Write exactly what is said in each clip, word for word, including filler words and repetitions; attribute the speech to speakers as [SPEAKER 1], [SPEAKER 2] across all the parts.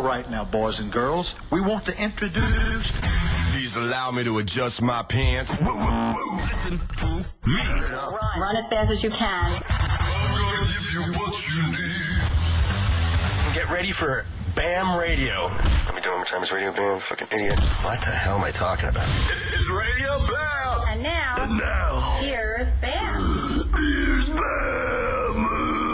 [SPEAKER 1] right now, boys and girls. We want to introduce...
[SPEAKER 2] Please allow me to adjust my pants. Woo, woo, woo. Listen to me.
[SPEAKER 3] Run. Run as fast as you can.
[SPEAKER 2] I'm gonna give you what you need. Get ready for BAM Radio. Let me do it one more time. It's Radio BAM. Fucking idiot. What the hell am I talking about? It's Radio BAM.
[SPEAKER 3] And now,
[SPEAKER 2] and now,
[SPEAKER 3] here's BAM.
[SPEAKER 2] Here's BAM.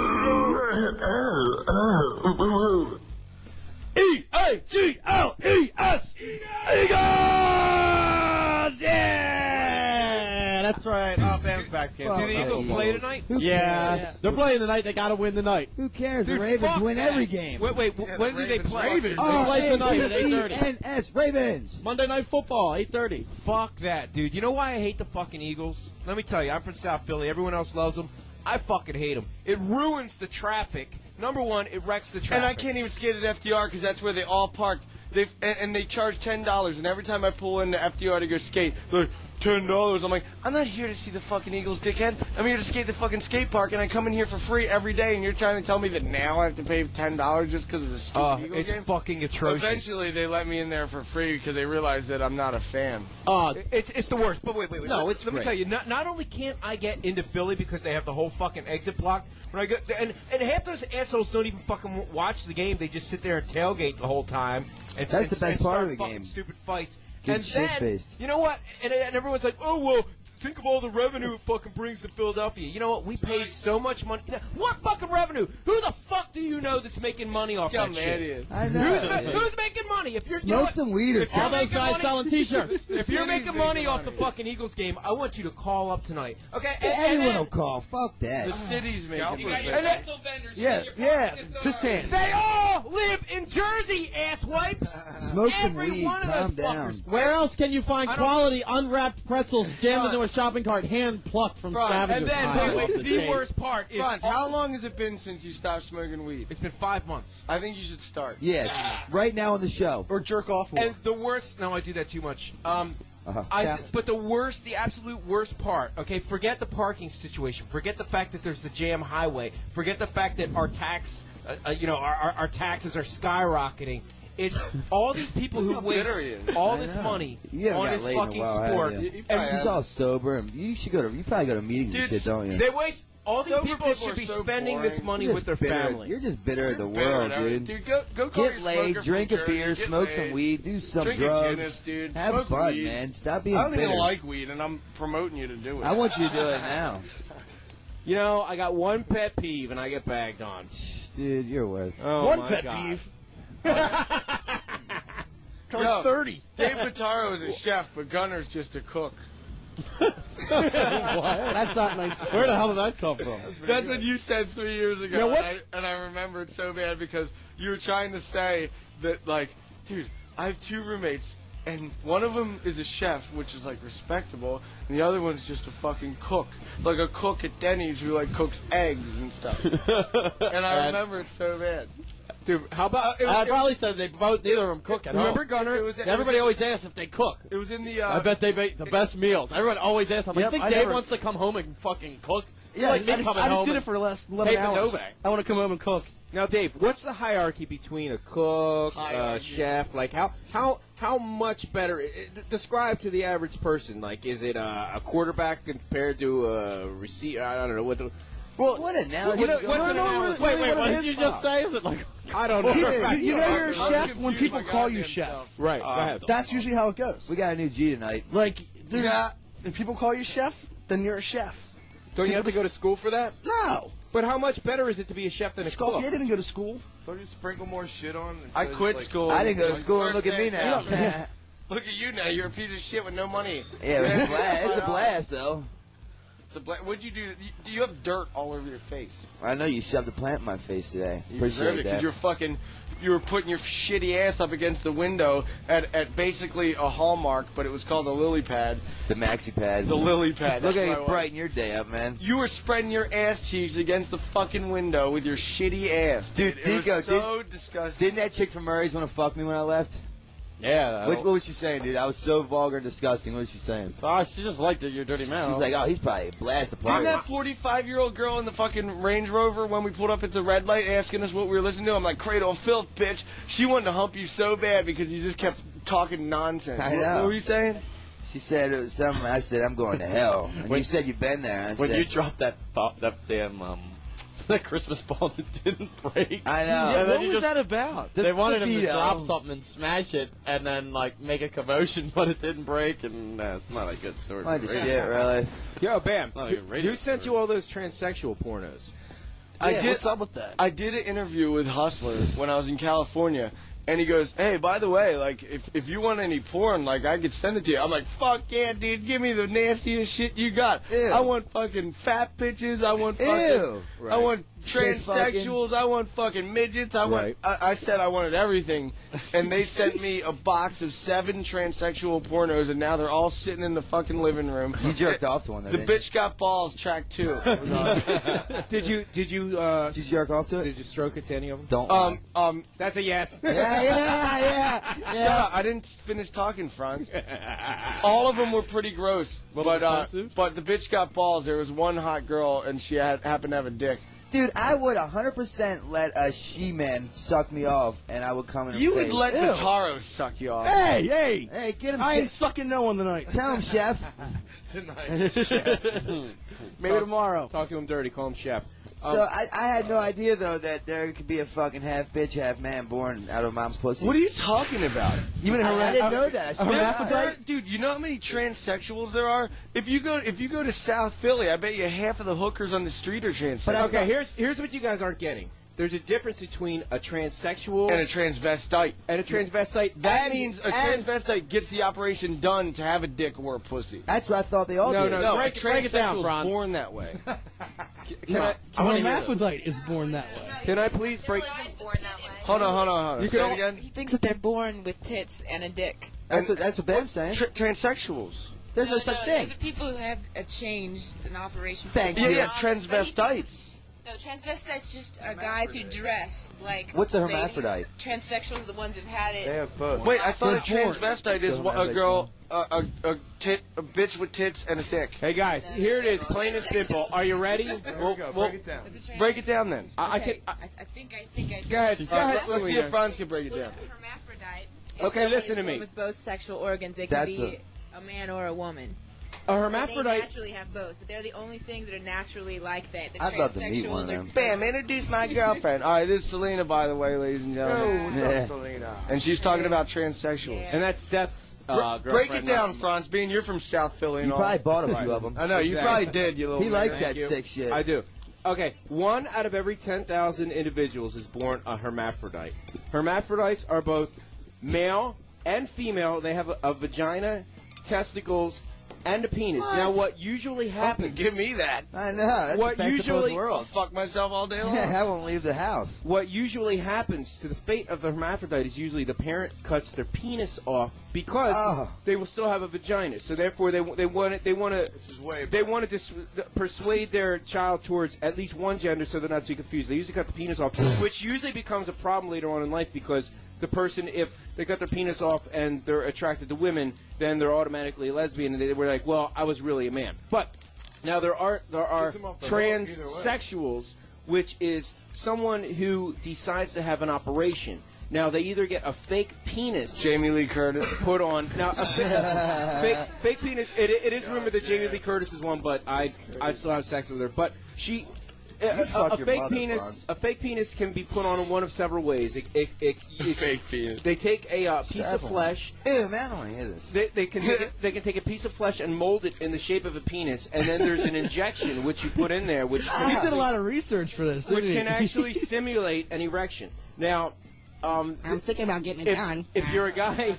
[SPEAKER 2] Oh, oh, oh, oh.
[SPEAKER 4] E A G L E S Eagles! Yeah! That's right. Oh, BAM's back, kids.
[SPEAKER 5] Well, do the Eagles play tonight?
[SPEAKER 4] Yeah. yeah. They're playing tonight. They got to win tonight.
[SPEAKER 6] Who cares?
[SPEAKER 5] Dude,
[SPEAKER 6] the Ravens win
[SPEAKER 5] that.
[SPEAKER 6] every game.
[SPEAKER 5] Wait, wait. Yeah, when do they play?
[SPEAKER 4] Ravens.
[SPEAKER 6] Oh,
[SPEAKER 4] they play tonight at eight thirty.
[SPEAKER 6] N S Ravens.
[SPEAKER 4] Monday Night Football, eight thirty.
[SPEAKER 5] Fuck that, dude. You know why I hate the fucking Eagles? Let me tell you. I'm from South Philly. Everyone else loves them. I fucking hate them. It ruins the traffic. Number one, it wrecks the traffic.
[SPEAKER 7] And I can't even skate at F D R because that's where they all parked. They and, and they charge ten dollars, and every time I pull into F D R to go skate, they're like, ten dollars. I'm like, I'm not here to see the fucking Eagles, dickhead. I'm here to skate the fucking skate park, and I come in here for free every day, and you're trying to tell me that now I have to pay ten dollars just because of the stupid
[SPEAKER 5] uh,
[SPEAKER 7] Eagles
[SPEAKER 5] it's
[SPEAKER 7] game?
[SPEAKER 5] fucking atrocious.
[SPEAKER 7] Eventually, they let me in there for free because they realized that I'm not a fan.
[SPEAKER 5] Uh, it's it's the worst. But wait, wait, wait.
[SPEAKER 4] No,
[SPEAKER 5] let,
[SPEAKER 4] it's
[SPEAKER 5] Let
[SPEAKER 4] great.
[SPEAKER 5] me tell you, not, not only can't I get into Philly because they have the whole fucking exit blocked, when I get and, and half those assholes don't even fucking watch the game. They just sit there and tailgate the whole time. And,
[SPEAKER 6] That's
[SPEAKER 5] and,
[SPEAKER 6] the best
[SPEAKER 5] and
[SPEAKER 6] part of the
[SPEAKER 5] fucking
[SPEAKER 6] game.
[SPEAKER 5] Stupid fights.
[SPEAKER 6] Get
[SPEAKER 5] and then,
[SPEAKER 6] shit-faced.
[SPEAKER 5] you know what? And, and everyone's like, oh, well, think of all the revenue it fucking brings to Philadelphia. You know what? We paid so much money. What fucking revenue? Who the fuck do you know that's making money off
[SPEAKER 7] Yeah,
[SPEAKER 5] that
[SPEAKER 7] man,
[SPEAKER 5] shit?
[SPEAKER 7] is.
[SPEAKER 6] I know.
[SPEAKER 5] Who's, ma- who's making money? If you're you know
[SPEAKER 6] Smoke
[SPEAKER 5] what?
[SPEAKER 6] some weed or
[SPEAKER 5] If you're
[SPEAKER 4] All
[SPEAKER 6] something.
[SPEAKER 4] those
[SPEAKER 5] making
[SPEAKER 4] guys
[SPEAKER 5] money-
[SPEAKER 4] selling T-shirts.
[SPEAKER 5] If you're making
[SPEAKER 7] making
[SPEAKER 5] money off
[SPEAKER 7] money.
[SPEAKER 5] the fucking Eagles game, I want you to call up tonight. Okay? And, and
[SPEAKER 6] Everyone
[SPEAKER 5] then,
[SPEAKER 6] will call. Fuck that.
[SPEAKER 7] The city's making
[SPEAKER 5] You got your
[SPEAKER 7] money.
[SPEAKER 5] pencil vendors.
[SPEAKER 4] Yeah, yeah. Piss hand.
[SPEAKER 5] They all live in Jersey, asswipes.
[SPEAKER 6] Smoke some
[SPEAKER 5] Every
[SPEAKER 6] weed.
[SPEAKER 5] one of
[SPEAKER 6] Calm
[SPEAKER 5] those
[SPEAKER 6] down.
[SPEAKER 5] fuckers.
[SPEAKER 4] Where else can you find
[SPEAKER 5] I don't-
[SPEAKER 4] quality unwrapped pretzels jammed into a shopping cart, hand plucked from
[SPEAKER 7] Franz,
[SPEAKER 4] scavengers?
[SPEAKER 5] And then,
[SPEAKER 4] piles
[SPEAKER 5] wait,
[SPEAKER 4] off
[SPEAKER 5] wait,
[SPEAKER 4] the
[SPEAKER 5] the
[SPEAKER 4] tape?
[SPEAKER 5] worst part is...
[SPEAKER 7] Franz, how long has it been since you stopped smoking weed?
[SPEAKER 5] It's been five months.
[SPEAKER 7] I think you should start.
[SPEAKER 6] Yeah, right now on the show.
[SPEAKER 4] Or jerk off more.
[SPEAKER 5] And the worst... No, I do that too much. Um...
[SPEAKER 6] Uh-huh.
[SPEAKER 5] I,
[SPEAKER 4] Yeah.
[SPEAKER 5] But the worst, the absolute worst part, okay, forget the parking situation. Forget the fact that there's the jam highway. Forget the fact that our tax, uh, uh, you know, our, our, our taxes are skyrocketing. It's all these people who waste
[SPEAKER 7] bitter he is.
[SPEAKER 5] all
[SPEAKER 6] I
[SPEAKER 5] this
[SPEAKER 6] know.
[SPEAKER 5] money
[SPEAKER 6] You haven't
[SPEAKER 5] on
[SPEAKER 6] got
[SPEAKER 5] this
[SPEAKER 6] laid in a
[SPEAKER 5] fucking
[SPEAKER 6] while, have
[SPEAKER 5] sport.
[SPEAKER 6] you?
[SPEAKER 7] You
[SPEAKER 5] And
[SPEAKER 7] probably
[SPEAKER 6] He's all sober. And you should go to. You probably go to meetings and
[SPEAKER 7] Dude,
[SPEAKER 6] shit, don't you?
[SPEAKER 5] they waste all these
[SPEAKER 7] Sober
[SPEAKER 5] people
[SPEAKER 7] people
[SPEAKER 5] should
[SPEAKER 7] are
[SPEAKER 5] be
[SPEAKER 7] so
[SPEAKER 5] spending
[SPEAKER 7] boring.
[SPEAKER 5] this money
[SPEAKER 6] You're
[SPEAKER 5] with
[SPEAKER 6] just
[SPEAKER 5] their
[SPEAKER 6] bitter.
[SPEAKER 5] family.
[SPEAKER 6] You're just bitter of the
[SPEAKER 7] Bitter
[SPEAKER 6] world,
[SPEAKER 7] and everything.
[SPEAKER 6] dude.
[SPEAKER 7] Dude, go, go call
[SPEAKER 6] Get
[SPEAKER 7] your
[SPEAKER 6] laid,
[SPEAKER 7] smoker from
[SPEAKER 6] drink a
[SPEAKER 7] Jersey,
[SPEAKER 6] beer,
[SPEAKER 7] get
[SPEAKER 6] smoke
[SPEAKER 7] laid.
[SPEAKER 6] some weed, do some
[SPEAKER 7] Drink a
[SPEAKER 6] drugs.
[SPEAKER 7] Guinness, dude.
[SPEAKER 6] Have
[SPEAKER 7] Smoke
[SPEAKER 6] fun,
[SPEAKER 7] weed.
[SPEAKER 6] man. Stop being
[SPEAKER 7] I don't
[SPEAKER 6] bitter.
[SPEAKER 7] even like weed, and I'm promoting you to do it.
[SPEAKER 6] I want you to do it now.
[SPEAKER 8] You know, I got one pet peeve, and I get bagged on.
[SPEAKER 6] Dude, you're worth.
[SPEAKER 8] Oh,
[SPEAKER 4] One
[SPEAKER 8] my
[SPEAKER 4] pet
[SPEAKER 8] God.
[SPEAKER 4] peeve.
[SPEAKER 7] Yo,
[SPEAKER 4] thirty.
[SPEAKER 7] Dave Pitaro is a chef, but Gunner's just a cook.
[SPEAKER 4] That's not nice to say. Where the hell did that come from?
[SPEAKER 7] That's what you said three years ago.
[SPEAKER 4] Yeah,
[SPEAKER 7] and,
[SPEAKER 4] what's-
[SPEAKER 7] I, and I remember it so bad because you were trying to say that, like, dude, I have two roommates, and one of them is a chef, which is, like, respectable, and the other one's just a fucking cook. Like a cook at Denny's who, like, cooks eggs and stuff. And I remember it so bad.
[SPEAKER 4] Dude, how about?
[SPEAKER 7] It was-
[SPEAKER 4] I
[SPEAKER 7] it
[SPEAKER 4] probably said they both. Neither of them cook at
[SPEAKER 5] Remember
[SPEAKER 4] home.
[SPEAKER 5] Gunner?
[SPEAKER 7] It was- it
[SPEAKER 4] Everybody
[SPEAKER 7] was-
[SPEAKER 4] always asks if they cook.
[SPEAKER 7] It was in the, uh...
[SPEAKER 4] I bet they make the best meals. Everyone always asks. I'm like,
[SPEAKER 9] Yep,
[SPEAKER 4] think
[SPEAKER 9] I
[SPEAKER 4] Dave
[SPEAKER 9] never-
[SPEAKER 4] wants to come home and fucking cook?
[SPEAKER 9] Yeah,
[SPEAKER 4] like me
[SPEAKER 9] I just,
[SPEAKER 4] coming
[SPEAKER 9] I just
[SPEAKER 4] home
[SPEAKER 9] did it
[SPEAKER 4] and
[SPEAKER 9] for the last eleven
[SPEAKER 4] taping
[SPEAKER 9] hours.
[SPEAKER 4] Novak.
[SPEAKER 9] I want to come home and cook.
[SPEAKER 8] Now, Dave, what's the hierarchy between a cook, a
[SPEAKER 7] Hierarchy.
[SPEAKER 8] chef? Like, how how how much better? i- i- Describe to the average person. Like, is it a, a quarterback compared to a receiver? I don't know what. The,
[SPEAKER 5] Well,
[SPEAKER 6] What a now.
[SPEAKER 5] what- what's
[SPEAKER 9] no,
[SPEAKER 5] an
[SPEAKER 9] no,
[SPEAKER 5] analogy?
[SPEAKER 4] Wait, wait,
[SPEAKER 9] What
[SPEAKER 4] what
[SPEAKER 9] is
[SPEAKER 4] did you
[SPEAKER 9] his
[SPEAKER 4] just say? Is it like?
[SPEAKER 8] I don't know.
[SPEAKER 9] You, you know you're a
[SPEAKER 7] I'm
[SPEAKER 9] chef
[SPEAKER 7] confused
[SPEAKER 9] when people
[SPEAKER 7] my
[SPEAKER 9] call you
[SPEAKER 7] goddamn
[SPEAKER 9] chef.
[SPEAKER 7] self.
[SPEAKER 8] Right. Go ahead.
[SPEAKER 9] That's usually how it goes.
[SPEAKER 6] We got a new G tonight.
[SPEAKER 9] Like, dude,
[SPEAKER 7] Yeah.
[SPEAKER 9] if people call you chef, then you're a chef.
[SPEAKER 8] Don't you have to go to school for that?
[SPEAKER 9] No.
[SPEAKER 8] But how much better is it to be a chef than a cook?
[SPEAKER 9] Scalfie, I didn't go to school.
[SPEAKER 2] Don't you sprinkle more shit on?
[SPEAKER 7] I
[SPEAKER 2] instead of
[SPEAKER 7] quit
[SPEAKER 2] like-
[SPEAKER 7] school.
[SPEAKER 6] I didn't go to
[SPEAKER 7] Like,
[SPEAKER 6] school and
[SPEAKER 7] first
[SPEAKER 6] look at me
[SPEAKER 7] day
[SPEAKER 6] now.
[SPEAKER 7] of
[SPEAKER 6] Yeah,
[SPEAKER 7] town. Look at you now. You're a piece of shit with no money.
[SPEAKER 6] it's a blast. It's a blast, though.
[SPEAKER 7] It's a bla- What'd you do? You, do you have dirt all over your face?
[SPEAKER 6] I know you shoved a plant in my face today.
[SPEAKER 7] You deserve
[SPEAKER 6] Appreciate
[SPEAKER 7] it because
[SPEAKER 6] that.
[SPEAKER 7] you're fucking. You were putting your shitty ass up against the window at, at basically a Hallmark, but it was called a lily pad.
[SPEAKER 6] The maxi pad.
[SPEAKER 7] The lily pad.
[SPEAKER 6] Look
[SPEAKER 7] that's
[SPEAKER 6] how
[SPEAKER 7] what I
[SPEAKER 6] you
[SPEAKER 7] was.
[SPEAKER 6] brighten your day up, man.
[SPEAKER 7] You were spreading your ass cheeks against the fucking window with your shitty ass.
[SPEAKER 6] Dude,
[SPEAKER 7] it was
[SPEAKER 6] Dico,
[SPEAKER 7] so disgusting.
[SPEAKER 6] Didn't that chick from Murray's want to fuck me when I left?
[SPEAKER 10] Yeah.
[SPEAKER 6] What, what was she saying, dude? I was so vulgar and disgusting. What was she saying?
[SPEAKER 10] Oh, she just liked it, your dirty mouth.
[SPEAKER 6] She's like, oh, he's probably a blast apart.
[SPEAKER 7] Didn't that forty-five-year-old girl in the fucking Range Rover when we pulled up at the red light asking us what we were listening to? I'm like, Cradle of Filth, bitch. She wanted to hump you so bad because you just kept talking nonsense.
[SPEAKER 6] I
[SPEAKER 7] What,
[SPEAKER 6] know.
[SPEAKER 7] what were you saying?
[SPEAKER 6] She said it was something. I said, I'm going to hell. And
[SPEAKER 10] When-
[SPEAKER 6] you said you've been there. I
[SPEAKER 10] When
[SPEAKER 6] said,
[SPEAKER 10] you dropped that th- that damn um, that Christmas ball that didn't break.
[SPEAKER 6] I know.
[SPEAKER 7] Yeah,
[SPEAKER 10] And then
[SPEAKER 7] what
[SPEAKER 10] you
[SPEAKER 7] was
[SPEAKER 10] just-
[SPEAKER 7] that about?
[SPEAKER 10] They wanted him to
[SPEAKER 6] Vito.
[SPEAKER 10] drop something and smash it, and then like make a commotion, but it didn't break, and uh, it's not a good story.
[SPEAKER 6] What
[SPEAKER 10] for
[SPEAKER 6] the
[SPEAKER 10] radio.
[SPEAKER 6] shit, really?
[SPEAKER 5] Yo, Bam,
[SPEAKER 10] not
[SPEAKER 5] who,
[SPEAKER 10] even radio
[SPEAKER 5] who sent
[SPEAKER 10] story.
[SPEAKER 5] you all those transsexual pornos?
[SPEAKER 7] I
[SPEAKER 9] Yeah,
[SPEAKER 7] did,
[SPEAKER 9] what's up with that?
[SPEAKER 7] I did an interview with Hustler when I was in California, and he goes, "Hey, by the way, like, if if you want any porn, like, I could send it to you." I'm like, "Fuck yeah, dude! Give me the nastiest shit you got.
[SPEAKER 6] Ew.
[SPEAKER 7] I want fucking fat bitches. I want fucking,
[SPEAKER 6] Ew.
[SPEAKER 7] I want
[SPEAKER 6] Fist fucking.
[SPEAKER 7] transsexuals. I want fucking midgets. I want."
[SPEAKER 5] Right.
[SPEAKER 7] I, I said I wanted everything, and they sent me a box of seven transsexual pornos, and now they're all sitting in the fucking living room.
[SPEAKER 6] You jerked off to one, though,
[SPEAKER 7] The
[SPEAKER 6] didn't you?
[SPEAKER 7] bitch got balls. Track two. was on.
[SPEAKER 5] Did you did you uh,
[SPEAKER 6] Did you jerk off to it?
[SPEAKER 5] did you stroke it to any of them?
[SPEAKER 6] Don't.
[SPEAKER 7] Um, um,
[SPEAKER 5] That's a yes.
[SPEAKER 6] yeah, yeah, yeah.
[SPEAKER 7] Shut up! I didn't finish talking, Franz. All of them were pretty gross, but uh,
[SPEAKER 5] offensive?
[SPEAKER 7] but the bitch got balls. There was one hot girl, and she had, happened to have a dick.
[SPEAKER 6] Dude, I would one hundred percent let a she-man suck me off, and I would come in her
[SPEAKER 7] You would
[SPEAKER 6] face.
[SPEAKER 7] let
[SPEAKER 9] Ew.
[SPEAKER 7] Mataro suck you off.
[SPEAKER 9] Hey, hey!
[SPEAKER 6] Hey, get him,
[SPEAKER 9] I ain't
[SPEAKER 6] chef.
[SPEAKER 9] sucking no one tonight.
[SPEAKER 6] Tell him, chef.
[SPEAKER 9] Maybe tomorrow.
[SPEAKER 5] Talk to him dirty. Call him chef.
[SPEAKER 6] So I, I had no idea, though, that there could be a fucking half bitch, half man born out of mom's pussy.
[SPEAKER 7] What are you talking about?
[SPEAKER 9] You mean a
[SPEAKER 6] I, I didn't
[SPEAKER 9] herma-
[SPEAKER 6] know that. I swear to God.
[SPEAKER 7] There- dude, you know how many transsexuals there are? If you go, if you go to South Philly, I bet you half of the hookers on the street are transsexual.
[SPEAKER 5] But okay, here's here's what you guys aren't getting. There's a difference between a transsexual
[SPEAKER 7] and a transvestite.
[SPEAKER 5] and a transvestite.
[SPEAKER 7] That
[SPEAKER 5] and-
[SPEAKER 7] means a
[SPEAKER 5] and-
[SPEAKER 7] transvestite gets the operation done to have a dick or a pussy.
[SPEAKER 6] That's what I thought they all
[SPEAKER 5] No,
[SPEAKER 6] did.
[SPEAKER 5] no,
[SPEAKER 7] No,
[SPEAKER 5] break-
[SPEAKER 7] a
[SPEAKER 5] break it down,
[SPEAKER 7] transsexual is
[SPEAKER 5] Franz.
[SPEAKER 7] born that way.
[SPEAKER 5] Can I,
[SPEAKER 9] A
[SPEAKER 5] can I-
[SPEAKER 9] hermaphrodite is born that way.
[SPEAKER 5] can I please break?
[SPEAKER 11] born that way.
[SPEAKER 7] Hold on, hold on, hold on.
[SPEAKER 5] You
[SPEAKER 7] Say
[SPEAKER 5] can-
[SPEAKER 7] it again.
[SPEAKER 11] He thinks that they're born with tits and a dick.
[SPEAKER 6] That's what, that's what Bam's saying.
[SPEAKER 7] Tra- transsexuals.
[SPEAKER 6] There's no such thing.
[SPEAKER 11] Those are people who have a change, an operation.
[SPEAKER 6] Thank
[SPEAKER 7] Yeah,
[SPEAKER 6] you.
[SPEAKER 7] yeah, transvestites.
[SPEAKER 11] No, transvestites just are guys who dress like.
[SPEAKER 6] What's a
[SPEAKER 11] ladies.
[SPEAKER 6] hermaphrodite?
[SPEAKER 11] Transsexuals, the ones who've had it.
[SPEAKER 10] have both.
[SPEAKER 7] Wait, I thought a
[SPEAKER 6] They're born.
[SPEAKER 7] transvestite is
[SPEAKER 6] Don't
[SPEAKER 7] one-
[SPEAKER 6] have
[SPEAKER 7] a
[SPEAKER 6] that
[SPEAKER 7] girl, a, a, a, tit, a bitch with tits and a dick.
[SPEAKER 5] Hey guys, here it is, plain and simple. Are you ready?
[SPEAKER 7] Well, well,
[SPEAKER 11] It's a trans-
[SPEAKER 7] break it down then.
[SPEAKER 5] I, I
[SPEAKER 11] Okay,
[SPEAKER 5] can. I,
[SPEAKER 11] I, I think I think I.
[SPEAKER 5] go ahead. Go
[SPEAKER 7] All right,
[SPEAKER 5] ahead,
[SPEAKER 7] let's, let's see
[SPEAKER 5] Selena.
[SPEAKER 7] if Franz can break it down.
[SPEAKER 11] Hermaphrodite.
[SPEAKER 5] Okay,
[SPEAKER 11] Someone
[SPEAKER 5] listen
[SPEAKER 11] who's
[SPEAKER 5] to me.
[SPEAKER 11] born With both sexual organs, it
[SPEAKER 6] That's
[SPEAKER 11] can be a man or a woman.
[SPEAKER 5] A
[SPEAKER 11] They
[SPEAKER 5] hermaphrodite.
[SPEAKER 11] naturally have both, but they're the only things that are naturally like that. The
[SPEAKER 6] I'd love to meet one
[SPEAKER 11] transsexuals
[SPEAKER 6] of
[SPEAKER 11] are
[SPEAKER 6] them.
[SPEAKER 7] Bam, introduce my girlfriend. All right, this is Selena, by the way, ladies and gentlemen.
[SPEAKER 10] What's
[SPEAKER 6] Yeah.
[SPEAKER 10] up, Selena?
[SPEAKER 7] And she's talking about transsexuals.
[SPEAKER 11] Yeah.
[SPEAKER 5] And that's Seth's uh,
[SPEAKER 7] Break
[SPEAKER 5] girlfriend.
[SPEAKER 7] it down, Franz. Being you're from South Philly and
[SPEAKER 6] You
[SPEAKER 7] all.
[SPEAKER 6] probably bought a few of them.
[SPEAKER 7] I know, you
[SPEAKER 5] Exactly.
[SPEAKER 7] probably did, you little
[SPEAKER 6] He likes
[SPEAKER 7] man.
[SPEAKER 6] that
[SPEAKER 5] you.
[SPEAKER 6] sick shit.
[SPEAKER 5] I do. Okay, one out of every ten thousand individuals is born a hermaphrodite. Hermaphrodites are both male and female. They have a, a vagina, testicles, and a penis. Now, what usually happens?
[SPEAKER 7] Give me that.
[SPEAKER 6] I know. That's
[SPEAKER 5] What
[SPEAKER 6] the best
[SPEAKER 5] usually-
[SPEAKER 6] of both
[SPEAKER 7] I'll
[SPEAKER 6] worlds.
[SPEAKER 7] fuck myself all day long.
[SPEAKER 6] Yeah, I won't leave the house.
[SPEAKER 5] What usually happens to the fate of the hermaphrodite is usually the parent cuts their penis off because
[SPEAKER 6] Oh.
[SPEAKER 5] they will still have a vagina. So therefore, they they want it. They want to. They want to dis- persuade their child towards at least one gender, so they're not too confused. They usually cut the penis off, which usually becomes a problem later on in life because the person, if they cut their penis off and they're attracted to women, then they're automatically a lesbian, and they were like, "Well, I was really a man." But now there are there are
[SPEAKER 10] Gets them off the hook either way.
[SPEAKER 5] transsexuals, which is someone who decides to have an operation. Now they either get a fake penis
[SPEAKER 7] Jamie Lee Curtis.
[SPEAKER 5] put on. Now a fa- fake fake penis. It, it is rumored that Jamie Lee Curtis is one, but I I still have sex with her. But she. A, a,
[SPEAKER 6] fuck
[SPEAKER 5] a
[SPEAKER 6] your
[SPEAKER 5] fake
[SPEAKER 6] mother,
[SPEAKER 5] penis,
[SPEAKER 6] Franz.
[SPEAKER 5] a fake penis can be put on in one of several ways. It, it, it, it's-
[SPEAKER 7] Fake penis.
[SPEAKER 5] They take a uh, piece of
[SPEAKER 6] Several.
[SPEAKER 5] flesh.
[SPEAKER 6] Ew, man, I don't want to hear this.
[SPEAKER 5] They, they can take it, they can take a piece of flesh and mold it in the shape of a penis, and then there's an injection which you put in there, which
[SPEAKER 9] He did a lot of research for this, didn't
[SPEAKER 5] which
[SPEAKER 9] he?
[SPEAKER 5] can actually simulate an erection. Now, um,
[SPEAKER 9] I'm thinking about getting it
[SPEAKER 5] if,
[SPEAKER 9] done.
[SPEAKER 5] if you're a guy,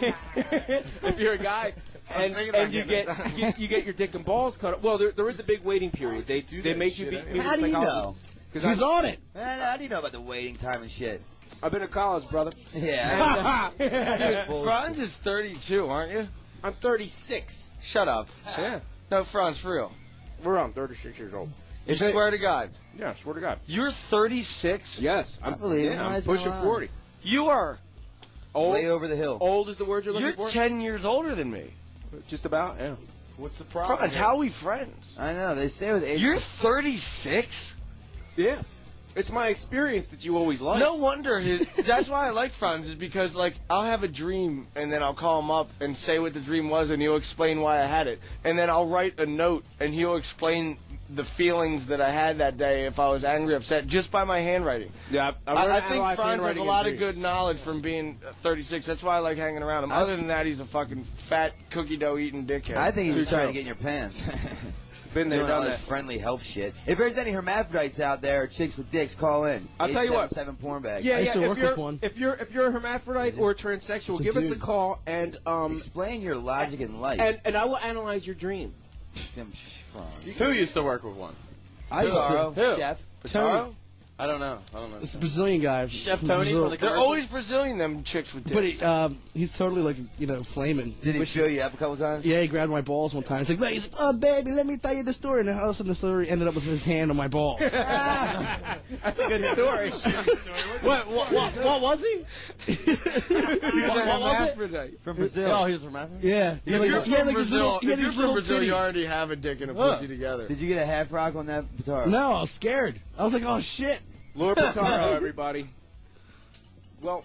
[SPEAKER 5] if you're a guy, and,
[SPEAKER 10] thinking about
[SPEAKER 5] and you
[SPEAKER 10] getting
[SPEAKER 5] get
[SPEAKER 10] it
[SPEAKER 5] you, you get your dick and balls cut off. Well, there, there is a big waiting period. They they
[SPEAKER 10] that
[SPEAKER 5] make you
[SPEAKER 10] shit,
[SPEAKER 5] be.
[SPEAKER 10] eh?
[SPEAKER 5] meet a
[SPEAKER 6] How do you
[SPEAKER 5] psychologist.
[SPEAKER 6] know?
[SPEAKER 5] 'Cause
[SPEAKER 9] He's
[SPEAKER 5] I-
[SPEAKER 9] on it.
[SPEAKER 6] Man, how do you know about the waiting time and shit?
[SPEAKER 5] I've been to college, brother.
[SPEAKER 6] Yeah.
[SPEAKER 7] Franz is thirty-two, aren't you?
[SPEAKER 5] I'm thirty-six.
[SPEAKER 7] Shut up.
[SPEAKER 5] Yeah,
[SPEAKER 7] No, Franz, for real.
[SPEAKER 5] we're on thirty-six years old.
[SPEAKER 7] You
[SPEAKER 5] If it-
[SPEAKER 7] swear to God.
[SPEAKER 5] Yeah, swear to God.
[SPEAKER 7] You're thirty-six?
[SPEAKER 5] Yes, I'm,
[SPEAKER 6] believe
[SPEAKER 5] yeah,
[SPEAKER 6] him. Why
[SPEAKER 5] I'm
[SPEAKER 6] is he
[SPEAKER 5] pushing
[SPEAKER 6] lying?
[SPEAKER 5] forty.
[SPEAKER 7] You are
[SPEAKER 8] Old?
[SPEAKER 6] Way over the hill.
[SPEAKER 8] Old is the word you're looking
[SPEAKER 7] You're
[SPEAKER 8] for?
[SPEAKER 7] ten years older than me.
[SPEAKER 8] Just about, yeah.
[SPEAKER 10] What's the problem?
[SPEAKER 7] Franz, how are we friends?
[SPEAKER 6] I know. They say with age.
[SPEAKER 7] You're thirty-six?
[SPEAKER 8] Yeah. It's my experience that you always liked.
[SPEAKER 7] No wonder his. That's why I like Franz, is because like I'll have a dream and then I'll call him up and say what the dream was and he'll explain why I had it, and then I'll write a note and he'll explain the feelings that I had that day if I was angry, upset, just by my handwriting.
[SPEAKER 8] Yeah, I,
[SPEAKER 7] I, I think Franz has a lot of good knowledge from being thirty-six. That's why I like hanging around him. Other than that, he's a fucking fat cookie dough eating dickhead.
[SPEAKER 6] I think he's just
[SPEAKER 7] True.
[SPEAKER 6] trying to get in your pants.
[SPEAKER 8] Been there,
[SPEAKER 6] Doing all
[SPEAKER 8] done
[SPEAKER 6] this
[SPEAKER 8] that.
[SPEAKER 6] friendly help shit. If there's any hermaphrodites out there, or chicks with dicks, call in.
[SPEAKER 8] I'll tell you what.
[SPEAKER 6] Seven porn bag.
[SPEAKER 8] Yeah,
[SPEAKER 9] I used
[SPEAKER 8] yeah.
[SPEAKER 9] to
[SPEAKER 8] If
[SPEAKER 9] work
[SPEAKER 8] you're,
[SPEAKER 9] with one.
[SPEAKER 8] if you're if you're a hermaphrodite or a transsexual,
[SPEAKER 9] It's a
[SPEAKER 8] give us a
[SPEAKER 9] dude.
[SPEAKER 8] call and um
[SPEAKER 6] Explain your logic in life.
[SPEAKER 8] and and I will analyze your dream.
[SPEAKER 6] Them sh-
[SPEAKER 10] Who used to work with one?
[SPEAKER 9] I used
[SPEAKER 6] Bizarro,
[SPEAKER 9] to.
[SPEAKER 6] chef.
[SPEAKER 7] Tony?
[SPEAKER 10] I don't know. I don't know.
[SPEAKER 9] It's a Brazilian guy.
[SPEAKER 10] Chef
[SPEAKER 9] from
[SPEAKER 10] Tony
[SPEAKER 9] Brazil.
[SPEAKER 10] from the
[SPEAKER 7] They're
[SPEAKER 10] commercials?
[SPEAKER 7] always Brazilian, them chicks with dicks.
[SPEAKER 9] But he, um, he's totally like, you know, flaming.
[SPEAKER 6] Did he
[SPEAKER 9] Wish-
[SPEAKER 6] fill you up a couple times?
[SPEAKER 9] Yeah, he grabbed my balls one time. He's like, he's like, oh, baby, let me tell you the story. And then all of a sudden the story ended up with his hand on my balls.
[SPEAKER 8] That's a good story.
[SPEAKER 10] What, what, what, what was he?
[SPEAKER 7] He's a hermaphrodite.
[SPEAKER 6] From Brazil.
[SPEAKER 10] Oh, he was from Africa?
[SPEAKER 9] Yeah. He had
[SPEAKER 7] If you're
[SPEAKER 9] like, he had
[SPEAKER 7] from
[SPEAKER 9] like his
[SPEAKER 7] Brazil,
[SPEAKER 9] little, he had
[SPEAKER 7] if you're
[SPEAKER 9] his
[SPEAKER 7] from
[SPEAKER 9] little
[SPEAKER 7] Brazil, you
[SPEAKER 9] titties.
[SPEAKER 7] already have a dick and a
[SPEAKER 10] Huh.
[SPEAKER 7] pussy together.
[SPEAKER 6] Did you get a half rock on that guitar?
[SPEAKER 9] No, I was scared. I was like, oh, shit.
[SPEAKER 8] Lord Pitaro, everybody. Well,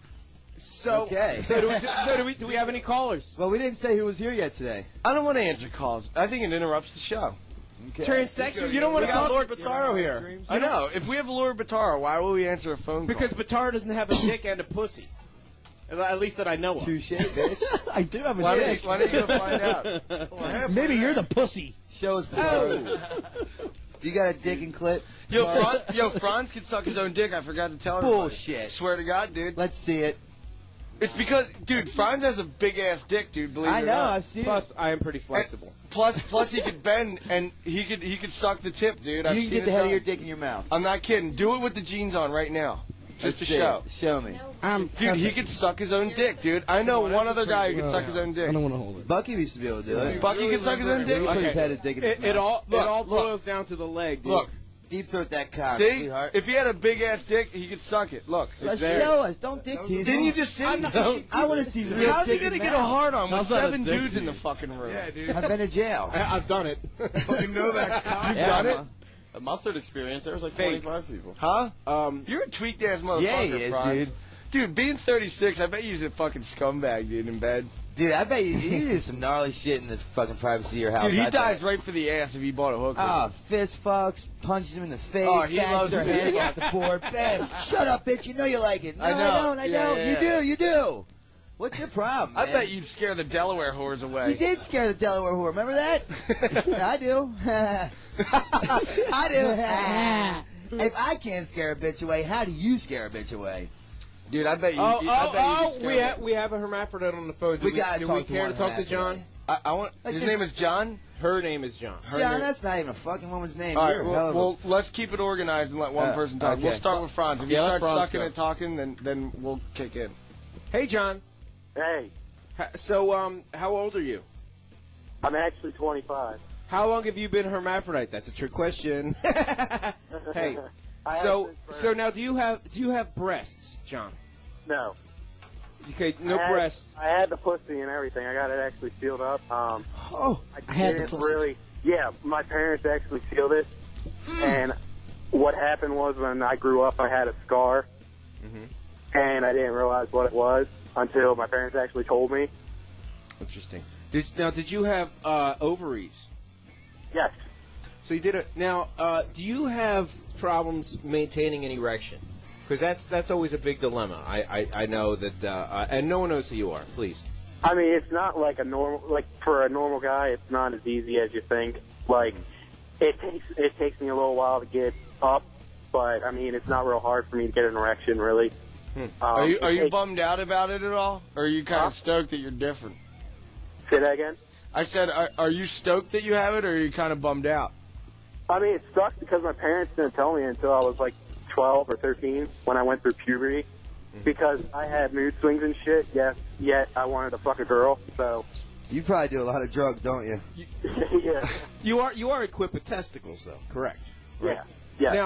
[SPEAKER 8] so
[SPEAKER 6] Okay.
[SPEAKER 8] so do we so do we do we have any callers?
[SPEAKER 6] Well, we didn't say who was here yet today.
[SPEAKER 7] I don't want to answer calls. I think it interrupts the show.
[SPEAKER 6] Okay.
[SPEAKER 8] Transsexual? You don't want
[SPEAKER 10] We
[SPEAKER 8] to
[SPEAKER 10] got
[SPEAKER 8] talk
[SPEAKER 10] Lord Bizarro here.
[SPEAKER 7] I know. If we have Lord Batara, why will we answer a phone call?
[SPEAKER 8] because Pitaro doesn't have a dick and a pussy. At least that I know of.
[SPEAKER 6] Touche, bitch.
[SPEAKER 9] I do have a
[SPEAKER 7] why, don't
[SPEAKER 9] dick.
[SPEAKER 7] you, why don't you go find out?
[SPEAKER 9] Maybe you're the pussy.
[SPEAKER 6] Show us Bizarro. You got a dick and clit?
[SPEAKER 7] Yo, Franz, yo, Franz can suck his own dick. I forgot to tell her.
[SPEAKER 6] Bullshit.
[SPEAKER 7] Swear to God, dude.
[SPEAKER 6] Let's see it.
[SPEAKER 7] It's because, dude, Franz has a big ass dick, dude. Believe
[SPEAKER 6] I
[SPEAKER 7] it or
[SPEAKER 6] know.
[SPEAKER 7] not.
[SPEAKER 6] I've seen
[SPEAKER 8] Plus, I am pretty flexible.
[SPEAKER 7] Plus, plus he could bend and he could he could suck the tip, dude.
[SPEAKER 6] it.
[SPEAKER 7] I've
[SPEAKER 6] You can
[SPEAKER 7] seen
[SPEAKER 6] get the
[SPEAKER 7] it
[SPEAKER 6] head
[SPEAKER 7] done.
[SPEAKER 6] of your dick in your mouth.
[SPEAKER 7] I'm not kidding. Do it with the jeans on right now. Just
[SPEAKER 6] Let's
[SPEAKER 7] to
[SPEAKER 6] see
[SPEAKER 7] show.
[SPEAKER 6] it. Show me.
[SPEAKER 9] I'm
[SPEAKER 7] Dude, he could suck his own dick, dude. I know one other guy who could suck his own
[SPEAKER 9] I
[SPEAKER 7] dick.
[SPEAKER 9] don't want to hold it.
[SPEAKER 6] Bucky used to be able to do it.
[SPEAKER 7] Bucky can suck his own dick?
[SPEAKER 6] He put his
[SPEAKER 7] Okay.
[SPEAKER 6] head and dick in his
[SPEAKER 8] It,
[SPEAKER 6] mouth.
[SPEAKER 8] it all
[SPEAKER 7] Look,
[SPEAKER 8] it all
[SPEAKER 7] look.
[SPEAKER 8] boils down to the leg, dude.
[SPEAKER 7] Look,
[SPEAKER 6] Deep throat that cock,
[SPEAKER 7] see?
[SPEAKER 6] sweetheart.
[SPEAKER 7] If he had a big ass dick, he could suck it. Look.
[SPEAKER 6] Let's
[SPEAKER 7] there.
[SPEAKER 6] show us. Don't dick tease
[SPEAKER 7] Didn't
[SPEAKER 6] me.
[SPEAKER 7] you just see?
[SPEAKER 6] I want to see the real
[SPEAKER 7] How's he
[SPEAKER 6] dick
[SPEAKER 7] gonna
[SPEAKER 6] and
[SPEAKER 7] get a
[SPEAKER 6] mouth.
[SPEAKER 7] hard on with
[SPEAKER 10] How's that a
[SPEAKER 7] seven
[SPEAKER 10] dick
[SPEAKER 7] dudes
[SPEAKER 10] to
[SPEAKER 7] in the
[SPEAKER 10] you?
[SPEAKER 7] fucking room?
[SPEAKER 10] Yeah, dude.
[SPEAKER 6] I've been to jail.
[SPEAKER 8] I, I've done it.
[SPEAKER 10] Fucking Novak's cock.
[SPEAKER 7] You done it?
[SPEAKER 10] A mustard experience. There was like
[SPEAKER 7] Fake.
[SPEAKER 10] twenty-five people.
[SPEAKER 7] Huh?
[SPEAKER 8] Um,
[SPEAKER 7] You're a tweaked ass motherfucker,
[SPEAKER 6] Yeah, he is,
[SPEAKER 7] Franz.
[SPEAKER 6] dude.
[SPEAKER 7] Dude, being thirty-six, I bet he's a fucking scumbag, dude, in bed.
[SPEAKER 6] Dude, I bet you, you do some gnarly shit in the fucking privacy of your house.
[SPEAKER 7] Dude, he
[SPEAKER 6] I
[SPEAKER 7] dives
[SPEAKER 6] bet.
[SPEAKER 7] right for the ass if he bought a hook.
[SPEAKER 6] Ah, fist fucks, punches him in the face,
[SPEAKER 7] Oh, he
[SPEAKER 6] bashes
[SPEAKER 7] loves
[SPEAKER 6] her
[SPEAKER 7] it.
[SPEAKER 6] head against the board. Bam! Shut up, bitch! You know you like it. No,
[SPEAKER 7] I
[SPEAKER 6] I,
[SPEAKER 7] know.
[SPEAKER 6] don't. I
[SPEAKER 7] Yeah,
[SPEAKER 6] don't.
[SPEAKER 7] yeah,
[SPEAKER 6] You
[SPEAKER 7] yeah.
[SPEAKER 6] do. You do. What's your problem?
[SPEAKER 7] I
[SPEAKER 6] man?
[SPEAKER 7] bet you'd scare the Delaware whores away.
[SPEAKER 6] You did scare the Delaware whore. Remember that? I do. I do. If I can't scare a bitch away, how do you scare a bitch away?
[SPEAKER 7] Dude, I bet you.
[SPEAKER 8] oh,
[SPEAKER 7] I bet
[SPEAKER 8] oh,
[SPEAKER 7] you could
[SPEAKER 8] oh,
[SPEAKER 7] scare
[SPEAKER 8] we
[SPEAKER 7] them.
[SPEAKER 8] have we have a hermaphrodite on the phone. Do
[SPEAKER 6] We
[SPEAKER 8] we,
[SPEAKER 6] gotta
[SPEAKER 8] do
[SPEAKER 6] talk
[SPEAKER 8] we
[SPEAKER 6] to
[SPEAKER 8] care
[SPEAKER 6] one
[SPEAKER 8] to talk to John?
[SPEAKER 7] I, I want.
[SPEAKER 6] Let's
[SPEAKER 7] His
[SPEAKER 6] just-
[SPEAKER 7] name is John.
[SPEAKER 8] Her name is John. Her
[SPEAKER 6] John,
[SPEAKER 8] name-
[SPEAKER 6] that's not even a fucking woman's name.
[SPEAKER 7] All right,
[SPEAKER 6] You're a hell
[SPEAKER 7] well,
[SPEAKER 6] of a-
[SPEAKER 7] well, let's keep it organized and let one
[SPEAKER 6] Uh,
[SPEAKER 7] person talk. We'll
[SPEAKER 6] okay.
[SPEAKER 7] start with Franz. If you
[SPEAKER 10] Yeah, let
[SPEAKER 7] start
[SPEAKER 10] Franz
[SPEAKER 7] sucking
[SPEAKER 10] go.
[SPEAKER 7] and talking, then then we'll kick in.
[SPEAKER 8] Hey, John.
[SPEAKER 12] Hey,
[SPEAKER 8] Ha- So, um, how old are you?
[SPEAKER 12] I'm actually twenty-five.
[SPEAKER 8] How long have you been hermaphrodite? That's a trick question. Hey,
[SPEAKER 12] I have
[SPEAKER 8] so
[SPEAKER 12] been for-
[SPEAKER 8] so now do you have do you have breasts, John?
[SPEAKER 12] No.
[SPEAKER 8] Okay, no
[SPEAKER 12] I had,
[SPEAKER 8] breasts.
[SPEAKER 12] I had the pussy and everything. I got it actually sealed up. Um,
[SPEAKER 6] oh,
[SPEAKER 12] I,
[SPEAKER 9] I had the
[SPEAKER 12] didn't
[SPEAKER 9] pussy.
[SPEAKER 12] really. Yeah, my parents actually sealed it. And what happened was when I grew up, I had a scar, and I didn't realize what it was until my parents actually told me.
[SPEAKER 8] Interesting. Did, now, did you have uh, ovaries?
[SPEAKER 12] Yes.
[SPEAKER 8] So you did it. Now, uh, do you have problems maintaining an erection? Because that's that's always a big dilemma. I I, I know that, uh, uh, and no one knows who you are. Please.
[SPEAKER 12] I mean, it's not like a normal, like for a normal guy, it's not as easy as you think. Like, it takes it takes me a little while to get up, but I mean, it's not real hard for me to get an erection, really.
[SPEAKER 7] Hmm.
[SPEAKER 12] Um,
[SPEAKER 7] are you are
[SPEAKER 12] it
[SPEAKER 7] you
[SPEAKER 12] takes-
[SPEAKER 7] bummed out about it at all, or are you kind
[SPEAKER 12] Huh?
[SPEAKER 7] of stoked that you're different?
[SPEAKER 12] Say that again.
[SPEAKER 7] I said, are, are you stoked that you have it, or are you kind of bummed out?
[SPEAKER 12] I mean, it sucks because my parents didn't tell me until I was like twelve or thirteen when I went through puberty. Because I had mood swings and shit, yes, yet I wanted to fuck a girl, so...
[SPEAKER 6] You probably do a lot of drugs, don't you?
[SPEAKER 12] yeah.
[SPEAKER 8] You are you are equipped with testicles, though. Correct.
[SPEAKER 12] Yeah. Yeah.
[SPEAKER 8] Now,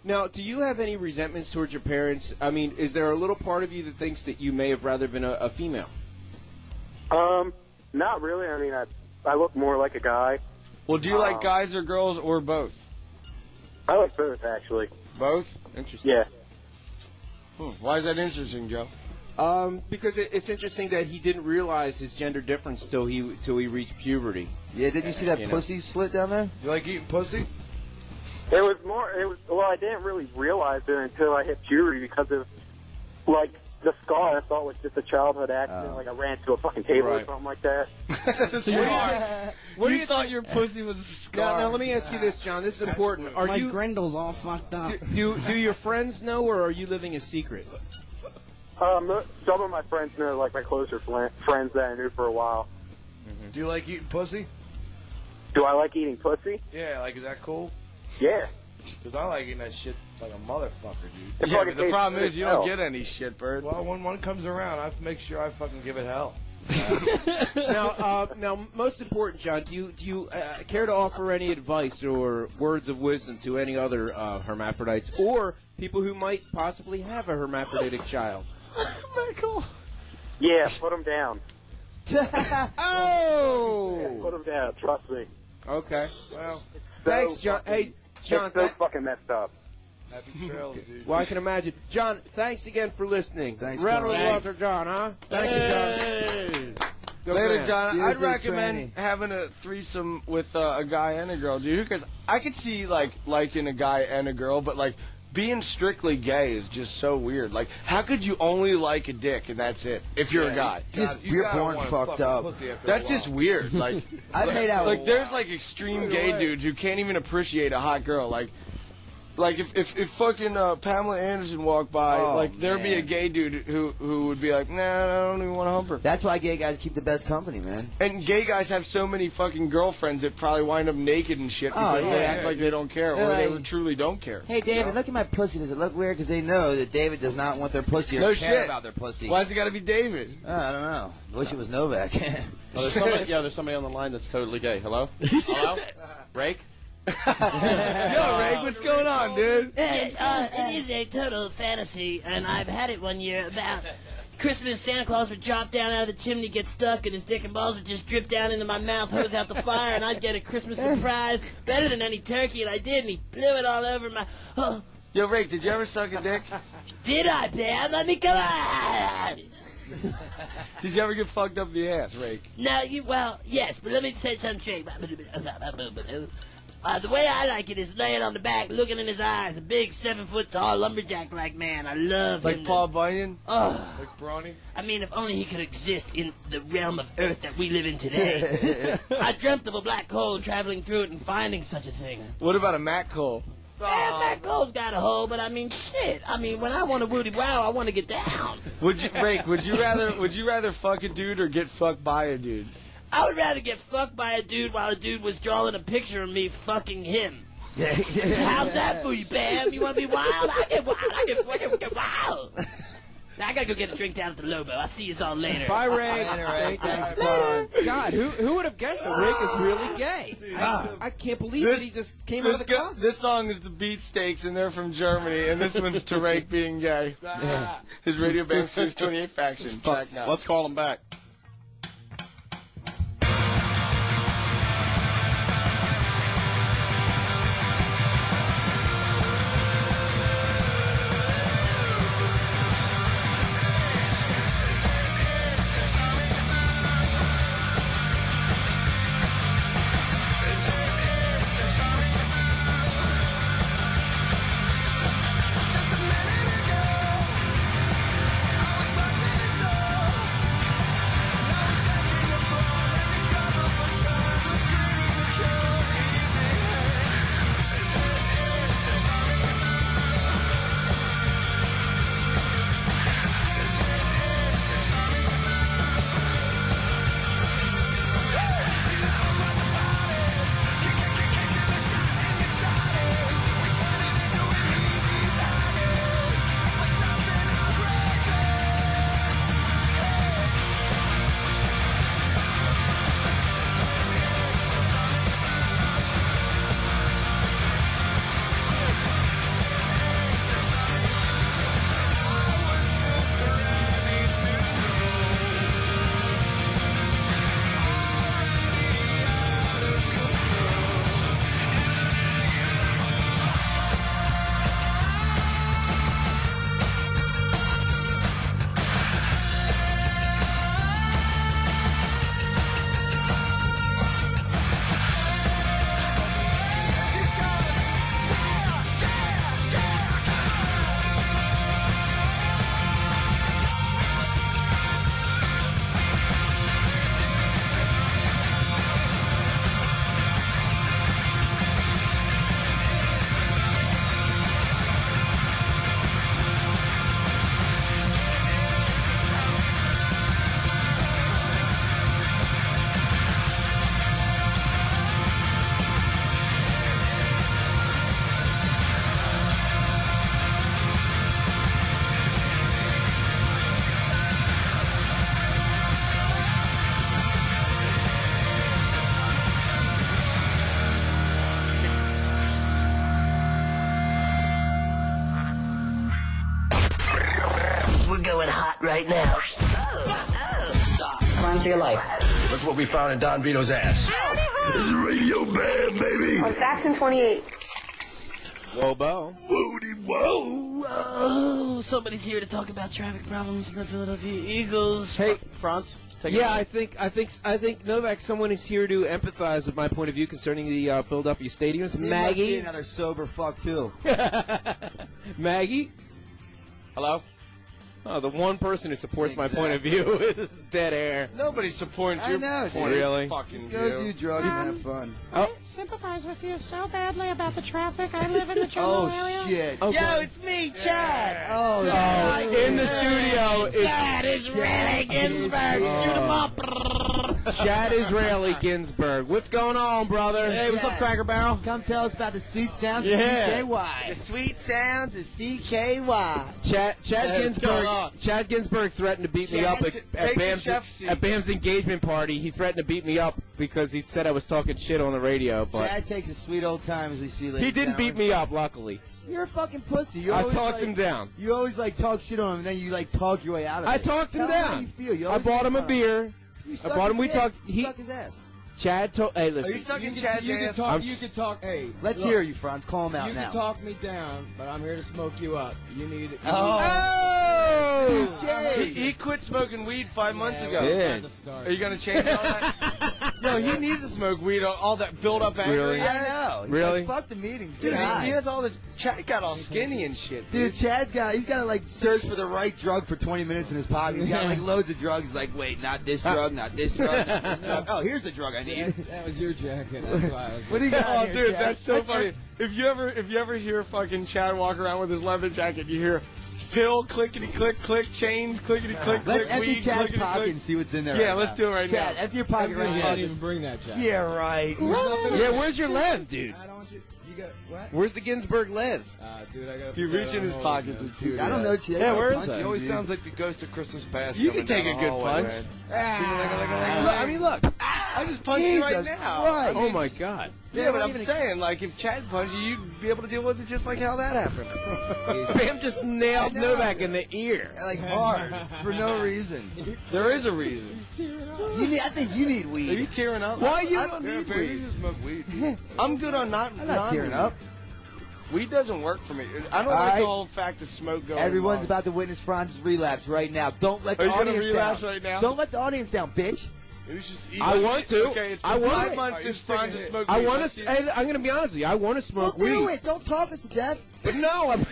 [SPEAKER 8] Now, do you have any resentments towards your parents? I mean, is there a little part of you that thinks that you may have rather been a, a female?
[SPEAKER 12] Um, not really. I mean, I I look more like a guy.
[SPEAKER 7] Well, do you like
[SPEAKER 12] Um,
[SPEAKER 7] guys or girls or both?
[SPEAKER 12] I like both, actually.
[SPEAKER 7] Both? Interesting.
[SPEAKER 12] Yeah.
[SPEAKER 7] Hmm. Why is that interesting, Joe?
[SPEAKER 8] Um, because it, it's interesting that he didn't realize his gender difference till he till he reached puberty.
[SPEAKER 6] Yeah, did you see that
[SPEAKER 8] You know.
[SPEAKER 6] pussy slit down there?
[SPEAKER 13] You like eating pussy?
[SPEAKER 12] It was more. It was well. I didn't really realize it until I hit puberty because of like the scar. I thought was just a childhood accident.
[SPEAKER 6] Oh.
[SPEAKER 12] Like I ran to a fucking table
[SPEAKER 7] Right.
[SPEAKER 12] or something like that.
[SPEAKER 8] What do
[SPEAKER 7] you
[SPEAKER 8] you
[SPEAKER 7] thought your pussy was a scar?
[SPEAKER 8] Now, now, let me ask you this, John. This is important. Are
[SPEAKER 9] My
[SPEAKER 8] you
[SPEAKER 9] Grendel's all fucked up.
[SPEAKER 8] do, do do your friends know, or are you living a secret?
[SPEAKER 12] Um, some of my friends know, like my closer fl- friends that I knew for a while.
[SPEAKER 13] Do you like eating pussy?
[SPEAKER 12] Do I like eating pussy?
[SPEAKER 13] Yeah, like, is that cool?
[SPEAKER 12] Yeah.
[SPEAKER 13] Because I like eating that shit like a motherfucker, dude.
[SPEAKER 12] It's
[SPEAKER 7] Yeah,
[SPEAKER 12] like
[SPEAKER 7] but
[SPEAKER 12] it
[SPEAKER 7] the
[SPEAKER 12] tastes
[SPEAKER 7] problem
[SPEAKER 12] good
[SPEAKER 7] is you
[SPEAKER 12] as
[SPEAKER 7] don't
[SPEAKER 12] hell.
[SPEAKER 7] get any shit, Bird.
[SPEAKER 13] Well, when one comes around, I have to make sure I fucking give it hell.
[SPEAKER 8] now, uh, now, most important, John, do you do you uh, care to offer any advice or words of wisdom to any other uh, hermaphrodites or people who might possibly have a hermaphroditic child?
[SPEAKER 9] Michael.
[SPEAKER 12] Yeah, put them down.
[SPEAKER 8] Oh!
[SPEAKER 12] Yeah, put them down. Trust me.
[SPEAKER 8] Okay.
[SPEAKER 13] Well,
[SPEAKER 12] So
[SPEAKER 8] Thanks, John.
[SPEAKER 12] fucking-
[SPEAKER 8] Hey, John.
[SPEAKER 12] It's so
[SPEAKER 8] th-
[SPEAKER 12] fucking messed up.
[SPEAKER 13] happy trails, dude.
[SPEAKER 8] well, I can imagine. John, thanks again for listening.
[SPEAKER 6] Thanks,
[SPEAKER 8] Round of
[SPEAKER 6] John.
[SPEAKER 8] applause for John, huh? Thank you, John. Go
[SPEAKER 7] Later,
[SPEAKER 8] man.
[SPEAKER 7] John.
[SPEAKER 6] See you
[SPEAKER 7] I'd
[SPEAKER 6] for the
[SPEAKER 7] recommend
[SPEAKER 6] training.
[SPEAKER 7] having a threesome with uh, a guy and a girl, dude. Because I could see like liking a guy and a girl, but like being strictly gay is just so weird. Like, how could you only like a dick and that's it if you're a guy?
[SPEAKER 6] Just
[SPEAKER 13] You
[SPEAKER 6] you're
[SPEAKER 13] gotta
[SPEAKER 6] born
[SPEAKER 13] wanna
[SPEAKER 6] fucked
[SPEAKER 13] fuck
[SPEAKER 6] up.
[SPEAKER 13] pussy after a
[SPEAKER 7] That's
[SPEAKER 13] while.
[SPEAKER 7] just weird. Like,
[SPEAKER 6] I've
[SPEAKER 7] like,
[SPEAKER 6] made out
[SPEAKER 7] like
[SPEAKER 6] with-
[SPEAKER 7] there's like extreme gay dudes who can't even appreciate a hot girl. Like, like if if, if fucking uh, Pamela Anderson walked by,
[SPEAKER 6] Oh,
[SPEAKER 7] like there'd be a
[SPEAKER 6] man.
[SPEAKER 7] gay dude who who would be like, nah, I don't even want to hump her.
[SPEAKER 6] That's why gay guys keep the best company, man.
[SPEAKER 7] And gay guys have so many fucking girlfriends that probably wind up naked and shit because
[SPEAKER 6] Oh,
[SPEAKER 7] they
[SPEAKER 6] yeah.
[SPEAKER 7] act like they don't care
[SPEAKER 6] They're
[SPEAKER 7] or they
[SPEAKER 6] like,
[SPEAKER 7] truly don't care.
[SPEAKER 6] Hey, David, look at my pussy. Does it look weird? Because they know that David does not want their pussy or
[SPEAKER 7] No
[SPEAKER 6] care
[SPEAKER 7] shit.
[SPEAKER 6] about their pussy.
[SPEAKER 7] Why's it got to be David?
[SPEAKER 6] Uh, I don't know. Wish it was Novak.
[SPEAKER 10] Oh, there's somebody, yeah, there's somebody on the line that's totally gay. Hello? Hello? Rake?
[SPEAKER 7] Yo, Ray, what's going on, dude?
[SPEAKER 14] Yes, uh, it is a total fantasy, and I've had it one year about Christmas. Santa Claus would drop down out of the chimney, get stuck, and his dick and balls would just drip down into my mouth, hose out the fire, and I'd get a Christmas surprise better than any turkey, and I did, and he blew it all over my... Oh,
[SPEAKER 7] Yo, Ray, did you ever suck a dick?
[SPEAKER 14] did I, Pam? Let me come on!
[SPEAKER 7] Did you ever get fucked up the ass, Ray?
[SPEAKER 14] No, you, well, yes, but let me say something straight. Uh, the way I like it is laying on the back, looking in his eyes, a big seven-foot-tall lumberjack-like man. I love him.
[SPEAKER 7] Like Paul Bunyan?
[SPEAKER 14] Oh.
[SPEAKER 13] Like Brawny?
[SPEAKER 14] I mean, if only he could exist in the realm of Earth that we live in today. I dreamt of a black hole traveling through it and finding such a thing.
[SPEAKER 7] What about a Matt Cole?
[SPEAKER 14] Yeah, black hole's got a hole, but I mean, shit. I mean, when I want to woody wow, I want to get down.
[SPEAKER 7] Would you, Ray, would you rather would you rather fuck a dude or get fucked by a dude?
[SPEAKER 14] I would rather get fucked by a dude while a dude was drawing a picture of me fucking him. How's that for you, Bam? You want to be wild? I get wild. I get, I get, get wild. Now, I gotta go get a drink down at the Lobo. I'll see you all later.
[SPEAKER 8] Bye, Ray. Thank you. Bye. God, who who would have guessed that Rick is really gay? I, I can't believe that he just came out
[SPEAKER 7] this
[SPEAKER 8] of the
[SPEAKER 7] go-
[SPEAKER 8] closet.
[SPEAKER 7] This song is the Beat Steaks, and they're from Germany, and this one's Tarek being gay. His Radio Bang Series twenty-eight faction. Check now.
[SPEAKER 10] Let's call him back.
[SPEAKER 2] Just a minute ago, I was watching the show.
[SPEAKER 14] we're going hot right now. Oh, oh. Stop.
[SPEAKER 3] Run for your life.
[SPEAKER 2] Look what we found in Don Vito's ass. It's Radio Bam, baby.
[SPEAKER 3] On Faction twenty-eight.
[SPEAKER 8] Whoa, Bo.
[SPEAKER 14] Woody, whoa. Oh, somebody's here to talk about traffic problems in the Philadelphia Eagles.
[SPEAKER 8] Hey,
[SPEAKER 10] Franz. Take
[SPEAKER 8] yeah, I think I think I think Novak. Someone is here to empathize with my point of view concerning the uh, Philadelphia stadiums.
[SPEAKER 6] He must be
[SPEAKER 8] Maggie,
[SPEAKER 6] another sober fuck too.
[SPEAKER 8] Maggie.
[SPEAKER 10] Hello.
[SPEAKER 8] Oh, the one person who supports my point of view is dead air.
[SPEAKER 7] Nobody supports
[SPEAKER 6] I
[SPEAKER 7] your
[SPEAKER 6] know,
[SPEAKER 7] point.
[SPEAKER 6] dude.
[SPEAKER 8] Really?
[SPEAKER 7] Fucking
[SPEAKER 6] Just go
[SPEAKER 7] view.
[SPEAKER 6] do drugs and have fun.
[SPEAKER 8] Oh,
[SPEAKER 15] Sympathize with you so badly about the traffic. I live in the Trumbull
[SPEAKER 6] Oh
[SPEAKER 15] area.
[SPEAKER 6] shit.
[SPEAKER 8] oh,
[SPEAKER 14] Yo, it's me, Chad.
[SPEAKER 6] Oh,
[SPEAKER 8] oh, in the studio is
[SPEAKER 14] Chad Israeli Ginsburg. Shoot him up.
[SPEAKER 8] Chad Israeli Ginsburg. What's going on, brother?
[SPEAKER 10] Hey, what's up, Cracker Barrel?
[SPEAKER 6] Come tell us about the sweet sounds
[SPEAKER 10] Yeah.
[SPEAKER 6] of C K Y.
[SPEAKER 14] The sweet sounds of C K Y.
[SPEAKER 8] Chad, Chad
[SPEAKER 10] Hey, what's going
[SPEAKER 8] Ginsburg.
[SPEAKER 10] on?
[SPEAKER 8] Chad Ginsburg threatened to beat me up at,
[SPEAKER 7] Take
[SPEAKER 8] at,
[SPEAKER 7] your
[SPEAKER 8] Bam's,
[SPEAKER 7] chef seat.
[SPEAKER 8] at Bam's engagement party. He threatened to beat me up because he said I was talking shit on the radio, but
[SPEAKER 6] Chad takes a sweet old time as we see.
[SPEAKER 8] he didn't beat me up. Luckily,
[SPEAKER 6] You're a fucking pussy. You
[SPEAKER 8] I
[SPEAKER 6] always,
[SPEAKER 8] talked
[SPEAKER 6] like,
[SPEAKER 8] him down.
[SPEAKER 6] You always like talk shit on him, and then you like talk your way out of it.
[SPEAKER 8] I talked him
[SPEAKER 6] Tell him
[SPEAKER 8] down.
[SPEAKER 6] how you feel. You
[SPEAKER 8] I
[SPEAKER 6] always
[SPEAKER 8] bought
[SPEAKER 6] make
[SPEAKER 8] him a
[SPEAKER 6] fun of
[SPEAKER 8] beer.
[SPEAKER 6] You
[SPEAKER 8] I
[SPEAKER 6] suck
[SPEAKER 8] bought him.
[SPEAKER 6] his
[SPEAKER 8] We
[SPEAKER 6] dick.
[SPEAKER 8] talked.
[SPEAKER 6] You
[SPEAKER 8] He
[SPEAKER 6] suck his ass.
[SPEAKER 8] Chad told. Hey, listen.
[SPEAKER 7] Are you sucking
[SPEAKER 16] You
[SPEAKER 7] Chad
[SPEAKER 16] can, you can
[SPEAKER 7] ass?
[SPEAKER 16] talk.
[SPEAKER 8] I'm
[SPEAKER 16] You
[SPEAKER 8] s-
[SPEAKER 16] can talk. Hey,
[SPEAKER 6] Let's
[SPEAKER 16] look,
[SPEAKER 6] hear you, Franz. Call him out
[SPEAKER 16] You
[SPEAKER 6] now.
[SPEAKER 16] can talk me down, but I'm here to smoke you up. You need. You
[SPEAKER 6] Oh,
[SPEAKER 7] He,
[SPEAKER 6] touche.
[SPEAKER 7] he quit smoking weed five months
[SPEAKER 16] Yeah,
[SPEAKER 7] ago.
[SPEAKER 16] well,
[SPEAKER 8] Yeah.
[SPEAKER 16] time to start.
[SPEAKER 7] Are you gonna change all that? No, he needs to smoke weed. All, all that build up anger.
[SPEAKER 8] Really?
[SPEAKER 7] he has.
[SPEAKER 6] I know. He's
[SPEAKER 8] Really?
[SPEAKER 6] Like, fuck the meetings,
[SPEAKER 7] Dude,
[SPEAKER 6] dude.
[SPEAKER 7] he, he has all this. Chad got all skinny and shit.
[SPEAKER 6] Dude, Chad's got, he's got to like search for the right drug for twenty minutes in his pocket. He's got like loads of drugs. He's like, wait, not this drug, not this drug, not this drug. Oh, here's the drug I need.
[SPEAKER 16] That's, that was your jacket. That's why I was.
[SPEAKER 6] What do you got
[SPEAKER 7] Oh,
[SPEAKER 6] here,
[SPEAKER 7] dude,
[SPEAKER 6] Chad?
[SPEAKER 7] that's so funny. If you ever, if you ever hear fucking Chad walk around with his leather jacket, you hear pill, clickety click, click, change, clickety click,
[SPEAKER 6] Let's
[SPEAKER 7] click,
[SPEAKER 6] empty
[SPEAKER 7] weed,
[SPEAKER 6] Chad's
[SPEAKER 7] clickety
[SPEAKER 6] pocket
[SPEAKER 7] click.
[SPEAKER 6] and see what's in there.
[SPEAKER 7] Yeah,
[SPEAKER 6] right
[SPEAKER 7] let's
[SPEAKER 6] now.
[SPEAKER 7] do it right
[SPEAKER 6] Chad,
[SPEAKER 7] now.
[SPEAKER 6] empty your pocket
[SPEAKER 7] Empty
[SPEAKER 6] right
[SPEAKER 7] your
[SPEAKER 16] I
[SPEAKER 6] now.
[SPEAKER 16] didn't even bring that jacket.
[SPEAKER 6] Yeah, right.
[SPEAKER 8] Yeah, where's your lev, dude?
[SPEAKER 16] I don't want you. You got what?
[SPEAKER 8] Where's the Ginsburg lev?
[SPEAKER 16] Uh, dude, I got.
[SPEAKER 7] If you reach in his pockets and see.
[SPEAKER 6] I don't know, Chad.
[SPEAKER 13] Yeah, where
[SPEAKER 6] Punch
[SPEAKER 13] is he? He
[SPEAKER 6] him,
[SPEAKER 13] always
[SPEAKER 6] dude.
[SPEAKER 13] sounds like the ghost of Christmas past.
[SPEAKER 7] You
[SPEAKER 13] coming
[SPEAKER 7] can take
[SPEAKER 13] down
[SPEAKER 7] a
[SPEAKER 13] the
[SPEAKER 7] good
[SPEAKER 13] hallway,
[SPEAKER 7] punch.
[SPEAKER 13] man.
[SPEAKER 7] Look, I mean, look. I just punched you right
[SPEAKER 6] Jesus
[SPEAKER 7] now.
[SPEAKER 6] Christ.
[SPEAKER 8] Oh my God!
[SPEAKER 7] Yeah, but I'm saying, like, if Chad punched you, you'd be able to deal with it just like how that happened.
[SPEAKER 8] Bam just nailed Novak in the ear.
[SPEAKER 6] Like hard for no reason.
[SPEAKER 7] There is a reason.
[SPEAKER 6] You need, I think you need
[SPEAKER 7] Are
[SPEAKER 6] weed.
[SPEAKER 7] you tearing up?
[SPEAKER 8] Why you-
[SPEAKER 7] I don't
[SPEAKER 13] Yeah,
[SPEAKER 7] need
[SPEAKER 13] baby,
[SPEAKER 7] weed.
[SPEAKER 13] you just smoke weed.
[SPEAKER 7] I'm good on not.
[SPEAKER 6] I'm not tearing up.
[SPEAKER 7] Weed doesn't work for me. I don't
[SPEAKER 6] All
[SPEAKER 7] like
[SPEAKER 6] right.
[SPEAKER 7] the whole fact of smoke going.
[SPEAKER 6] Everyone's
[SPEAKER 7] wrong.
[SPEAKER 6] about to witness Franz's relapse right now. Don't let
[SPEAKER 7] Are
[SPEAKER 6] the
[SPEAKER 7] you gonna
[SPEAKER 6] audience
[SPEAKER 7] relapse
[SPEAKER 6] down.
[SPEAKER 7] right now?
[SPEAKER 6] Don't let the audience down, bitch.
[SPEAKER 13] You should eat
[SPEAKER 8] I want to.
[SPEAKER 7] Okay, it's
[SPEAKER 8] I
[SPEAKER 7] been
[SPEAKER 8] want
[SPEAKER 7] five
[SPEAKER 8] to.
[SPEAKER 7] months since Franz has smoked
[SPEAKER 8] I
[SPEAKER 7] weed.
[SPEAKER 8] want
[SPEAKER 7] Let's
[SPEAKER 8] to.
[SPEAKER 7] see-
[SPEAKER 8] And I'm gonna be honest with you. I want to
[SPEAKER 6] Well,
[SPEAKER 8] smoke
[SPEAKER 6] do
[SPEAKER 8] weed.
[SPEAKER 6] it. Don't talk us to death.
[SPEAKER 8] But no, I'm.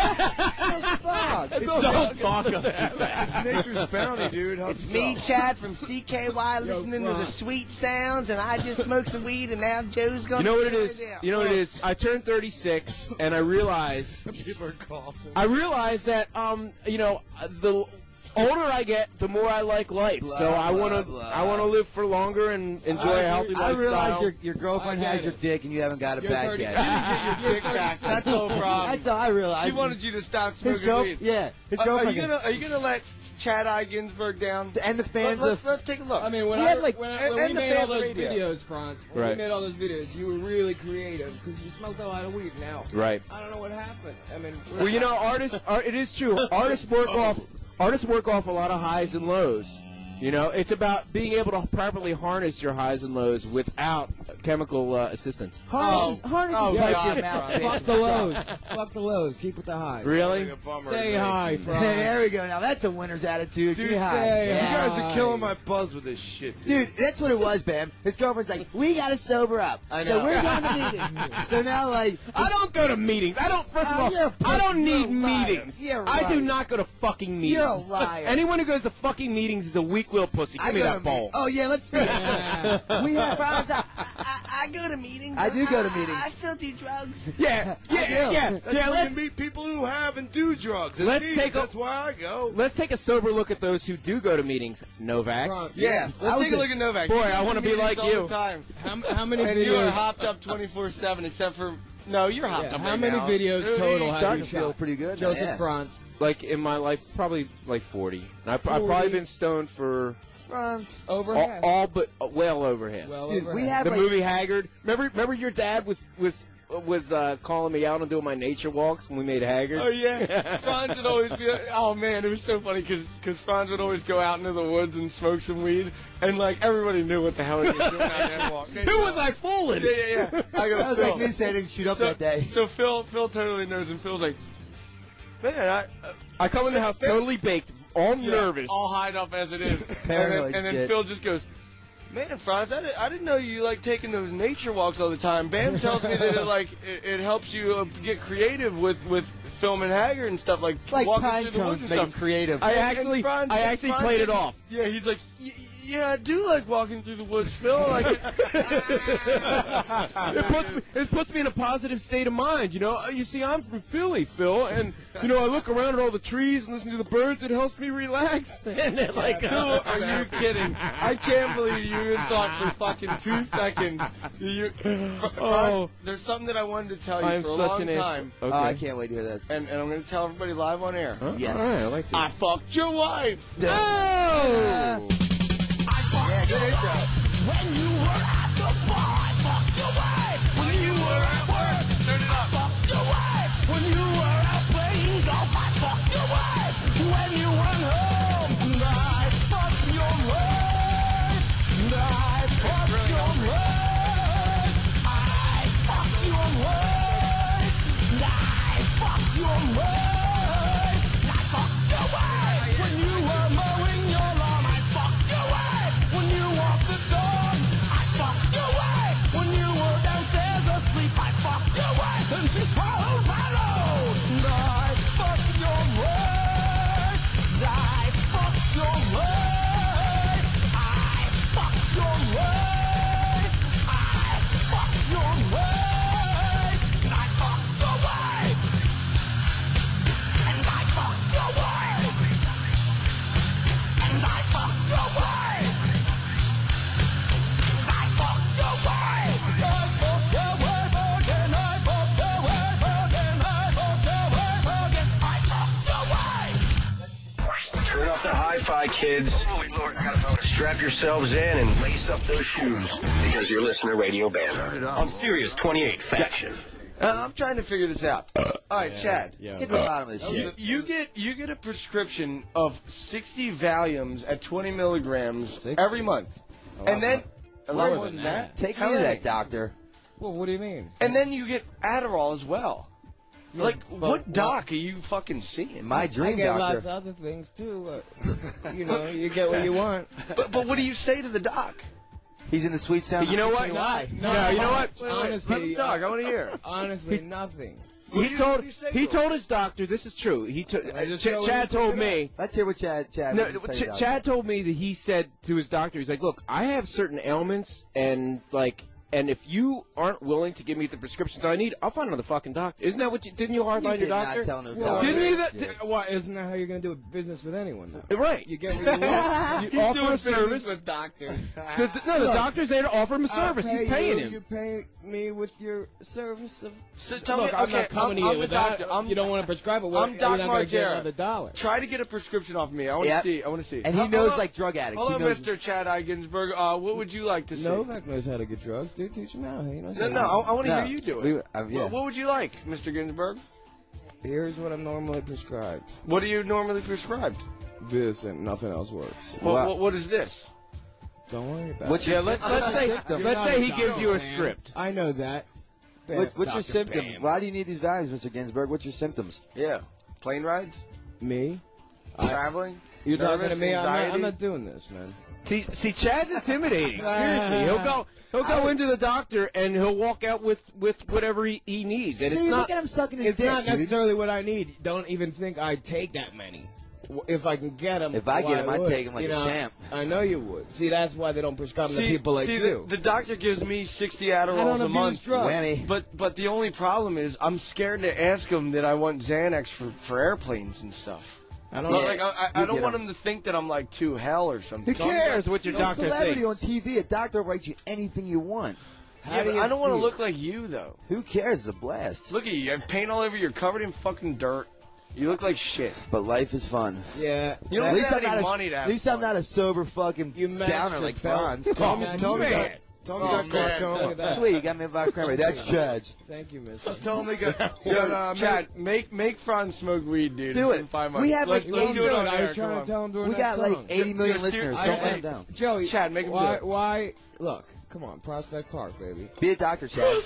[SPEAKER 6] Fuck.
[SPEAKER 10] Don't talk us to that.
[SPEAKER 13] It's nature's bounty, dude. Help
[SPEAKER 14] It's me,
[SPEAKER 13] yourself.
[SPEAKER 14] Chad from C K Y, listening to the
[SPEAKER 16] Franz.
[SPEAKER 14] sweet sounds, and I just smoked some weed, and now Joe's gonna.
[SPEAKER 8] You know what it
[SPEAKER 14] throw
[SPEAKER 8] is?
[SPEAKER 14] down.
[SPEAKER 8] You know what it is? I turned thirty-six, and I realize. I realize that um, you know, the older I get, the more I like life.
[SPEAKER 6] Blah,
[SPEAKER 8] so I
[SPEAKER 6] blah,
[SPEAKER 8] want to,
[SPEAKER 6] blah.
[SPEAKER 8] I want to live for longer and enjoy a healthy
[SPEAKER 6] I
[SPEAKER 8] lifestyle.
[SPEAKER 6] realize your, your girlfriend
[SPEAKER 16] I get
[SPEAKER 6] has your
[SPEAKER 16] it.
[SPEAKER 6] dick and you haven't got it
[SPEAKER 16] You're
[SPEAKER 6] back
[SPEAKER 16] thirty
[SPEAKER 6] yet.
[SPEAKER 7] Get your dick back. That's the whole problem.
[SPEAKER 6] That's all I realized.
[SPEAKER 7] She wanted you to stop
[SPEAKER 6] His
[SPEAKER 7] smoking
[SPEAKER 6] girl,
[SPEAKER 7] weed.
[SPEAKER 6] yeah, his
[SPEAKER 7] Are- Are
[SPEAKER 6] girlfriend.
[SPEAKER 7] you gonna Are you gonna let Chad I. Ginsburg down?
[SPEAKER 6] and the fans
[SPEAKER 7] Let's,
[SPEAKER 6] of
[SPEAKER 7] let's take a look.
[SPEAKER 16] I mean, when
[SPEAKER 6] We
[SPEAKER 16] I
[SPEAKER 6] had, like-
[SPEAKER 16] when,
[SPEAKER 7] and-
[SPEAKER 16] when we
[SPEAKER 7] and the
[SPEAKER 16] made all
[SPEAKER 7] fans
[SPEAKER 16] those
[SPEAKER 7] radio.
[SPEAKER 16] videos, Franz, when
[SPEAKER 8] Right.
[SPEAKER 16] we made all those videos, you were really creative because you smoked a lot of weed. Now,
[SPEAKER 8] Right.
[SPEAKER 16] I don't know what happened. I mean,
[SPEAKER 8] Well, you know, artists. Are, it is true. Artists work off. Artists work off a lot of highs and lows. You know, it's about being able to properly harness your highs and lows without chemical uh, assistance.
[SPEAKER 6] harnesses, harnesses
[SPEAKER 7] oh,
[SPEAKER 6] pipe
[SPEAKER 7] God,
[SPEAKER 6] your mouth. bitch.
[SPEAKER 16] fuck the lows. Fuck the lows. Keep with the highs.
[SPEAKER 8] Really?
[SPEAKER 13] Like a bummer,
[SPEAKER 16] Stay
[SPEAKER 13] man.
[SPEAKER 16] high, Franz.
[SPEAKER 6] Hey, there we go. Now that's a winner's attitude.
[SPEAKER 13] Dude,
[SPEAKER 6] Get high.
[SPEAKER 16] stay
[SPEAKER 13] You
[SPEAKER 6] Yeah.
[SPEAKER 13] guys are killing my buzz with this shit, dude.
[SPEAKER 6] Dude, that's what it was, Bam. His girlfriend's like, we gotta sober up.
[SPEAKER 7] I
[SPEAKER 6] So
[SPEAKER 7] know.
[SPEAKER 6] we're going to meetings. So now, like,
[SPEAKER 8] I don't go to meetings. I don't. First of
[SPEAKER 6] Oh,
[SPEAKER 8] all,
[SPEAKER 6] you're a
[SPEAKER 8] I don't
[SPEAKER 6] pussy.
[SPEAKER 8] need
[SPEAKER 6] You're a liar.
[SPEAKER 8] meetings.
[SPEAKER 6] You're
[SPEAKER 8] I do
[SPEAKER 6] right.
[SPEAKER 8] not go to fucking meetings.
[SPEAKER 6] You're a liar.
[SPEAKER 8] Anyone who goes to fucking meetings is a weak-willed pussy. Give
[SPEAKER 6] I
[SPEAKER 8] me
[SPEAKER 6] go
[SPEAKER 8] that
[SPEAKER 6] to me-
[SPEAKER 8] bowl.
[SPEAKER 6] Oh yeah, let's see. we have.
[SPEAKER 14] Franz, I, I, I go to meetings.
[SPEAKER 6] I do go to meetings.
[SPEAKER 14] I, I still do drugs.
[SPEAKER 8] Yeah,
[SPEAKER 6] I
[SPEAKER 8] yeah,
[SPEAKER 6] do.
[SPEAKER 8] yeah,
[SPEAKER 13] That's
[SPEAKER 8] yeah.
[SPEAKER 13] where
[SPEAKER 8] Let's
[SPEAKER 13] you meet people who have and do drugs. It's
[SPEAKER 8] Let's
[SPEAKER 13] neat.
[SPEAKER 8] take a-
[SPEAKER 13] That's why I go.
[SPEAKER 8] let's take a sober look at those who do go to meetings. Novak.
[SPEAKER 16] Franz,
[SPEAKER 7] Yeah,
[SPEAKER 6] I
[SPEAKER 7] let's
[SPEAKER 6] was
[SPEAKER 7] take a
[SPEAKER 6] a-
[SPEAKER 7] look at Novak.
[SPEAKER 8] Boy,
[SPEAKER 7] He
[SPEAKER 8] I
[SPEAKER 7] goes
[SPEAKER 8] wanna
[SPEAKER 7] to
[SPEAKER 8] be
[SPEAKER 7] meetings
[SPEAKER 8] like
[SPEAKER 7] all
[SPEAKER 8] you.
[SPEAKER 7] the time.
[SPEAKER 16] How, how many
[SPEAKER 7] And you are
[SPEAKER 16] videos?
[SPEAKER 7] hopped up twenty-four seven, except for no, you're hopped
[SPEAKER 16] Yeah,
[SPEAKER 7] up.
[SPEAKER 16] how
[SPEAKER 7] right
[SPEAKER 16] many
[SPEAKER 7] now.
[SPEAKER 16] videos
[SPEAKER 7] Dude,
[SPEAKER 16] total
[SPEAKER 7] he's
[SPEAKER 16] have
[SPEAKER 6] Starting
[SPEAKER 16] you
[SPEAKER 6] to feel
[SPEAKER 16] shot?
[SPEAKER 6] pretty good.
[SPEAKER 16] Joseph
[SPEAKER 6] yeah.
[SPEAKER 16] Franz.
[SPEAKER 8] Like in my life, probably like forty. I've, I've probably
[SPEAKER 16] forty?
[SPEAKER 8] been stoned for
[SPEAKER 7] Franz.
[SPEAKER 16] Over
[SPEAKER 8] all,
[SPEAKER 16] half.
[SPEAKER 8] all but uh, well over half.
[SPEAKER 16] Well
[SPEAKER 6] Dude,
[SPEAKER 16] over
[SPEAKER 6] we
[SPEAKER 16] half.
[SPEAKER 6] have
[SPEAKER 8] the
[SPEAKER 6] like,
[SPEAKER 8] movie Haggard. Remember, remember your dad was was was uh, calling me out on doing my nature walks when we made Haggard.
[SPEAKER 7] Oh, yeah. Franz would always be, oh, man, it was so funny because Franz would always go out into the woods and smoke some weed, and, like, everybody knew what the hell he was doing out there walking.
[SPEAKER 8] Who was I fooling?
[SPEAKER 7] Yeah, yeah, yeah. I go,
[SPEAKER 6] That was
[SPEAKER 7] Phil.
[SPEAKER 6] like me saying I didn't shoot up
[SPEAKER 7] so,
[SPEAKER 6] that day.
[SPEAKER 7] So Phil Phil totally knows, and Phil's like, man, I... Uh,
[SPEAKER 8] I come in the house totally baked, all
[SPEAKER 7] yeah,
[SPEAKER 8] nervous.
[SPEAKER 7] all hide up as it is. and
[SPEAKER 6] Paranoid
[SPEAKER 7] then, and then
[SPEAKER 6] shit.
[SPEAKER 7] Phil just goes, man, Franz, I, did, I didn't know you like taking those nature walks all the time. Bam tells me that it like it, it helps you uh, get creative with with filming Haggard and stuff like,
[SPEAKER 6] Like
[SPEAKER 7] walking
[SPEAKER 6] pine
[SPEAKER 7] through the woods
[SPEAKER 6] cones
[SPEAKER 7] and
[SPEAKER 6] make
[SPEAKER 7] stuff.
[SPEAKER 6] him creative.
[SPEAKER 8] I
[SPEAKER 7] And-
[SPEAKER 8] actually,
[SPEAKER 7] and Franz-
[SPEAKER 8] I
[SPEAKER 7] and
[SPEAKER 8] actually
[SPEAKER 7] Franz
[SPEAKER 8] played it
[SPEAKER 7] didn't-
[SPEAKER 8] off.
[SPEAKER 7] Yeah, he's like, "Y- yeah, I do like walking through the woods, Phil. Like,
[SPEAKER 8] It puts me, it puts me in a positive state of mind. You know, Uh, you see, I'm from Philly, Phil, and you know, I look around at all the trees and listen to the birds. It helps me relax. And they're like,
[SPEAKER 7] who are you kidding? I can't believe you even thought for fucking two seconds. You, Fr- Franz,
[SPEAKER 8] Oh.
[SPEAKER 7] there's something that I wanted to tell you
[SPEAKER 8] I am
[SPEAKER 7] for a
[SPEAKER 8] such
[SPEAKER 7] long
[SPEAKER 8] an ass-
[SPEAKER 7] time.
[SPEAKER 8] Okay.
[SPEAKER 6] Oh, I can't wait to hear this.
[SPEAKER 7] And, and I'm going to tell everybody live on air.
[SPEAKER 6] Yes.
[SPEAKER 8] All right, I like
[SPEAKER 7] I fucked your wife.
[SPEAKER 8] Oh!
[SPEAKER 6] Yeah, good intro.
[SPEAKER 2] When you were at the bar, I fucked your wife. When you were at work, turn it up. I fucked your wife. When you were out playing golf, I fucked your wife. When you went home, I fucked your wife. I fucked your wife. I fucked your wife. I fucked your wife. I fucked your wife. When you were mowing your lawn, I fucked your wife. When you walked the dog, I fucked your wife. When you were downstairs asleep, I fucked your wife. And she swallowed my load. I fucked your wife. I fucked your wife. I fucked your wife. I fucked your wife. And I fucked your wife. And I fucked your wife. And I fucked your wife. And I fucked your wife. I fucked your wife again. I fucked your wife again. I fucked your wife again. I fucked your wife. Turn off the hi-fi, kids. Strap yourselves in and lace up those shoes because you're listening to Radio Bam on Sirius twenty-eight Faction.
[SPEAKER 7] Uh, I'm trying to figure this out. All right, Chad.
[SPEAKER 6] Let's get to the bottom of this
[SPEAKER 7] You,
[SPEAKER 6] shit.
[SPEAKER 7] you get you get a prescription of sixty Valiums at twenty milligrams every month, and then a lot more than that.
[SPEAKER 6] Take me
[SPEAKER 7] How
[SPEAKER 6] to
[SPEAKER 7] many?
[SPEAKER 6] that doctor.
[SPEAKER 16] Well, what do you mean?
[SPEAKER 7] And then you get Adderall as well.
[SPEAKER 16] Yeah,
[SPEAKER 7] like,
[SPEAKER 16] but
[SPEAKER 7] what doc are you fucking seeing?
[SPEAKER 6] My
[SPEAKER 16] I
[SPEAKER 6] dream
[SPEAKER 16] get
[SPEAKER 6] doctor.
[SPEAKER 16] lots of other things too. Uh, you know, you get what you want.
[SPEAKER 7] But but what do you say to the doc?
[SPEAKER 6] He's in the sweet sound.
[SPEAKER 8] You know what?
[SPEAKER 16] Why?
[SPEAKER 8] No, you know what?
[SPEAKER 16] Honestly,
[SPEAKER 7] let him talk. I want to hear.
[SPEAKER 16] Honestly, nothing.
[SPEAKER 8] He
[SPEAKER 7] do you-
[SPEAKER 8] told
[SPEAKER 7] what do you say
[SPEAKER 8] he
[SPEAKER 7] to him?
[SPEAKER 8] told his doctor. This is true. He to,
[SPEAKER 16] I just
[SPEAKER 8] Ch-
[SPEAKER 16] go
[SPEAKER 8] Chad
[SPEAKER 16] and
[SPEAKER 8] told
[SPEAKER 16] pick it
[SPEAKER 8] me.
[SPEAKER 6] Let's hear what Chad. Chad.
[SPEAKER 8] No,
[SPEAKER 6] what you
[SPEAKER 8] Ch-
[SPEAKER 6] say, doctor.
[SPEAKER 8] Chad told me that he said to his doctor, he's like, "Look, I have certain ailments, and like, and if you aren't willing to give me the prescriptions I need, I'll find another fucking doctor." Isn't that what you didn't you hardline
[SPEAKER 6] You
[SPEAKER 8] your
[SPEAKER 6] did not
[SPEAKER 8] doctor?
[SPEAKER 6] tell no
[SPEAKER 16] Well,
[SPEAKER 6] doctor.
[SPEAKER 8] Didn't you?
[SPEAKER 6] that-
[SPEAKER 8] That,
[SPEAKER 16] Why isn't that how you're gonna do business with anyone? Though?
[SPEAKER 8] right.
[SPEAKER 16] You get what you want.
[SPEAKER 8] You offer a service.
[SPEAKER 7] with doctors.
[SPEAKER 8] The, the- no, the
[SPEAKER 16] Look,
[SPEAKER 8] doctor's there to offer him a
[SPEAKER 16] I'll
[SPEAKER 8] service.
[SPEAKER 16] pay
[SPEAKER 8] He's paying
[SPEAKER 16] you,
[SPEAKER 8] him.
[SPEAKER 16] You pay me with your service of.
[SPEAKER 7] So tell
[SPEAKER 16] Look,
[SPEAKER 7] me,
[SPEAKER 16] I'm
[SPEAKER 7] okay,
[SPEAKER 16] not coming
[SPEAKER 7] I'm,
[SPEAKER 16] to
[SPEAKER 7] I'm
[SPEAKER 16] you
[SPEAKER 7] the
[SPEAKER 16] with
[SPEAKER 7] doctor.
[SPEAKER 16] that.
[SPEAKER 7] I'm,
[SPEAKER 16] you don't want to prescribe it. Well,
[SPEAKER 7] I'm
[SPEAKER 16] you're
[SPEAKER 7] Doc
[SPEAKER 16] not gonna get
[SPEAKER 7] Margera.
[SPEAKER 16] another dollar.
[SPEAKER 7] Try to get a prescription off me. I want to
[SPEAKER 6] Yep.
[SPEAKER 7] see. I want to see.
[SPEAKER 6] And he
[SPEAKER 7] Uh,
[SPEAKER 6] knows
[SPEAKER 7] hello-
[SPEAKER 6] like drug addicts.
[SPEAKER 7] Hello,
[SPEAKER 6] he knows,
[SPEAKER 7] Mister Chad Eigensberg. Uh, what would you like to see?
[SPEAKER 16] Novak knows how to get drugs. Dude, teach him how. He knows
[SPEAKER 7] No,
[SPEAKER 16] how
[SPEAKER 7] no,
[SPEAKER 16] to-
[SPEAKER 7] I, I want to
[SPEAKER 6] No,
[SPEAKER 7] hear you do it.
[SPEAKER 6] we- uh, yeah.
[SPEAKER 7] what, what would you like, Mister Ginsburg?
[SPEAKER 16] Here's what I'm normally prescribed.
[SPEAKER 7] What are you normally prescribed?
[SPEAKER 16] This and nothing else works.
[SPEAKER 7] What,
[SPEAKER 6] Wow.
[SPEAKER 7] what, what is this?
[SPEAKER 16] Don't worry about
[SPEAKER 6] What's
[SPEAKER 16] it.
[SPEAKER 6] your
[SPEAKER 8] Yeah, let, let's say
[SPEAKER 6] symptom?
[SPEAKER 8] let's
[SPEAKER 16] not
[SPEAKER 8] say
[SPEAKER 16] a
[SPEAKER 8] he gives you a
[SPEAKER 16] doctor, man.
[SPEAKER 8] script.
[SPEAKER 16] I know that.
[SPEAKER 6] What, what's your
[SPEAKER 8] Doctor
[SPEAKER 6] symptoms?
[SPEAKER 8] Bam.
[SPEAKER 6] Why do you need these values, Mister Ginsburg? What's your symptoms?
[SPEAKER 7] Yeah, plane rides,
[SPEAKER 16] Me?
[SPEAKER 7] traveling.
[SPEAKER 16] You're talking
[SPEAKER 7] nervous,
[SPEAKER 16] to me? I'm not,
[SPEAKER 7] anxiety?
[SPEAKER 16] I'm not doing this, man.
[SPEAKER 8] See, see, Chad's intimidating. Seriously, he'll go, he'll go into the doctor and he'll walk out with, with whatever he, he needs, and it's not.
[SPEAKER 6] him sucking his
[SPEAKER 16] It's
[SPEAKER 6] dick,
[SPEAKER 16] not
[SPEAKER 6] dude.
[SPEAKER 16] necessarily what I need. Don't even think I'd take that many. W- If I can get them.
[SPEAKER 6] If I get 'em, I'd
[SPEAKER 16] would.
[SPEAKER 6] take 'em like
[SPEAKER 16] You
[SPEAKER 6] a
[SPEAKER 16] know,
[SPEAKER 6] champ.
[SPEAKER 16] I know you would. See, that's why they don't prescribe them to people like
[SPEAKER 7] see
[SPEAKER 16] you.
[SPEAKER 7] The, the doctor gives me sixty
[SPEAKER 16] I don't
[SPEAKER 7] Adderalls a
[SPEAKER 16] abuse
[SPEAKER 7] month.
[SPEAKER 16] drugs.
[SPEAKER 6] Whammy.
[SPEAKER 7] But but the only problem is I'm scared to ask him that I want Xanax for, for airplanes and stuff.
[SPEAKER 16] I don't
[SPEAKER 7] But,
[SPEAKER 16] know.
[SPEAKER 7] like I, I, I
[SPEAKER 6] You
[SPEAKER 7] don't
[SPEAKER 6] get
[SPEAKER 7] want
[SPEAKER 6] 'em.
[SPEAKER 7] him to think that I'm like too hell or something.
[SPEAKER 8] Who cares what your
[SPEAKER 6] You're a
[SPEAKER 8] doctor
[SPEAKER 6] celebrity
[SPEAKER 8] thinks?
[SPEAKER 6] on T V. A doctor writes you anything you want.
[SPEAKER 16] How
[SPEAKER 7] Yeah,
[SPEAKER 16] do
[SPEAKER 7] but
[SPEAKER 16] you
[SPEAKER 7] I don't want to
[SPEAKER 16] feel?
[SPEAKER 7] look like you though.
[SPEAKER 6] Who cares? It's a blast.
[SPEAKER 7] Look at you. You have paint all over you. You're covered in fucking dirt. You look like shit.
[SPEAKER 6] But life is fun.
[SPEAKER 16] Yeah.
[SPEAKER 7] You don't
[SPEAKER 6] At least
[SPEAKER 7] have
[SPEAKER 6] I'm
[SPEAKER 7] any
[SPEAKER 6] not a,
[SPEAKER 7] money to have
[SPEAKER 6] At least I'm
[SPEAKER 7] fun.
[SPEAKER 6] not a sober fucking
[SPEAKER 16] You matched
[SPEAKER 6] downer
[SPEAKER 16] your
[SPEAKER 6] like
[SPEAKER 16] felt.
[SPEAKER 6] Franz.
[SPEAKER 16] Oh,
[SPEAKER 6] Tell me,
[SPEAKER 16] man,
[SPEAKER 6] tell me
[SPEAKER 8] man.
[SPEAKER 6] that.
[SPEAKER 13] Tell him
[SPEAKER 16] Oh,
[SPEAKER 13] you got
[SPEAKER 16] man.
[SPEAKER 13] glaucoma.
[SPEAKER 16] Look at that.
[SPEAKER 6] Sweet, you got me a vodka cranberry. That's Chad's.
[SPEAKER 16] Thank you, miss.
[SPEAKER 13] Just tell him he got. You
[SPEAKER 7] Yo,
[SPEAKER 13] got uh,
[SPEAKER 7] Chad, make make Franz smoke weed, dude.
[SPEAKER 6] Do
[SPEAKER 7] It's
[SPEAKER 6] it.
[SPEAKER 7] been Five months.
[SPEAKER 6] We have
[SPEAKER 7] let's,
[SPEAKER 6] like
[SPEAKER 7] let's
[SPEAKER 6] eighty
[SPEAKER 7] do it on
[SPEAKER 16] I
[SPEAKER 7] air.
[SPEAKER 16] was trying
[SPEAKER 7] come
[SPEAKER 16] to
[SPEAKER 7] on.
[SPEAKER 16] tell him during
[SPEAKER 6] We
[SPEAKER 16] that
[SPEAKER 6] got like
[SPEAKER 16] song.
[SPEAKER 6] eighty million
[SPEAKER 7] Yo,
[SPEAKER 6] listeners.
[SPEAKER 7] ser-
[SPEAKER 6] Don't
[SPEAKER 7] seriously.
[SPEAKER 6] let him down.
[SPEAKER 16] Joey,
[SPEAKER 7] Chad, make him
[SPEAKER 16] why,
[SPEAKER 7] do it.
[SPEAKER 16] Why? Look, come on, Prospect Park, baby.
[SPEAKER 6] Be a doctor, Chad.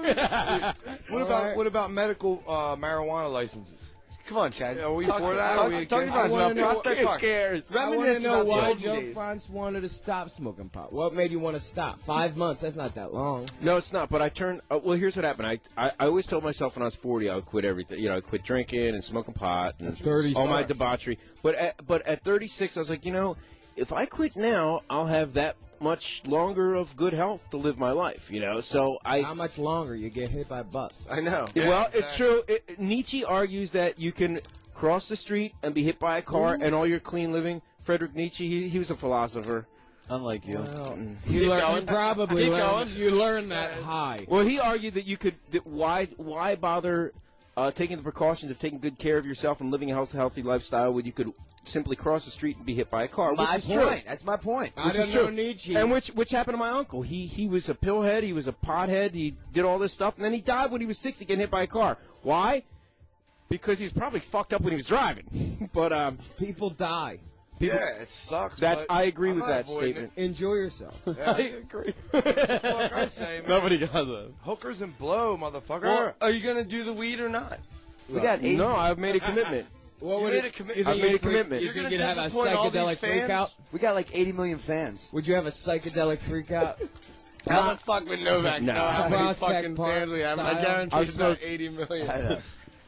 [SPEAKER 13] What about what about medical uh, marijuana licenses?
[SPEAKER 7] Come on, Chad.
[SPEAKER 13] Yeah, are we
[SPEAKER 7] talk
[SPEAKER 13] for
[SPEAKER 7] to,
[SPEAKER 13] that?
[SPEAKER 7] Talk,
[SPEAKER 13] Are we
[SPEAKER 7] talk to
[SPEAKER 13] against
[SPEAKER 7] Franz
[SPEAKER 16] I wanna
[SPEAKER 7] about
[SPEAKER 16] know
[SPEAKER 7] Prospect
[SPEAKER 16] what-
[SPEAKER 7] Park.
[SPEAKER 5] cares?
[SPEAKER 16] I want to
[SPEAKER 7] Reminisce
[SPEAKER 16] know
[SPEAKER 7] about the
[SPEAKER 16] why
[SPEAKER 7] old
[SPEAKER 16] Joe
[SPEAKER 7] days.
[SPEAKER 16] Franz wanted to stop smoking pot. What made you want to stop? Five months. That's not that long.
[SPEAKER 5] No, it's not. But I turned. Uh, well, here's what happened. I, I I always told myself when I was forty I would quit everything. You know, I quit drinking and smoking pot and
[SPEAKER 16] thirty-six.
[SPEAKER 5] all my debauchery. But at, but at thirty-six, I was like, you know, if I quit now, I'll have that much longer of good health to live my life. You know, so I.
[SPEAKER 16] How much longer? You get hit by a bus.
[SPEAKER 7] I know.
[SPEAKER 5] well, it's true. It, Nietzsche argues that you can cross the street and be hit by a car, and all your clean living. Friedrich Nietzsche, he, he was a philosopher.
[SPEAKER 6] Unlike you.
[SPEAKER 16] Well,
[SPEAKER 5] Mm.
[SPEAKER 16] you,
[SPEAKER 7] Keep
[SPEAKER 16] learn,
[SPEAKER 7] going.
[SPEAKER 16] you probably
[SPEAKER 7] Keep
[SPEAKER 16] learn,
[SPEAKER 7] going.
[SPEAKER 16] you learn that high.
[SPEAKER 5] Well, he argued that you could. That why why bother uh, taking the precautions of taking good care of yourself and living a health, healthy lifestyle when you could simply cross the street and be hit by a car?
[SPEAKER 6] My
[SPEAKER 5] which is
[SPEAKER 6] point.
[SPEAKER 5] true.
[SPEAKER 6] That's my point.
[SPEAKER 16] I
[SPEAKER 5] Which
[SPEAKER 16] don't
[SPEAKER 5] is
[SPEAKER 16] know
[SPEAKER 5] true.
[SPEAKER 16] Nietzsche.
[SPEAKER 5] And which which happened to my uncle. He he was a pillhead. He was a pothead. He did all this stuff, and then he died when he was sixty, getting hit by a car. Why? Because he's probably fucked up when he was driving. But um,
[SPEAKER 16] People die.
[SPEAKER 5] people,
[SPEAKER 13] Yeah, it sucks.
[SPEAKER 5] that
[SPEAKER 13] but
[SPEAKER 5] I agree
[SPEAKER 13] I'm
[SPEAKER 5] with
[SPEAKER 13] not
[SPEAKER 5] that
[SPEAKER 13] avoiding
[SPEAKER 5] statement.
[SPEAKER 16] Enjoy yourself.
[SPEAKER 13] it. Yeah, I agree. Fuck, I say, man.
[SPEAKER 10] Nobody got that.
[SPEAKER 13] Hookers and blow, motherfucker.
[SPEAKER 7] Well, are you gonna do the weed or not?
[SPEAKER 6] We got eighty.
[SPEAKER 5] No, I've made a commitment.
[SPEAKER 16] What
[SPEAKER 7] You
[SPEAKER 16] would
[SPEAKER 7] made
[SPEAKER 16] it-
[SPEAKER 7] a commi-
[SPEAKER 16] you
[SPEAKER 5] I
[SPEAKER 16] think
[SPEAKER 5] made
[SPEAKER 16] you'd
[SPEAKER 5] a commitment.
[SPEAKER 16] You
[SPEAKER 7] You're
[SPEAKER 16] think
[SPEAKER 7] gonna
[SPEAKER 16] you'd have a
[SPEAKER 7] disappoint all these
[SPEAKER 16] psychedelic freak
[SPEAKER 7] fans?
[SPEAKER 16] out?
[SPEAKER 6] We got like eighty million fans.
[SPEAKER 16] Would you have a psychedelic freak out?
[SPEAKER 7] How the fuck would Novak
[SPEAKER 5] No.
[SPEAKER 7] know how many
[SPEAKER 16] Prospect
[SPEAKER 7] fucking
[SPEAKER 16] Park
[SPEAKER 7] fans we have? I
[SPEAKER 16] style.
[SPEAKER 7] guarantee
[SPEAKER 5] I
[SPEAKER 7] it's about
[SPEAKER 5] smoked-
[SPEAKER 7] eighty million.
[SPEAKER 6] I know.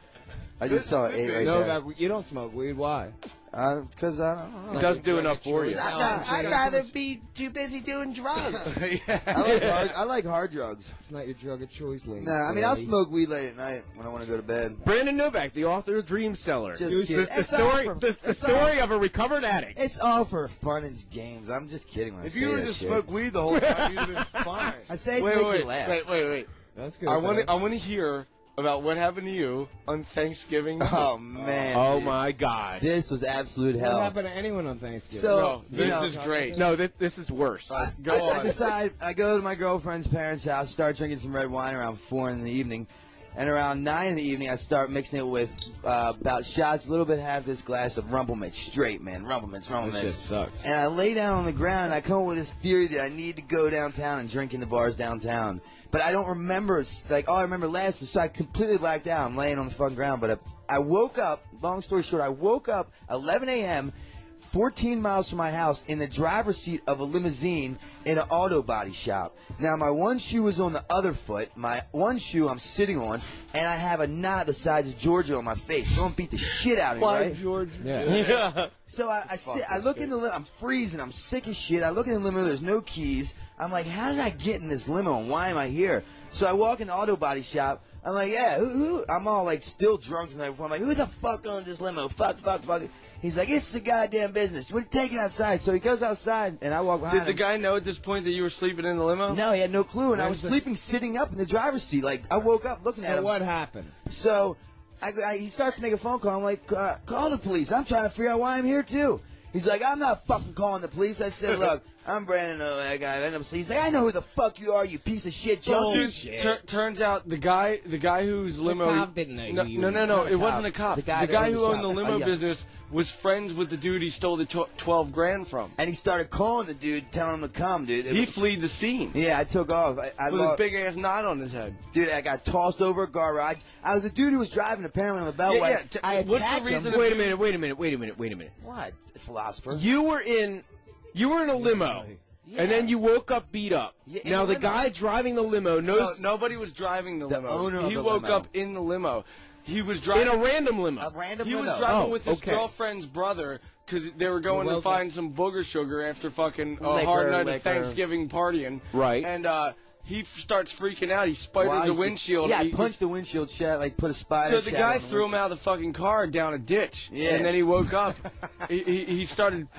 [SPEAKER 6] I just saw eight right
[SPEAKER 16] no,
[SPEAKER 6] there.
[SPEAKER 16] that, you don't smoke weed. Why?
[SPEAKER 6] Because I don't know.
[SPEAKER 5] It doesn't do enough for you.
[SPEAKER 16] I'd
[SPEAKER 14] rather be too busy doing drugs.
[SPEAKER 6] I like hard. I like hard drugs.
[SPEAKER 16] It's not your drug of choice, lady.
[SPEAKER 6] Nah, I mean I'll smoke weed late at night when I want to go to bed.
[SPEAKER 5] Brandon Novak, the author of Dream Seller.
[SPEAKER 6] Just
[SPEAKER 5] the,
[SPEAKER 6] kidding.
[SPEAKER 5] the
[SPEAKER 6] It's
[SPEAKER 5] story,
[SPEAKER 6] all for-
[SPEAKER 5] the, the
[SPEAKER 6] it's
[SPEAKER 5] story
[SPEAKER 6] all-
[SPEAKER 5] of a recovered addict.
[SPEAKER 6] It's all for fun and games. I'm just kidding when I
[SPEAKER 13] If
[SPEAKER 6] say
[SPEAKER 13] you were
[SPEAKER 6] that
[SPEAKER 13] to
[SPEAKER 6] shit.
[SPEAKER 13] smoke weed the whole time, you'd have been fine.
[SPEAKER 6] I say it to
[SPEAKER 7] Wait,
[SPEAKER 6] make
[SPEAKER 7] wait,
[SPEAKER 6] you laugh.
[SPEAKER 7] wait, wait, wait.
[SPEAKER 16] That's good.
[SPEAKER 7] I want
[SPEAKER 16] man.
[SPEAKER 7] to. I want to hear about what happened to you on Thanksgiving.
[SPEAKER 6] Oh man.
[SPEAKER 5] Oh
[SPEAKER 6] dude.
[SPEAKER 5] my God!
[SPEAKER 6] This was absolute
[SPEAKER 16] What
[SPEAKER 6] hell.
[SPEAKER 16] happened to anyone on Thanksgiving?
[SPEAKER 6] So
[SPEAKER 7] No,
[SPEAKER 6] you
[SPEAKER 7] this
[SPEAKER 6] know,
[SPEAKER 7] is great.
[SPEAKER 5] No, this, this is worse.
[SPEAKER 6] I,
[SPEAKER 7] Go
[SPEAKER 6] I, I
[SPEAKER 7] on.
[SPEAKER 6] decide I go to my girlfriend's parents' house, start drinking some red wine around four in the evening, and around nine in the evening I start mixing it with uh, about shots, a little bit half this glass of Rumplemintz, straight man, Rumplemintz, Rumplemintz.
[SPEAKER 16] This shit sucks.
[SPEAKER 6] And I lay down on the ground and I come up with this theory that I need to go downtown and drink in the bars downtown. But I don't remember, it's like, all I remember last was, so I completely blacked out. I'm laying on the fucking ground. But I, I woke up, long story short, I woke up eleven a.m., fourteen miles from my house in the driver's seat of a limousine in an auto body shop. Now, my one shoe was on the other foot. My one shoe I'm sitting on, and I have a knot the size of Georgia on my face. Someone beat the shit out of me,
[SPEAKER 7] Why,
[SPEAKER 6] right?
[SPEAKER 7] George?
[SPEAKER 16] Yeah.
[SPEAKER 6] So I, I sit, I look in the limo. I'm freezing. I'm sick as shit. I look in the limo. There's no keys. I'm like, how did I get in this limo and why am I here? So I walk in the auto body shop. I'm like, yeah, who, who? I'm all like still drunk from the night before. I'm like, who the fuck owns this limo? Fuck, fuck, fuck. He's like, it's a goddamn business. What take it outside? So he goes outside and I walk behind
[SPEAKER 7] Did the
[SPEAKER 6] him.
[SPEAKER 7] guy know at this point that you were sleeping in the limo?
[SPEAKER 6] No, he had no clue, and I
[SPEAKER 16] When
[SPEAKER 6] was
[SPEAKER 16] the-
[SPEAKER 6] sleeping sitting up in the driver's seat. Like I woke up looking at
[SPEAKER 16] So
[SPEAKER 6] him.
[SPEAKER 16] what happened?
[SPEAKER 6] So I, I, he starts to make a phone call. I'm like, uh, call the police. I'm trying to figure out why I'm here, too. He's like, I'm not fucking calling the police. I said, look, I'm Brandon Novak. I end up, he's like, I know who the fuck you are, you piece of shit junk.
[SPEAKER 7] Dude, tur- turns out the guy, the guy whose limo,
[SPEAKER 16] cop didn't know
[SPEAKER 7] no,
[SPEAKER 16] who you
[SPEAKER 7] no,
[SPEAKER 16] were.
[SPEAKER 7] no, no,
[SPEAKER 6] Not a
[SPEAKER 7] it
[SPEAKER 6] cop.
[SPEAKER 7] wasn't a cop.
[SPEAKER 6] The
[SPEAKER 7] The
[SPEAKER 6] guy
[SPEAKER 7] guy,
[SPEAKER 6] that owned the
[SPEAKER 7] who owned
[SPEAKER 6] shop.
[SPEAKER 7] the limo
[SPEAKER 6] Oh, yeah.
[SPEAKER 7] business was friends with the dude he stole the tw- twelve grand from.
[SPEAKER 6] And he started calling the dude, telling him to come, dude. It
[SPEAKER 7] He
[SPEAKER 6] was-
[SPEAKER 7] fled the scene
[SPEAKER 6] yeah, I took off. I, I
[SPEAKER 7] with a
[SPEAKER 6] lost,
[SPEAKER 7] big ass knot on his head.
[SPEAKER 6] dude, I got tossed over a garage. I was the dude who was driving apparently on the Beltway.
[SPEAKER 7] Yeah, yeah, t-
[SPEAKER 6] I
[SPEAKER 7] what's the
[SPEAKER 6] attacked
[SPEAKER 7] reason
[SPEAKER 6] him.
[SPEAKER 5] Wait a minute, wait a minute, wait a minute, wait a minute.
[SPEAKER 6] What, philosopher?
[SPEAKER 5] You were in, you were in a limo, and then you woke up beat up.
[SPEAKER 6] Yeah, in
[SPEAKER 5] now
[SPEAKER 6] a
[SPEAKER 5] the
[SPEAKER 6] limo.
[SPEAKER 5] guy driving the limo
[SPEAKER 7] No,
[SPEAKER 5] knows
[SPEAKER 7] nobody was driving the,
[SPEAKER 6] The
[SPEAKER 7] limo.
[SPEAKER 6] owner of
[SPEAKER 7] he
[SPEAKER 6] the
[SPEAKER 7] woke
[SPEAKER 6] limo.
[SPEAKER 7] up in the limo. He was
[SPEAKER 5] in
[SPEAKER 7] driving
[SPEAKER 5] a random limo.
[SPEAKER 6] A random
[SPEAKER 7] He
[SPEAKER 6] limo.
[SPEAKER 7] was driving
[SPEAKER 5] Oh,
[SPEAKER 7] with his
[SPEAKER 5] okay.
[SPEAKER 7] girlfriend's brother because they were going to
[SPEAKER 16] Well,
[SPEAKER 7] find some booger sugar after fucking a
[SPEAKER 6] Liquor,
[SPEAKER 7] hard night
[SPEAKER 6] liquor.
[SPEAKER 7] of Thanksgiving partying.
[SPEAKER 5] Right.
[SPEAKER 7] And uh, he f- starts freaking out. He spidered
[SPEAKER 6] Wow,
[SPEAKER 7] the
[SPEAKER 6] he's-
[SPEAKER 7] windshield.
[SPEAKER 6] Yeah, I
[SPEAKER 7] He-
[SPEAKER 6] punched the windshield shut, like put a spider.
[SPEAKER 7] So the
[SPEAKER 6] shadow
[SPEAKER 7] guy
[SPEAKER 6] on the
[SPEAKER 7] threw him
[SPEAKER 6] windshield.
[SPEAKER 7] out of the fucking car down a ditch.
[SPEAKER 6] Yeah.
[SPEAKER 7] And then he woke up. he, he, he started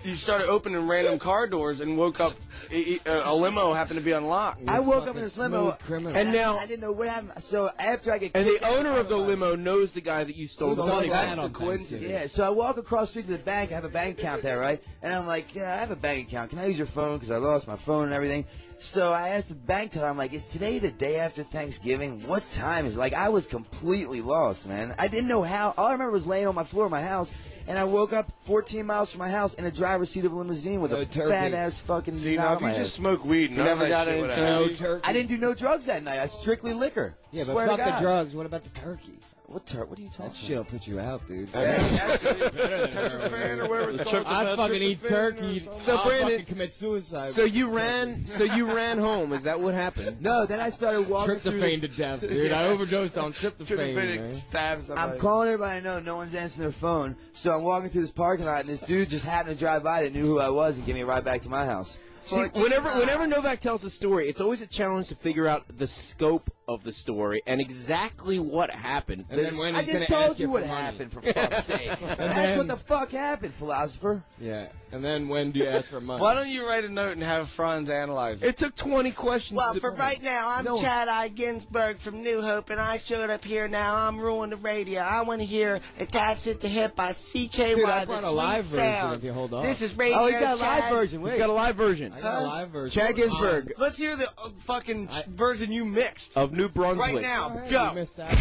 [SPEAKER 7] you started opening random car doors and woke up. A, a limo happened to be unlocked.
[SPEAKER 6] I woke up in this limo,
[SPEAKER 8] criminal.
[SPEAKER 6] and
[SPEAKER 8] And now-
[SPEAKER 6] I, I didn't know what happened. So after I get
[SPEAKER 8] And
[SPEAKER 6] kicked
[SPEAKER 8] the
[SPEAKER 6] out
[SPEAKER 8] owner of the limo knows the guy that you stole the money
[SPEAKER 7] That's
[SPEAKER 8] from.
[SPEAKER 7] the coincidence.
[SPEAKER 6] Yeah, so I walk across the street to the bank. I have a bank account there, right? And I'm like, yeah, I have a bank account. Can I use your phone? Because I lost my phone and everything. So I asked the bank teller, I'm like, is today the day after Thanksgiving? What time is it? Like, I was completely lost, man. I didn't know how. All I remember was laying on my floor of my house, and I woke up fourteen miles from my house in a driver's seat of a limousine with a fat-ass fucking
[SPEAKER 7] See,
[SPEAKER 6] knot
[SPEAKER 7] now
[SPEAKER 6] on
[SPEAKER 7] if you
[SPEAKER 6] my
[SPEAKER 7] just
[SPEAKER 6] head.
[SPEAKER 7] smoke weed,
[SPEAKER 10] You
[SPEAKER 7] none of
[SPEAKER 10] never
[SPEAKER 7] that
[SPEAKER 10] got
[SPEAKER 7] shit
[SPEAKER 10] into
[SPEAKER 7] would
[SPEAKER 10] no
[SPEAKER 7] happen.
[SPEAKER 10] turkey.
[SPEAKER 6] I didn't do no drugs that night. I strictly liquor.
[SPEAKER 16] Yeah, but
[SPEAKER 6] Swear
[SPEAKER 16] fuck
[SPEAKER 6] to
[SPEAKER 16] the
[SPEAKER 6] God.
[SPEAKER 16] drugs. What about the turkey?
[SPEAKER 6] What tur- What are you talking
[SPEAKER 16] That shit'll put you out, dude.
[SPEAKER 13] Tryptophan or whatever it's called.
[SPEAKER 16] I fucking eat turkey.
[SPEAKER 8] So
[SPEAKER 16] I'll
[SPEAKER 8] Brandon,
[SPEAKER 16] fucking commit suicide.
[SPEAKER 8] So you ran. So you ran home. Is that what happened?
[SPEAKER 6] No, then I started walking through the-
[SPEAKER 16] Tryptophan to death, dude. I overdosed on tryptophan, man.
[SPEAKER 13] Stabs
[SPEAKER 6] I'm calling everybody I know. No one's answering their phone. So I'm walking through this parking lot, and this dude just happened to drive by that knew who I was and give me a ride back to my house.
[SPEAKER 8] See, whenever whenever Novak tells a story, it's always a challenge to figure out the scope of the story and exactly what happened.
[SPEAKER 16] And then when
[SPEAKER 6] I
[SPEAKER 16] he's
[SPEAKER 6] just
[SPEAKER 16] gonna
[SPEAKER 6] told
[SPEAKER 16] ask
[SPEAKER 6] you
[SPEAKER 16] you
[SPEAKER 6] what
[SPEAKER 16] for money.
[SPEAKER 6] happened, for fuck's sake. That's
[SPEAKER 16] then-
[SPEAKER 6] what the fuck happened, philosopher.
[SPEAKER 16] Yeah, and then when do you ask for money?
[SPEAKER 7] Why don't you write a note and have Franz analyze it?
[SPEAKER 8] It took twenty questions.
[SPEAKER 17] Well,
[SPEAKER 8] to-
[SPEAKER 17] for right now, I'm
[SPEAKER 6] No.
[SPEAKER 17] Chad I. Ginsburg from New Hope, and I showed up here now. I'm ruining the radio. I want to hear Attached at the Hip by C K Y,
[SPEAKER 16] Dude, I
[SPEAKER 17] the
[SPEAKER 16] brought a
[SPEAKER 17] Sweet
[SPEAKER 16] live version
[SPEAKER 17] Sounds.
[SPEAKER 16] if you hold on.
[SPEAKER 17] This is Radio
[SPEAKER 6] Oh, he's got a
[SPEAKER 17] Chad.
[SPEAKER 6] live version.
[SPEAKER 8] He's
[SPEAKER 6] Wait.
[SPEAKER 8] got a live version
[SPEAKER 16] I got a live version.
[SPEAKER 8] Chad Ginsburg
[SPEAKER 7] Let's hear the uh, fucking ch- version you mixed.
[SPEAKER 8] of New Brunswick.
[SPEAKER 7] Right now,
[SPEAKER 16] Alright,
[SPEAKER 7] go.
[SPEAKER 16] you missed that.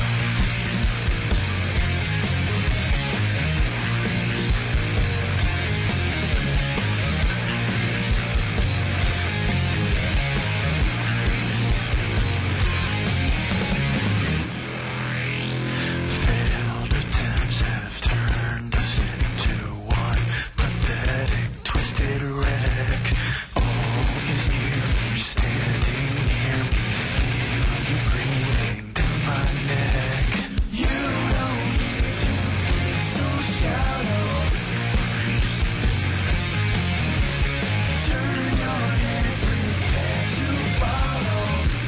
[SPEAKER 18] Failed attempts have turned us into one pathetic, twisted wreck. All is near, standing near me, feel you breathing down my neck. You don't need to be so shallow. Turn your head, prepare to follow.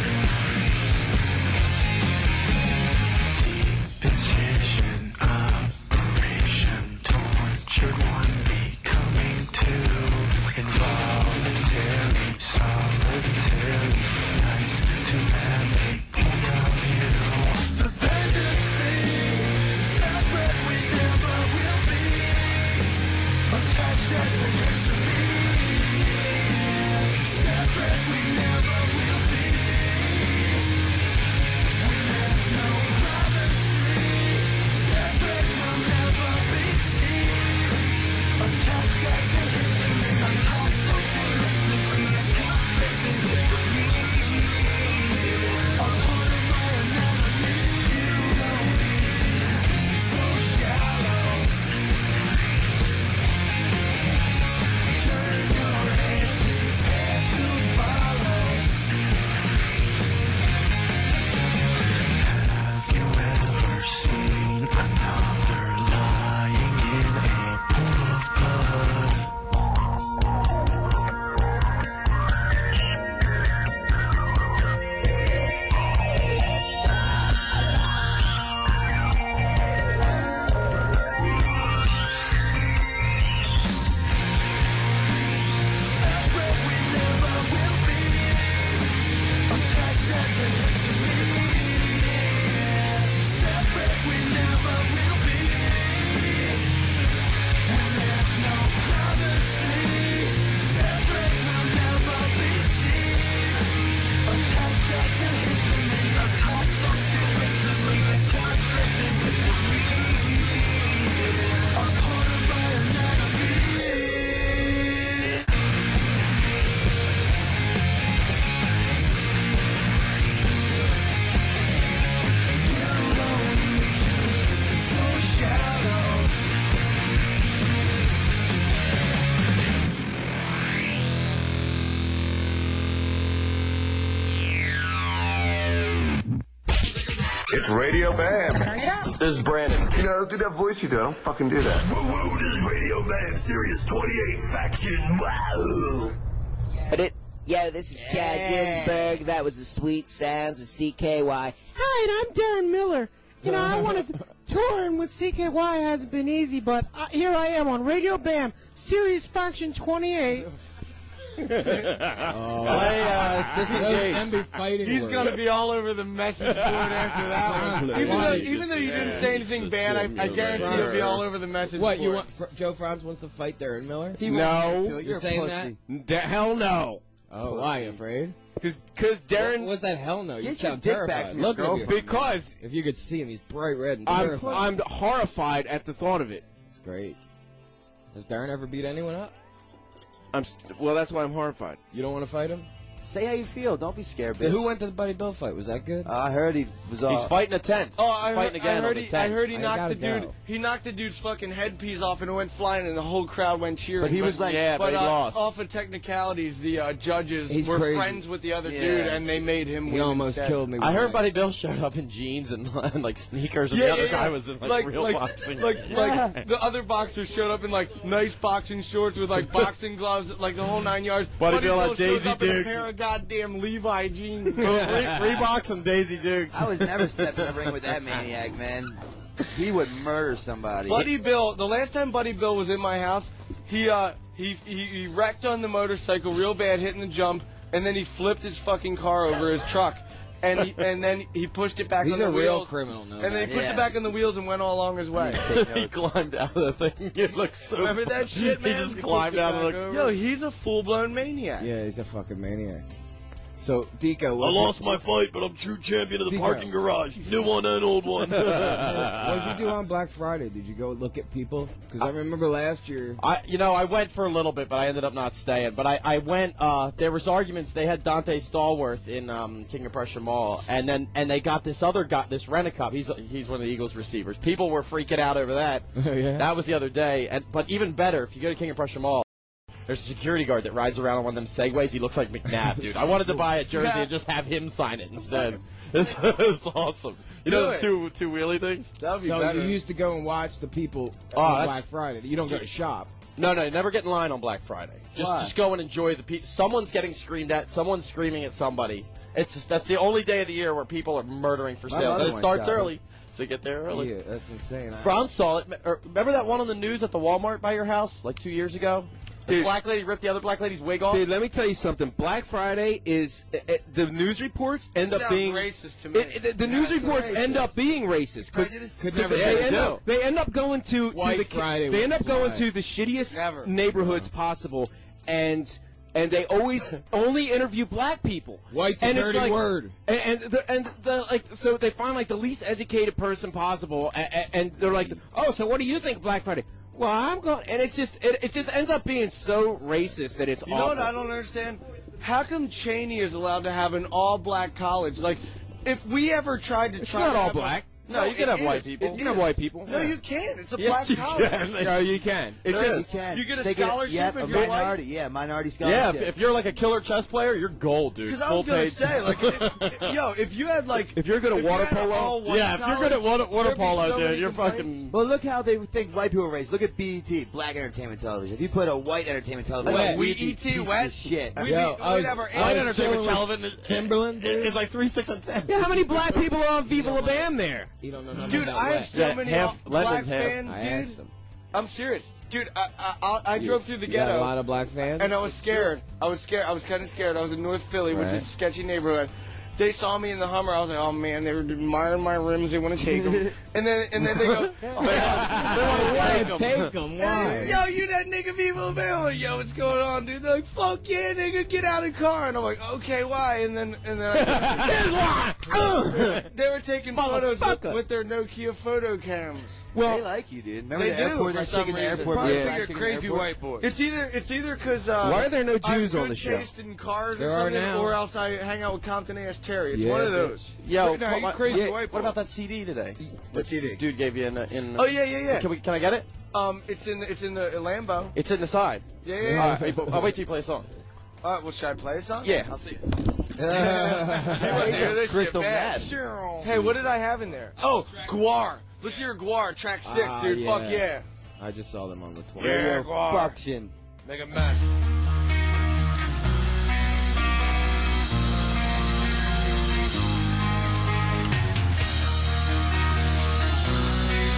[SPEAKER 18] Incision, operation, tortured one becoming two. Involuntary, solitary, it's nice to have a point of view. Dependency, separate we never will be. Attached at the hip to me. Separate we never will be. When there's no privacy, separate will never be seen. Attached at the hip to me. I'm hot for I'm part of my anatomy. You don't need to be so shallow. Turn your head, prepare to follow. Have you ever seen another lying in a pool of blood? Separate we never will be. Attached at the hip to me. Separate we never will be. When there's no privacy, separate will never be seen. Attached at the hip to me. Attached at the hip to me. Attached at the hip to me. A part of my anatomy. So shallow.
[SPEAKER 2] It's Radio Bam.
[SPEAKER 3] Turn it up.
[SPEAKER 2] This is Brandon.
[SPEAKER 18] You know, do that voice you do. I don't fucking do that.
[SPEAKER 2] Woo, this is Radio Bam, Sirius twenty-eight Faction. Wow.
[SPEAKER 14] But it, yeah, this is Chad Ginsburg. That was the Sweet Sounds of C K Y.
[SPEAKER 15] Hi, and I'm Darren Miller. You know, I wanted to touring with C K Y hasn't been easy, but uh, here I am on Radio Bam, Series Faction twenty-eight.
[SPEAKER 10] Oh, I uh, disengaged.
[SPEAKER 7] He's
[SPEAKER 10] words.
[SPEAKER 7] gonna be all over the message board after that one. Even though, even though you didn't say anything bad, I, I guarantee he'll be all over the message
[SPEAKER 16] What,
[SPEAKER 7] board.
[SPEAKER 16] you want, Fr- Joe Franz wants to fight Darren Miller?
[SPEAKER 8] He No.
[SPEAKER 16] You're,
[SPEAKER 8] You're
[SPEAKER 16] saying
[SPEAKER 8] pussy.
[SPEAKER 16] that?
[SPEAKER 8] The hell no.
[SPEAKER 16] Oh, why? You afraid?
[SPEAKER 8] Because Darren...
[SPEAKER 16] What, what's that hell no? You
[SPEAKER 8] Get
[SPEAKER 16] sound
[SPEAKER 8] your dick back
[SPEAKER 16] terrified.
[SPEAKER 8] from your
[SPEAKER 16] Look at you.
[SPEAKER 8] girlfriend. Because...
[SPEAKER 16] If you could see him, he's bright red and
[SPEAKER 8] I'm,
[SPEAKER 16] terrified.
[SPEAKER 8] I'm horrified at the thought of it.
[SPEAKER 16] It's great. Has Darren ever beat anyone up?
[SPEAKER 8] I'm st- well, that's why I'm horrified.
[SPEAKER 16] You don't want to fight him?
[SPEAKER 6] Say how you feel. Don't be scared, bitch.
[SPEAKER 16] Who went to the Buddy Bill fight? Was that good?
[SPEAKER 6] Uh, I heard he was. Uh,
[SPEAKER 10] He's fighting a tent.
[SPEAKER 7] Oh, I
[SPEAKER 10] fighting
[SPEAKER 7] heard, I
[SPEAKER 10] again
[SPEAKER 7] heard
[SPEAKER 10] on the
[SPEAKER 7] he, I
[SPEAKER 10] tent.
[SPEAKER 7] heard he
[SPEAKER 16] I
[SPEAKER 7] knocked the
[SPEAKER 16] gotta
[SPEAKER 7] dude.
[SPEAKER 16] go.
[SPEAKER 7] He knocked the dude's fucking headpiece off, and it went flying, and the whole crowd went cheering.
[SPEAKER 6] But he was like-
[SPEAKER 10] Yeah, but
[SPEAKER 7] but
[SPEAKER 10] he
[SPEAKER 7] uh,
[SPEAKER 10] lost.
[SPEAKER 7] off of technicalities, the uh, judges
[SPEAKER 16] He's
[SPEAKER 7] were
[SPEAKER 16] crazy.
[SPEAKER 7] friends with the other
[SPEAKER 6] Yeah.
[SPEAKER 7] dude, and they made him.
[SPEAKER 16] He
[SPEAKER 7] win
[SPEAKER 16] almost
[SPEAKER 7] instead.
[SPEAKER 16] killed me.
[SPEAKER 10] I
[SPEAKER 16] one
[SPEAKER 10] heard
[SPEAKER 16] night.
[SPEAKER 10] Buddy Bill showed up in jeans and, and like sneakers, and
[SPEAKER 7] Yeah,
[SPEAKER 10] the other
[SPEAKER 7] yeah,
[SPEAKER 10] guy
[SPEAKER 7] yeah.
[SPEAKER 10] was in like,
[SPEAKER 7] like
[SPEAKER 10] real
[SPEAKER 7] like,
[SPEAKER 10] boxing.
[SPEAKER 7] Like,
[SPEAKER 6] Yeah.
[SPEAKER 7] like the other boxers showed up in like nice boxing shorts with like boxing gloves, like the whole nine yards.
[SPEAKER 10] Buddy Bill had
[SPEAKER 7] shows
[SPEAKER 10] Daisy
[SPEAKER 7] up in a
[SPEAKER 10] Dukes.
[SPEAKER 7] pair of goddamn Levi jeans.
[SPEAKER 10] Re- Reeboks and Daisy Dukes.
[SPEAKER 6] I was never stepping in the ring with that maniac, man. He would murder somebody.
[SPEAKER 7] Buddy Bill, the last time Buddy Bill was in my house, he uh he, he he wrecked on the motorcycle real bad, hitting the jump, and then he flipped his fucking car over his truck. And he, and then he pushed it back
[SPEAKER 16] He's
[SPEAKER 7] on the
[SPEAKER 16] a
[SPEAKER 7] wheels.
[SPEAKER 16] real criminal, no
[SPEAKER 7] And then he
[SPEAKER 16] doubt.
[SPEAKER 7] pushed
[SPEAKER 6] Yeah.
[SPEAKER 7] it back on the wheels and went all along his way.
[SPEAKER 10] He climbed out of the thing. It looks so.
[SPEAKER 7] Remember that shit, man?
[SPEAKER 10] He just
[SPEAKER 7] He
[SPEAKER 10] climbed
[SPEAKER 7] flipped it
[SPEAKER 10] out of
[SPEAKER 7] back
[SPEAKER 10] the.
[SPEAKER 7] over. Yo, he's a full-blown maniac.
[SPEAKER 16] Yeah, he's a fucking maniac. So, Deco,
[SPEAKER 4] I
[SPEAKER 16] what
[SPEAKER 4] lost my fight, but I'm true champion of the
[SPEAKER 16] Dico.
[SPEAKER 4] parking garage. New one and old one.
[SPEAKER 16] what did you do on Black Friday? Did you go look at people? Because I remember last year.
[SPEAKER 10] I, you know, I went for a little bit, but I ended up not staying. But I, I went. Uh, there was arguments. They had Dante Stallworth in um, King of Prussia Mall, and then and they got this other guy, this Rent-A-Cop. He's he's one of the Eagles receivers. People were freaking out over that.
[SPEAKER 16] Yeah.
[SPEAKER 10] That was the other day. And but even better, if you go to King of Prussia Mall, there's a security guard that rides around on one of them Segways. He looks like McNabb, dude. I wanted to buy a jersey and just have him sign it instead. It's, it's awesome. You know
[SPEAKER 7] Do
[SPEAKER 10] the
[SPEAKER 7] it.
[SPEAKER 10] two two wheelie things?
[SPEAKER 7] That would be
[SPEAKER 16] So
[SPEAKER 7] better.
[SPEAKER 16] you used to go and watch the people
[SPEAKER 10] Oh,
[SPEAKER 16] on
[SPEAKER 10] that's-
[SPEAKER 16] Black Friday. You don't go to shop.
[SPEAKER 10] No, no, never get in line on Black Friday. Just
[SPEAKER 6] Why?
[SPEAKER 10] just go and enjoy the people. Someone's getting screamed at. Someone's screaming at somebody. It's just, that's the only day of the year where people are murdering for
[SPEAKER 6] My
[SPEAKER 10] sales,
[SPEAKER 6] mother
[SPEAKER 10] and it
[SPEAKER 6] went
[SPEAKER 10] starts
[SPEAKER 6] shopping.
[SPEAKER 10] early, so you get there early.
[SPEAKER 16] Yeah, that's insane. I-
[SPEAKER 10] Franz saw it. Or, remember that one on the news at the Walmart by your house like two years ago? The
[SPEAKER 5] Dude.
[SPEAKER 10] black lady ripped the other black lady's wig off.
[SPEAKER 5] Dude, let me tell you something. Black Friday is uh, uh, the news reports end up
[SPEAKER 7] Sounds
[SPEAKER 5] being
[SPEAKER 7] racist to me.
[SPEAKER 5] It, it, the news reports end up being racist because
[SPEAKER 16] Could never
[SPEAKER 5] they,
[SPEAKER 16] be.
[SPEAKER 5] end
[SPEAKER 10] do.
[SPEAKER 5] up, they end up going to, to
[SPEAKER 16] White
[SPEAKER 5] the
[SPEAKER 16] Friday
[SPEAKER 5] they end up
[SPEAKER 16] was
[SPEAKER 5] going
[SPEAKER 16] why.
[SPEAKER 5] to the shittiest
[SPEAKER 7] Never.
[SPEAKER 5] neighborhoods possible, and and they always only interview black people.
[SPEAKER 16] White's a
[SPEAKER 5] and it's
[SPEAKER 16] dirty
[SPEAKER 5] like,
[SPEAKER 16] word.
[SPEAKER 5] And and the, and the like, so they find like the least educated person possible, and, and they're like, oh, so what do you think of Black Friday? Well, I'm going, and it's just it, it just ends up being so racist that it's
[SPEAKER 7] You know
[SPEAKER 5] awful.
[SPEAKER 7] what I don't understand? How come Cheney is allowed to have an all-black college? Like, if we ever tried to
[SPEAKER 5] It's
[SPEAKER 7] try
[SPEAKER 5] not
[SPEAKER 7] to
[SPEAKER 5] all
[SPEAKER 7] have a-
[SPEAKER 5] black.
[SPEAKER 10] No, you can
[SPEAKER 7] it
[SPEAKER 10] have white
[SPEAKER 7] is.
[SPEAKER 10] people.
[SPEAKER 7] It
[SPEAKER 5] You can have
[SPEAKER 7] is.
[SPEAKER 5] white people.
[SPEAKER 7] No,
[SPEAKER 5] Yeah.
[SPEAKER 7] you can't. It's a
[SPEAKER 10] Yes,
[SPEAKER 7] black
[SPEAKER 10] you
[SPEAKER 7] college.
[SPEAKER 10] can.
[SPEAKER 5] No, you can.
[SPEAKER 10] It's
[SPEAKER 7] Yes,
[SPEAKER 10] just,
[SPEAKER 7] you can. You get a
[SPEAKER 6] They
[SPEAKER 7] scholarship
[SPEAKER 6] yep,
[SPEAKER 7] if
[SPEAKER 6] a
[SPEAKER 7] you're white?
[SPEAKER 6] minority. Yeah, minority
[SPEAKER 10] yeah,
[SPEAKER 6] scholarship.
[SPEAKER 10] if, if you're like a killer chess player, you're gold, dude.
[SPEAKER 7] Because I
[SPEAKER 10] Full
[SPEAKER 7] was gonna
[SPEAKER 10] paid.
[SPEAKER 7] say, like, if, yo, if you had like,
[SPEAKER 5] If you're good at
[SPEAKER 7] if you
[SPEAKER 5] water
[SPEAKER 7] had an
[SPEAKER 5] polo-
[SPEAKER 7] all-white
[SPEAKER 10] Yeah, if you're good at
[SPEAKER 7] college,
[SPEAKER 10] water, water
[SPEAKER 7] there'd be
[SPEAKER 10] polo,
[SPEAKER 7] so
[SPEAKER 10] dude,
[SPEAKER 7] many
[SPEAKER 10] you're
[SPEAKER 7] complaints.
[SPEAKER 10] fucking.
[SPEAKER 6] Well, look how they think white people are raised. Look at B E T, Black Entertainment Television. If you put a white entertainment television,
[SPEAKER 7] Wet.
[SPEAKER 6] on
[SPEAKER 7] We
[SPEAKER 6] we'd be
[SPEAKER 7] E T
[SPEAKER 6] pieces
[SPEAKER 7] wet?
[SPEAKER 6] of shit.
[SPEAKER 7] We'd,
[SPEAKER 16] Yo,
[SPEAKER 7] be,
[SPEAKER 16] I
[SPEAKER 7] we'd
[SPEAKER 16] was-
[SPEAKER 7] have our
[SPEAKER 16] I
[SPEAKER 10] White
[SPEAKER 16] was
[SPEAKER 7] own
[SPEAKER 10] entertainment
[SPEAKER 16] chilling
[SPEAKER 10] television
[SPEAKER 16] with Timberland, dude.
[SPEAKER 10] is like three, six, and ten.
[SPEAKER 5] Yeah, how many black people are on Viva La Bam there?
[SPEAKER 16] You don't know nothing
[SPEAKER 7] Dude,
[SPEAKER 16] about
[SPEAKER 7] I have
[SPEAKER 16] West.
[SPEAKER 7] so
[SPEAKER 10] Yeah,
[SPEAKER 7] many
[SPEAKER 10] half-
[SPEAKER 7] all- black
[SPEAKER 10] London's half.
[SPEAKER 7] fans,
[SPEAKER 16] I
[SPEAKER 7] dude.
[SPEAKER 16] asked them.
[SPEAKER 7] I'm serious, dude. I I, I, I
[SPEAKER 16] You-
[SPEAKER 7] drove through the
[SPEAKER 16] you got
[SPEAKER 7] ghetto.
[SPEAKER 16] a lot of black fans.
[SPEAKER 7] And I was scared. I was scared. I was kind of scared. I was in North Philly, which
[SPEAKER 16] Right.
[SPEAKER 7] is a sketchy neighborhood. They saw me in the Hummer. I was like, oh man, they were admiring my rims. They want to take them. and then and then they go,
[SPEAKER 16] Why take them? Why?
[SPEAKER 7] yo, you that nigga people, man. I'm like, yo, what's going on, dude? They're like, fuck yeah, nigga, get out of the car. And I'm like, okay, why? And then and then
[SPEAKER 5] Here's why.
[SPEAKER 7] they were taking photos with,
[SPEAKER 5] Motherfucker.
[SPEAKER 7] with their Nokia photo cams.
[SPEAKER 6] Well, they like you, dude. Remember
[SPEAKER 7] They
[SPEAKER 6] the
[SPEAKER 7] do
[SPEAKER 6] airport?
[SPEAKER 7] for
[SPEAKER 6] That
[SPEAKER 7] some
[SPEAKER 6] chick in the
[SPEAKER 7] reason.
[SPEAKER 6] airport.
[SPEAKER 7] Probably
[SPEAKER 6] black
[SPEAKER 7] think
[SPEAKER 6] chick
[SPEAKER 7] you're
[SPEAKER 6] in the
[SPEAKER 7] crazy
[SPEAKER 6] airport?
[SPEAKER 13] white boy.
[SPEAKER 7] It's either it's either because uh,
[SPEAKER 5] Why are there no Jews
[SPEAKER 7] I have
[SPEAKER 5] on the
[SPEAKER 7] good
[SPEAKER 5] show?
[SPEAKER 7] taste in cars
[SPEAKER 16] There
[SPEAKER 7] or
[SPEAKER 16] are
[SPEAKER 7] something,
[SPEAKER 16] now.
[SPEAKER 7] or else I hang out with Compton Ass Terry. It's
[SPEAKER 16] Yeah,
[SPEAKER 7] one of
[SPEAKER 16] bitch.
[SPEAKER 7] those.
[SPEAKER 10] Yo,
[SPEAKER 13] No,
[SPEAKER 10] what-
[SPEAKER 13] you
[SPEAKER 10] what-
[SPEAKER 13] crazy
[SPEAKER 10] yeah,
[SPEAKER 13] white boy.
[SPEAKER 10] What about that C D today?
[SPEAKER 16] What C D?
[SPEAKER 10] Dude gave you in. in
[SPEAKER 7] Oh yeah, yeah, yeah.
[SPEAKER 10] Can we? Can I get it?
[SPEAKER 7] Um, it's in it's in the Lambo.
[SPEAKER 10] It's in the side.
[SPEAKER 7] Yeah, yeah. yeah.
[SPEAKER 10] All right, I'll wait till you play a song.
[SPEAKER 7] All right, well, should I play a song?
[SPEAKER 10] Yeah.
[SPEAKER 7] I'll see it. He wants to hear this
[SPEAKER 10] Crystal
[SPEAKER 7] shit bad. Hey, what did I have in there? Oh, Guar. Let's hear Guar, track six,
[SPEAKER 16] Ah,
[SPEAKER 7] dude.
[SPEAKER 16] yeah.
[SPEAKER 7] Fuck yeah.
[SPEAKER 16] I just saw them on the twenty.
[SPEAKER 13] Yeah, Guar.
[SPEAKER 6] Function.
[SPEAKER 13] Make a mess.
[SPEAKER 18] Thank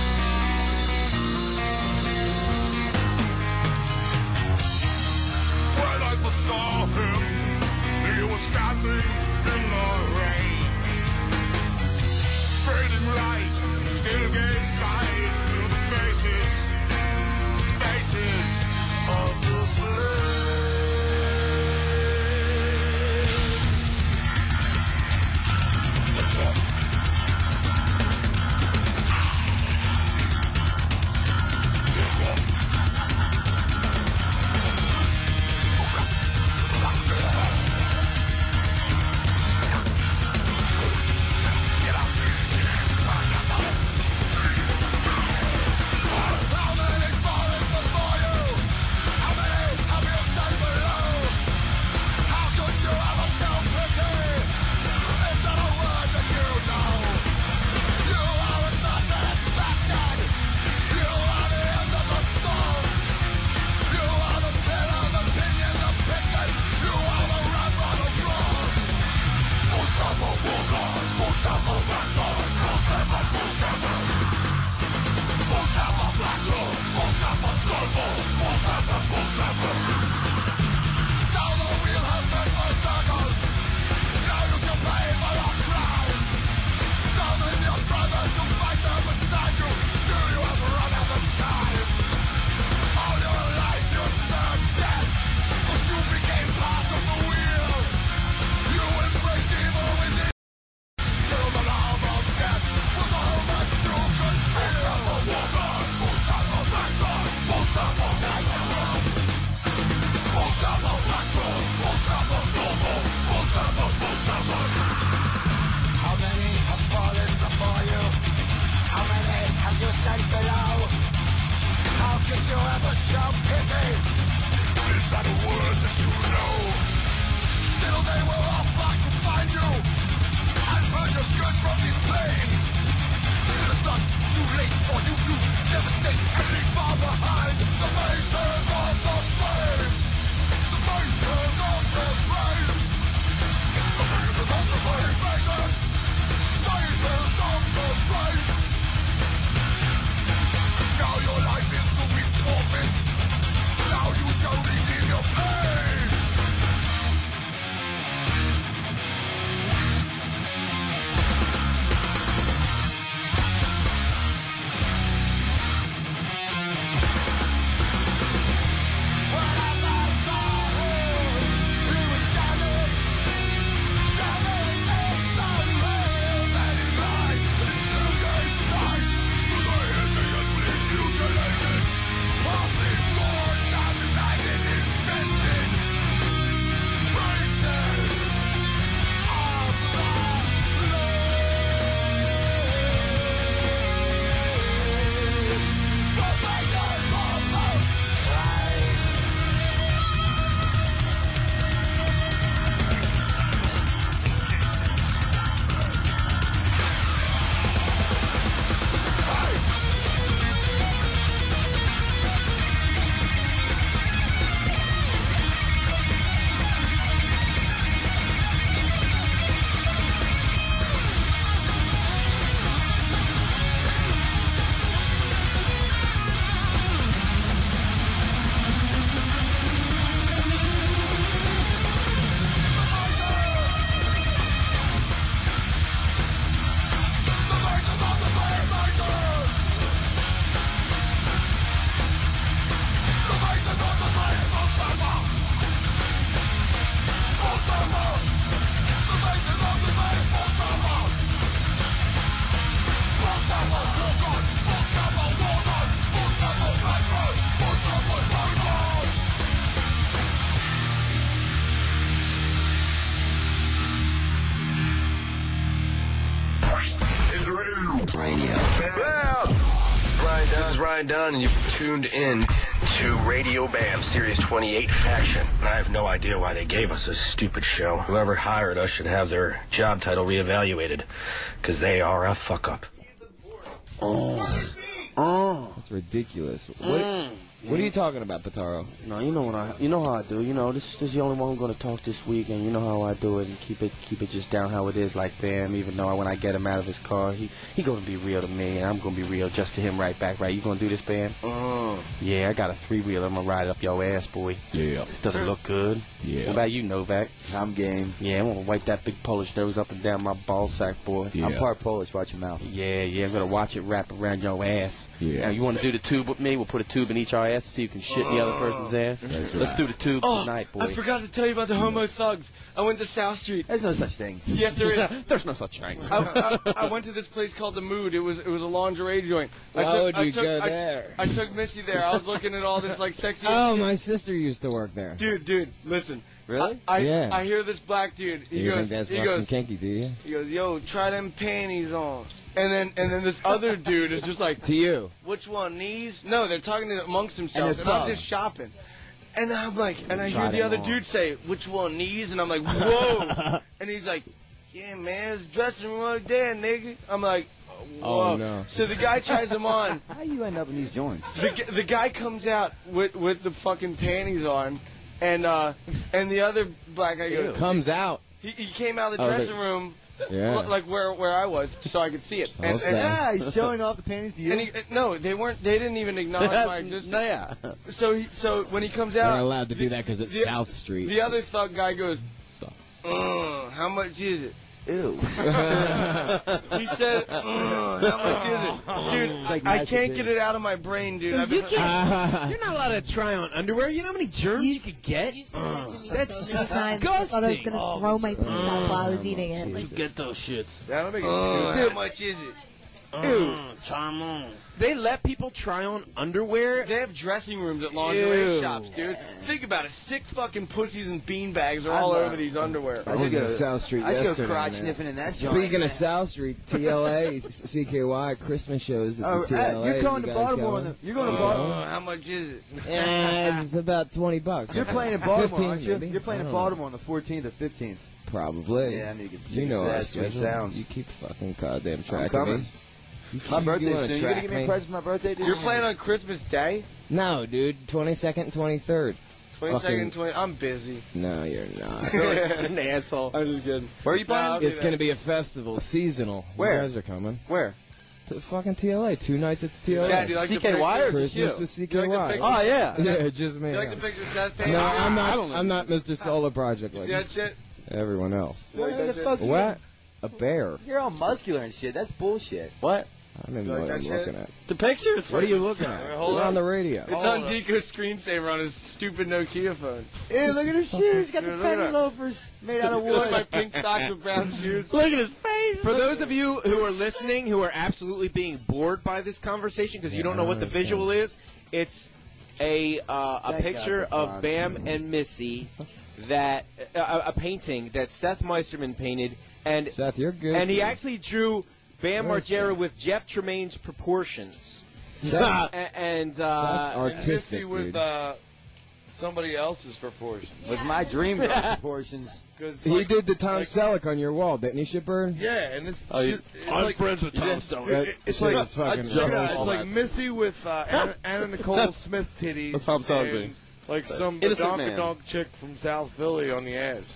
[SPEAKER 18] Did you ever show pity? Is that a word that you know? Still they will all flock to find you and purge your scourge from these plains. Till it's not too late for you to devastate and leave far behind the faces of the slain. The faces of the slain. The faces of the slain. Faces. Faces of the slain. Now your life is to be forfeit. Now you shall redeem your pain.
[SPEAKER 2] Ryan Dunn, and you've tuned in to Radio BAM, Series twenty-eight Faction. And I have no idea why they gave us this stupid show. Whoever hired us should have their job title reevaluated, because they are a fuck-up.
[SPEAKER 16] Oh. Oh. That's ridiculous. What,
[SPEAKER 17] Mm.
[SPEAKER 16] what are you talking about, Pataro?
[SPEAKER 17] No, you know what I, you know how I do. You know, this, this is the only one I'm going to talk this week, and you know how I do it, and keep it, keep it just down how it is, like Bam. Even though when I get him out of his car, he, he going to be real to me, and I'm going to be real just to him right back. Right? You going to do this, Bam?
[SPEAKER 16] Uh.
[SPEAKER 17] Yeah, I got a three wheeler. I'm gonna ride up your ass, boy.
[SPEAKER 16] Yeah.
[SPEAKER 17] It doesn't look good.
[SPEAKER 16] Yeah.
[SPEAKER 17] What about you, Novak?
[SPEAKER 6] I'm game.
[SPEAKER 17] Yeah, I'm gonna wipe that big Polish nose up and down my ball sack, boy.
[SPEAKER 6] I'm part Polish. Watch your mouth.
[SPEAKER 17] Yeah, yeah, I'm gonna watch it wrap around your ass.
[SPEAKER 16] Yeah.
[SPEAKER 17] Now, you want to do the tube with me? We'll put a tube in each our ass so you can shit in the other person's ass.
[SPEAKER 16] That's
[SPEAKER 17] Let's
[SPEAKER 16] right.
[SPEAKER 17] do the tube
[SPEAKER 7] Oh,
[SPEAKER 17] tonight, boy.
[SPEAKER 7] I forgot to tell you about the homo thugs. I went to South Street.
[SPEAKER 6] There's no such thing.
[SPEAKER 7] Yes, there is.
[SPEAKER 17] There's no such thing.
[SPEAKER 7] I, I, I went to this place called The Mood. It was it was a lingerie joint. I
[SPEAKER 16] Why
[SPEAKER 7] took,
[SPEAKER 16] would
[SPEAKER 7] I
[SPEAKER 16] you
[SPEAKER 7] took,
[SPEAKER 16] go
[SPEAKER 7] I,
[SPEAKER 16] there?
[SPEAKER 7] I took Missy there. I was looking at all this like sexy.
[SPEAKER 16] Oh, my sister used to work there.
[SPEAKER 7] Dude, dude, listen.
[SPEAKER 16] Really?
[SPEAKER 7] I, I,
[SPEAKER 16] Yeah.
[SPEAKER 7] I hear this black dude. He
[SPEAKER 16] you
[SPEAKER 7] goes.
[SPEAKER 16] think that's
[SPEAKER 7] he
[SPEAKER 16] fucking
[SPEAKER 7] goes.
[SPEAKER 16] kinky, do you?
[SPEAKER 7] He goes, yo, try them panties on. And then and then this other dude is just like,
[SPEAKER 16] To you.
[SPEAKER 7] which one, these? No, they're talking to amongst themselves,
[SPEAKER 16] And
[SPEAKER 7] and,
[SPEAKER 16] it's
[SPEAKER 7] I'm
[SPEAKER 16] love.
[SPEAKER 7] just shopping. And I'm like, and I
[SPEAKER 16] Try
[SPEAKER 7] hear the
[SPEAKER 16] them
[SPEAKER 7] other
[SPEAKER 16] on.
[SPEAKER 7] dude say, which one, these? And I'm like, whoa. And he's like, yeah, man, it's dressing room right there, nigga. I'm like, whoa.
[SPEAKER 16] Oh, no.
[SPEAKER 7] So the guy tries them on.
[SPEAKER 6] How you end up in these joints?
[SPEAKER 7] The, gu- the guy comes out with with the fucking panties on, and uh, and the other black guy goes,
[SPEAKER 16] Comes out.
[SPEAKER 7] he, he came out of the
[SPEAKER 16] Oh,
[SPEAKER 7] dressing
[SPEAKER 16] they-
[SPEAKER 7] room,
[SPEAKER 16] Yeah.
[SPEAKER 7] l- like where where I was, so I could see it. And,
[SPEAKER 16] Okay.
[SPEAKER 7] and,
[SPEAKER 6] Yeah, he's showing off the panties to you.
[SPEAKER 7] and he, no, they weren't. They didn't even acknowledge my existence.
[SPEAKER 6] No, yeah.
[SPEAKER 7] So he, so when he comes
[SPEAKER 16] They're
[SPEAKER 7] out,
[SPEAKER 16] allowed to do that because it's
[SPEAKER 7] the-
[SPEAKER 16] South Street.
[SPEAKER 7] the other thug guy goes,
[SPEAKER 16] Sucks.
[SPEAKER 7] uh, how much is it?
[SPEAKER 6] Ew.
[SPEAKER 7] He said, uh, how much is it? Dude,
[SPEAKER 6] like
[SPEAKER 7] I
[SPEAKER 6] magic,
[SPEAKER 7] can't
[SPEAKER 6] dude.
[SPEAKER 7] get it out of my brain, dude. I've
[SPEAKER 8] You
[SPEAKER 7] been-
[SPEAKER 8] can't. You're not allowed to try on underwear. You know how many germs you, could get?
[SPEAKER 11] You said that to me
[SPEAKER 8] That's
[SPEAKER 11] so many times. I
[SPEAKER 8] disgusting.
[SPEAKER 11] thought I was gonna throw my pants out while I was eating it. Like,
[SPEAKER 7] Just get those shits.
[SPEAKER 13] That'll make it
[SPEAKER 7] Uh,
[SPEAKER 13] cute.
[SPEAKER 7] how much is it?
[SPEAKER 8] Ew. Charmon.
[SPEAKER 5] they let people try on underwear.
[SPEAKER 7] They have dressing rooms at lingerie
[SPEAKER 5] Ew.
[SPEAKER 7] shops, dude. Think about it. Sick fucking pussies and beanbags are
[SPEAKER 6] I
[SPEAKER 7] all
[SPEAKER 6] love-
[SPEAKER 7] over these underwear.
[SPEAKER 16] I was at South Street
[SPEAKER 6] I should go
[SPEAKER 16] yesterday.
[SPEAKER 6] crotch
[SPEAKER 16] man.
[SPEAKER 6] sniffing in that joint.
[SPEAKER 16] Speaking of South Street, T L A, C K Y, Christmas shows at
[SPEAKER 6] Oh,
[SPEAKER 16] the T
[SPEAKER 6] hey,
[SPEAKER 16] L A.
[SPEAKER 6] you're going
[SPEAKER 16] You
[SPEAKER 6] to
[SPEAKER 16] guys
[SPEAKER 6] Baltimore
[SPEAKER 16] going?
[SPEAKER 6] on the- you're going to
[SPEAKER 16] Oh.
[SPEAKER 6] Baltimore.
[SPEAKER 7] How much is it?
[SPEAKER 16] Yeah, it's about twenty bucks.
[SPEAKER 6] You're playing in Baltimore,
[SPEAKER 16] fifteen,
[SPEAKER 6] aren't you?
[SPEAKER 16] maybe?
[SPEAKER 6] You're playing
[SPEAKER 16] I
[SPEAKER 6] in
[SPEAKER 16] don't know.
[SPEAKER 6] Baltimore on the fourteenth or fifteenth.
[SPEAKER 16] Probably.
[SPEAKER 6] Yeah, I need to get some
[SPEAKER 16] You
[SPEAKER 6] tickets
[SPEAKER 16] know
[SPEAKER 6] to
[SPEAKER 16] our
[SPEAKER 6] that, Sweet
[SPEAKER 16] schedule.
[SPEAKER 6] Sounds.
[SPEAKER 16] You keep fucking goddamn track
[SPEAKER 6] I'm
[SPEAKER 16] of
[SPEAKER 6] coming.
[SPEAKER 16] me. You
[SPEAKER 6] My
[SPEAKER 16] keep-
[SPEAKER 6] birthday
[SPEAKER 16] you wanna
[SPEAKER 6] soon. You gonna
[SPEAKER 16] track
[SPEAKER 6] give me a
[SPEAKER 16] me?
[SPEAKER 6] present for my birthday, dude?
[SPEAKER 7] You're playing on Christmas Day?
[SPEAKER 16] No, dude. twenty-second and twenty-third.
[SPEAKER 7] twenty-second and
[SPEAKER 16] Fucking-
[SPEAKER 7] twenty. I'm busy.
[SPEAKER 16] No, you're not.
[SPEAKER 7] An asshole. I'm just kidding.
[SPEAKER 6] Where are you playing?
[SPEAKER 16] It's going to be a festival, seasonal.
[SPEAKER 6] Where?
[SPEAKER 16] You guys are coming.
[SPEAKER 6] Where?
[SPEAKER 16] To fucking T L A. Two nights at the T L A.
[SPEAKER 7] Chad, do you like
[SPEAKER 6] C
[SPEAKER 7] the
[SPEAKER 6] K Y or
[SPEAKER 7] picture?
[SPEAKER 6] just you?
[SPEAKER 16] Christmas with C
[SPEAKER 7] Do you
[SPEAKER 16] K
[SPEAKER 7] like the
[SPEAKER 16] Y.
[SPEAKER 7] picture?
[SPEAKER 6] Oh, yeah.
[SPEAKER 16] Yeah, just me.
[SPEAKER 7] Do you like the picture of Seth Payne?
[SPEAKER 16] No, I'm
[SPEAKER 6] I
[SPEAKER 16] not.
[SPEAKER 6] don't know.
[SPEAKER 16] I'm not Mister Solar Project
[SPEAKER 7] You
[SPEAKER 16] like
[SPEAKER 7] see that shit?
[SPEAKER 16] everyone else.
[SPEAKER 7] You like
[SPEAKER 6] What
[SPEAKER 7] that
[SPEAKER 6] the
[SPEAKER 7] shit?
[SPEAKER 6] fuck's
[SPEAKER 16] What? A bear.
[SPEAKER 6] You're all muscular and shit. That's bullshit.
[SPEAKER 7] What?
[SPEAKER 16] I don't even
[SPEAKER 7] You
[SPEAKER 16] know
[SPEAKER 7] like
[SPEAKER 16] what I'm
[SPEAKER 7] that shit?
[SPEAKER 16] looking at.
[SPEAKER 7] The picture? It's
[SPEAKER 16] What are you
[SPEAKER 7] fucking-
[SPEAKER 16] looking at?
[SPEAKER 7] Wait, hold
[SPEAKER 16] We're
[SPEAKER 7] on.
[SPEAKER 16] on the radio.
[SPEAKER 7] It's
[SPEAKER 6] Hold
[SPEAKER 7] on
[SPEAKER 6] on.
[SPEAKER 7] Deco's screensaver on his stupid Nokia phone.
[SPEAKER 6] Ew, look at his shoes. He's got the
[SPEAKER 7] Dude, look at
[SPEAKER 6] penny
[SPEAKER 7] that.
[SPEAKER 6] loafers made out of
[SPEAKER 7] You look
[SPEAKER 6] wood.
[SPEAKER 7] like pink socks with brown shoes.
[SPEAKER 6] Look at his face.
[SPEAKER 5] For those of you who are listening, who are absolutely being bored by this conversation because you don't know what the visual is, it's a uh, a
[SPEAKER 6] Thank
[SPEAKER 5] picture
[SPEAKER 6] God for
[SPEAKER 5] of
[SPEAKER 6] Fawn.
[SPEAKER 5] Bam and Missy, that uh, a painting that Seth Meisterman painted, and
[SPEAKER 16] Seth, you're good.
[SPEAKER 5] and he actually drew Bam
[SPEAKER 16] Where's
[SPEAKER 5] Margera
[SPEAKER 16] Seth?
[SPEAKER 5] with Jeff Tremaine's proportions.
[SPEAKER 16] Seth,
[SPEAKER 5] A- and uh,
[SPEAKER 16] Seth's artistic,
[SPEAKER 13] Missy with
[SPEAKER 16] dude.
[SPEAKER 13] uh, somebody else's proportions.
[SPEAKER 6] With my dream girl proportions.
[SPEAKER 13] 'Cause,
[SPEAKER 16] he
[SPEAKER 13] like,
[SPEAKER 16] did the Tom
[SPEAKER 13] like-
[SPEAKER 16] Selleck on your wall, didn't he, Shitbird?
[SPEAKER 13] Yeah, and it's,
[SPEAKER 16] Oh, you-
[SPEAKER 13] it's
[SPEAKER 4] I'm
[SPEAKER 13] like,
[SPEAKER 4] friends with Tom
[SPEAKER 13] Yeah,
[SPEAKER 4] Selleck.
[SPEAKER 13] it- It's
[SPEAKER 16] Shit
[SPEAKER 13] like,
[SPEAKER 16] was fucking
[SPEAKER 13] I- check it out,
[SPEAKER 16] all
[SPEAKER 13] it's like
[SPEAKER 16] that.
[SPEAKER 13] Missy with uh, Anna, Anna Nicole Smith titties.
[SPEAKER 10] That's Tom Selleck
[SPEAKER 13] and,
[SPEAKER 10] thing.
[SPEAKER 13] Like some
[SPEAKER 10] Innocent man.
[SPEAKER 13] donk chick from South Philly on the abs.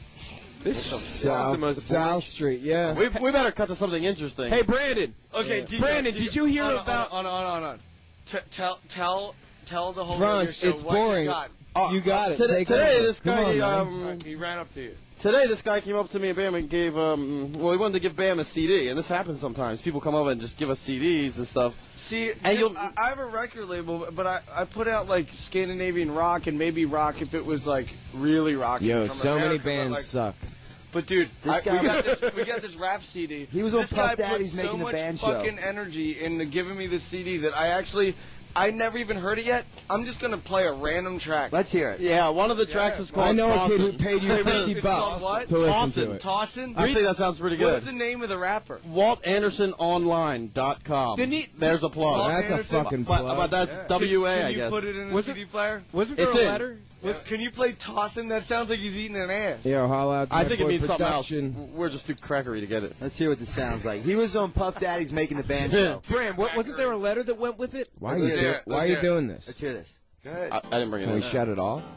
[SPEAKER 10] This,
[SPEAKER 16] South,
[SPEAKER 10] the most
[SPEAKER 16] South Street, yeah.
[SPEAKER 10] We, we better cut to something interesting.
[SPEAKER 5] hey, Brandon.
[SPEAKER 7] Okay,
[SPEAKER 5] Yeah.
[SPEAKER 7] Deco,
[SPEAKER 5] Brandon,
[SPEAKER 7] Deco,
[SPEAKER 5] did you hear
[SPEAKER 7] hold on,
[SPEAKER 5] about?
[SPEAKER 7] Hold on, hold on, hold on. T- tell, tell, tell the whole
[SPEAKER 16] Franz,
[SPEAKER 7] radio show
[SPEAKER 16] it's
[SPEAKER 7] what
[SPEAKER 16] boring.
[SPEAKER 7] You got.
[SPEAKER 10] Oh,
[SPEAKER 16] You got it.
[SPEAKER 10] Today,
[SPEAKER 16] Take
[SPEAKER 10] today
[SPEAKER 16] over.
[SPEAKER 10] this
[SPEAKER 16] Come
[SPEAKER 10] guy,
[SPEAKER 16] on, man.
[SPEAKER 10] um,
[SPEAKER 13] He ran up to you.
[SPEAKER 10] today this guy came up to me and Bam and gave, um, well, he wanted to give Bam a C D, and this happens sometimes. People come over and just give us C Ds and stuff.
[SPEAKER 7] See,
[SPEAKER 10] And
[SPEAKER 7] dude,
[SPEAKER 10] you'll-
[SPEAKER 7] I, I have a record label, but I, I put out like Scandinavian rock and maybe rock if it was like really rock.
[SPEAKER 16] Yo,
[SPEAKER 7] from
[SPEAKER 16] so many
[SPEAKER 7] America, but,
[SPEAKER 16] bands
[SPEAKER 7] like,
[SPEAKER 16] suck.
[SPEAKER 7] But dude,
[SPEAKER 6] This
[SPEAKER 7] I,
[SPEAKER 6] guy-
[SPEAKER 7] we got this. We got this rap C D.
[SPEAKER 6] He was on
[SPEAKER 7] this
[SPEAKER 6] Puff
[SPEAKER 7] guy
[SPEAKER 6] Daddy's
[SPEAKER 7] put so
[SPEAKER 6] making the
[SPEAKER 7] much
[SPEAKER 6] band show.
[SPEAKER 7] fucking energy into giving me the C D that I actually, I never even heard it yet. I'm just gonna play a random track.
[SPEAKER 6] Let's hear it.
[SPEAKER 10] Yeah, one of the tracks is called
[SPEAKER 16] I know a kid who
[SPEAKER 10] Tossin'.
[SPEAKER 16] paid you fifty
[SPEAKER 7] It's
[SPEAKER 16] bucks
[SPEAKER 7] called what?
[SPEAKER 16] to listen
[SPEAKER 10] Tossin'.
[SPEAKER 16] to it.
[SPEAKER 7] Tossin.
[SPEAKER 10] I think that sounds pretty
[SPEAKER 7] What's
[SPEAKER 10] good.
[SPEAKER 7] the name of the rapper?
[SPEAKER 10] Walt Anderson Online dot com.
[SPEAKER 5] Didn't he-
[SPEAKER 10] There's a plug.
[SPEAKER 7] Walt
[SPEAKER 16] That's a
[SPEAKER 7] Anderson?
[SPEAKER 16] fucking
[SPEAKER 10] But,
[SPEAKER 16] plug.
[SPEAKER 10] but that's
[SPEAKER 13] Yeah.
[SPEAKER 10] W A,
[SPEAKER 7] Can
[SPEAKER 10] I
[SPEAKER 7] you
[SPEAKER 10] guess.
[SPEAKER 7] put it in a
[SPEAKER 5] Was
[SPEAKER 7] C
[SPEAKER 5] it-
[SPEAKER 7] D player?
[SPEAKER 5] Wasn't there
[SPEAKER 10] It's
[SPEAKER 5] a
[SPEAKER 10] in.
[SPEAKER 5] letter?
[SPEAKER 7] Was- Can you play Tossin? That sounds like he's eating an ass.
[SPEAKER 16] Yo, holla out to
[SPEAKER 10] I
[SPEAKER 16] my
[SPEAKER 10] think it
[SPEAKER 16] boy
[SPEAKER 10] means something else.
[SPEAKER 16] production.
[SPEAKER 10] We're just too crackery to get it.
[SPEAKER 6] Let's hear what this sounds like. He was on Puff Daddy's making the band show.
[SPEAKER 5] Brand, what, wasn't there a letter that went with it?
[SPEAKER 16] Why are
[SPEAKER 7] Let's
[SPEAKER 16] you,
[SPEAKER 7] hear
[SPEAKER 16] do-
[SPEAKER 7] it.
[SPEAKER 16] why
[SPEAKER 7] Let's
[SPEAKER 16] are you
[SPEAKER 7] hear it.
[SPEAKER 16] doing this?
[SPEAKER 6] Let's hear this.
[SPEAKER 13] Go ahead.
[SPEAKER 10] I, I didn't bring it
[SPEAKER 16] Can
[SPEAKER 10] in.
[SPEAKER 16] we shut it off?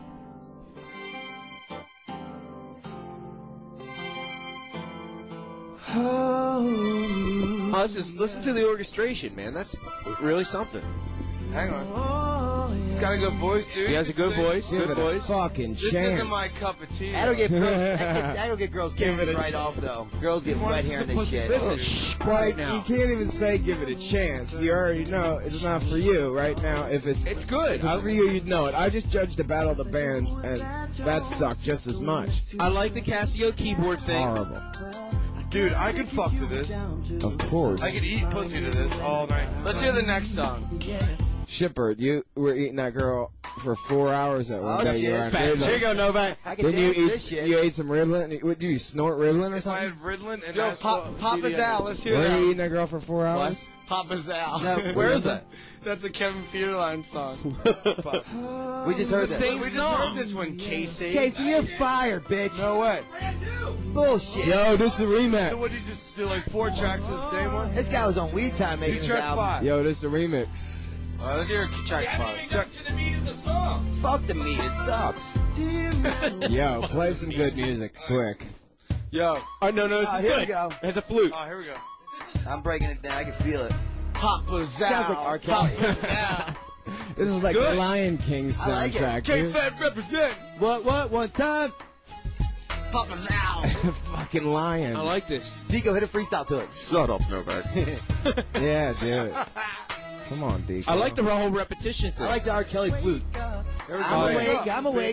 [SPEAKER 5] Oh, this is, listen to the orchestration, man. That's really something.
[SPEAKER 7] Hang on. He's got a good voice, dude.
[SPEAKER 5] He has a good
[SPEAKER 7] Sing.
[SPEAKER 5] voice.
[SPEAKER 16] Give
[SPEAKER 5] Good
[SPEAKER 16] it a
[SPEAKER 5] voice.
[SPEAKER 16] fucking
[SPEAKER 7] This
[SPEAKER 16] chance.
[SPEAKER 7] isn't my cup of tea.
[SPEAKER 6] That'll
[SPEAKER 7] though.
[SPEAKER 6] get girls. That gets, that'll get girls
[SPEAKER 16] Give it
[SPEAKER 6] getting
[SPEAKER 16] a
[SPEAKER 6] right off though. Girls get wet here in this shit.
[SPEAKER 5] Listen,
[SPEAKER 16] Shh, quiet.
[SPEAKER 5] now.
[SPEAKER 16] You can't even say give it a chance. You already know it's not for you right now. If it's
[SPEAKER 5] It's good.
[SPEAKER 16] if it's for you, you'd know it. I just judged the battle of the bands, and that sucked just as much.
[SPEAKER 5] I like the Casio keyboard thing.
[SPEAKER 16] Horrible.
[SPEAKER 13] Dude, I could fuck to this.
[SPEAKER 16] Of course.
[SPEAKER 13] I could eat pussy to this all night.
[SPEAKER 7] Let's hear the next song.
[SPEAKER 16] Shipbird, you were eating that girl for four hours at one
[SPEAKER 6] Oh,
[SPEAKER 16] day. You
[SPEAKER 6] shit.
[SPEAKER 16] were on
[SPEAKER 6] Fat.
[SPEAKER 16] Ritalin.
[SPEAKER 10] Here you go, Novak.
[SPEAKER 6] I can
[SPEAKER 16] Didn't you
[SPEAKER 6] dance
[SPEAKER 16] eat?
[SPEAKER 6] this shit.
[SPEAKER 16] You ate some Ritalin. What, do you snort Ritalin or
[SPEAKER 13] If I
[SPEAKER 16] something?
[SPEAKER 13] had Ritalin and
[SPEAKER 7] Yo,
[SPEAKER 13] I
[SPEAKER 7] Pop,
[SPEAKER 13] saw a
[SPEAKER 7] Papa's
[SPEAKER 13] C D, I
[SPEAKER 7] Al.
[SPEAKER 13] could-
[SPEAKER 7] Let's hear
[SPEAKER 16] Were you
[SPEAKER 7] that.
[SPEAKER 16] eating that girl for four hours?
[SPEAKER 7] Papa's Al.
[SPEAKER 6] No,
[SPEAKER 10] Where is that?
[SPEAKER 7] That's a Kevin Federline song.
[SPEAKER 6] We just heard
[SPEAKER 5] the
[SPEAKER 6] that.
[SPEAKER 5] same
[SPEAKER 7] we just
[SPEAKER 5] song.
[SPEAKER 7] heard this one, Casey.
[SPEAKER 6] Casey, you're fired, bitch.
[SPEAKER 13] No way.
[SPEAKER 6] Bullshit.
[SPEAKER 16] Yo, this is a remix.
[SPEAKER 13] So what, did you just do like four tracks of the same one?
[SPEAKER 6] This guy was on Weed Time making
[SPEAKER 13] You
[SPEAKER 6] this
[SPEAKER 13] track
[SPEAKER 6] album.
[SPEAKER 13] five.
[SPEAKER 16] Yo, this is a remix.
[SPEAKER 7] Uh, let's hear track five.
[SPEAKER 13] Check.
[SPEAKER 6] Fuck the meat, it sucks.
[SPEAKER 16] Yo, play some good music, quick.
[SPEAKER 7] Yo.
[SPEAKER 5] Oh, no, no, this
[SPEAKER 6] Oh,
[SPEAKER 5] is
[SPEAKER 6] here
[SPEAKER 5] good.
[SPEAKER 6] we go.
[SPEAKER 5] It has a flute.
[SPEAKER 13] Oh, here we go.
[SPEAKER 6] I'm breaking it down. I can feel it.
[SPEAKER 7] Papa's Al.
[SPEAKER 6] Sounds like R. Kelly.
[SPEAKER 7] Papa's Al.
[SPEAKER 16] This is like
[SPEAKER 5] Good.
[SPEAKER 16] the Lion King
[SPEAKER 6] I like it.
[SPEAKER 16] soundtrack, dude.
[SPEAKER 7] K-Fed represent.
[SPEAKER 6] What, what? One time?
[SPEAKER 7] Papa's Al.
[SPEAKER 16] Fucking lion.
[SPEAKER 5] I like this.
[SPEAKER 6] Deco, hit a freestyle to it.
[SPEAKER 10] Shut up, Novak.
[SPEAKER 16] Yeah, do it. Come on, D.
[SPEAKER 5] I like the whole repetition thing.
[SPEAKER 6] I like the R. Kelly flute. I'm awake, I'm awake.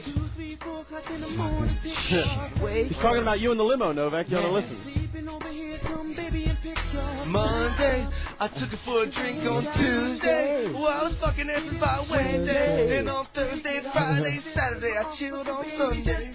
[SPEAKER 10] He's talking about you in the limo, Novak. You want to listen?
[SPEAKER 7] Monday. I took it for a drink on Tuesday. Well, I was fucking asses by Wednesday. And on Thursday, Friday, Saturday, I chilled on Sunday.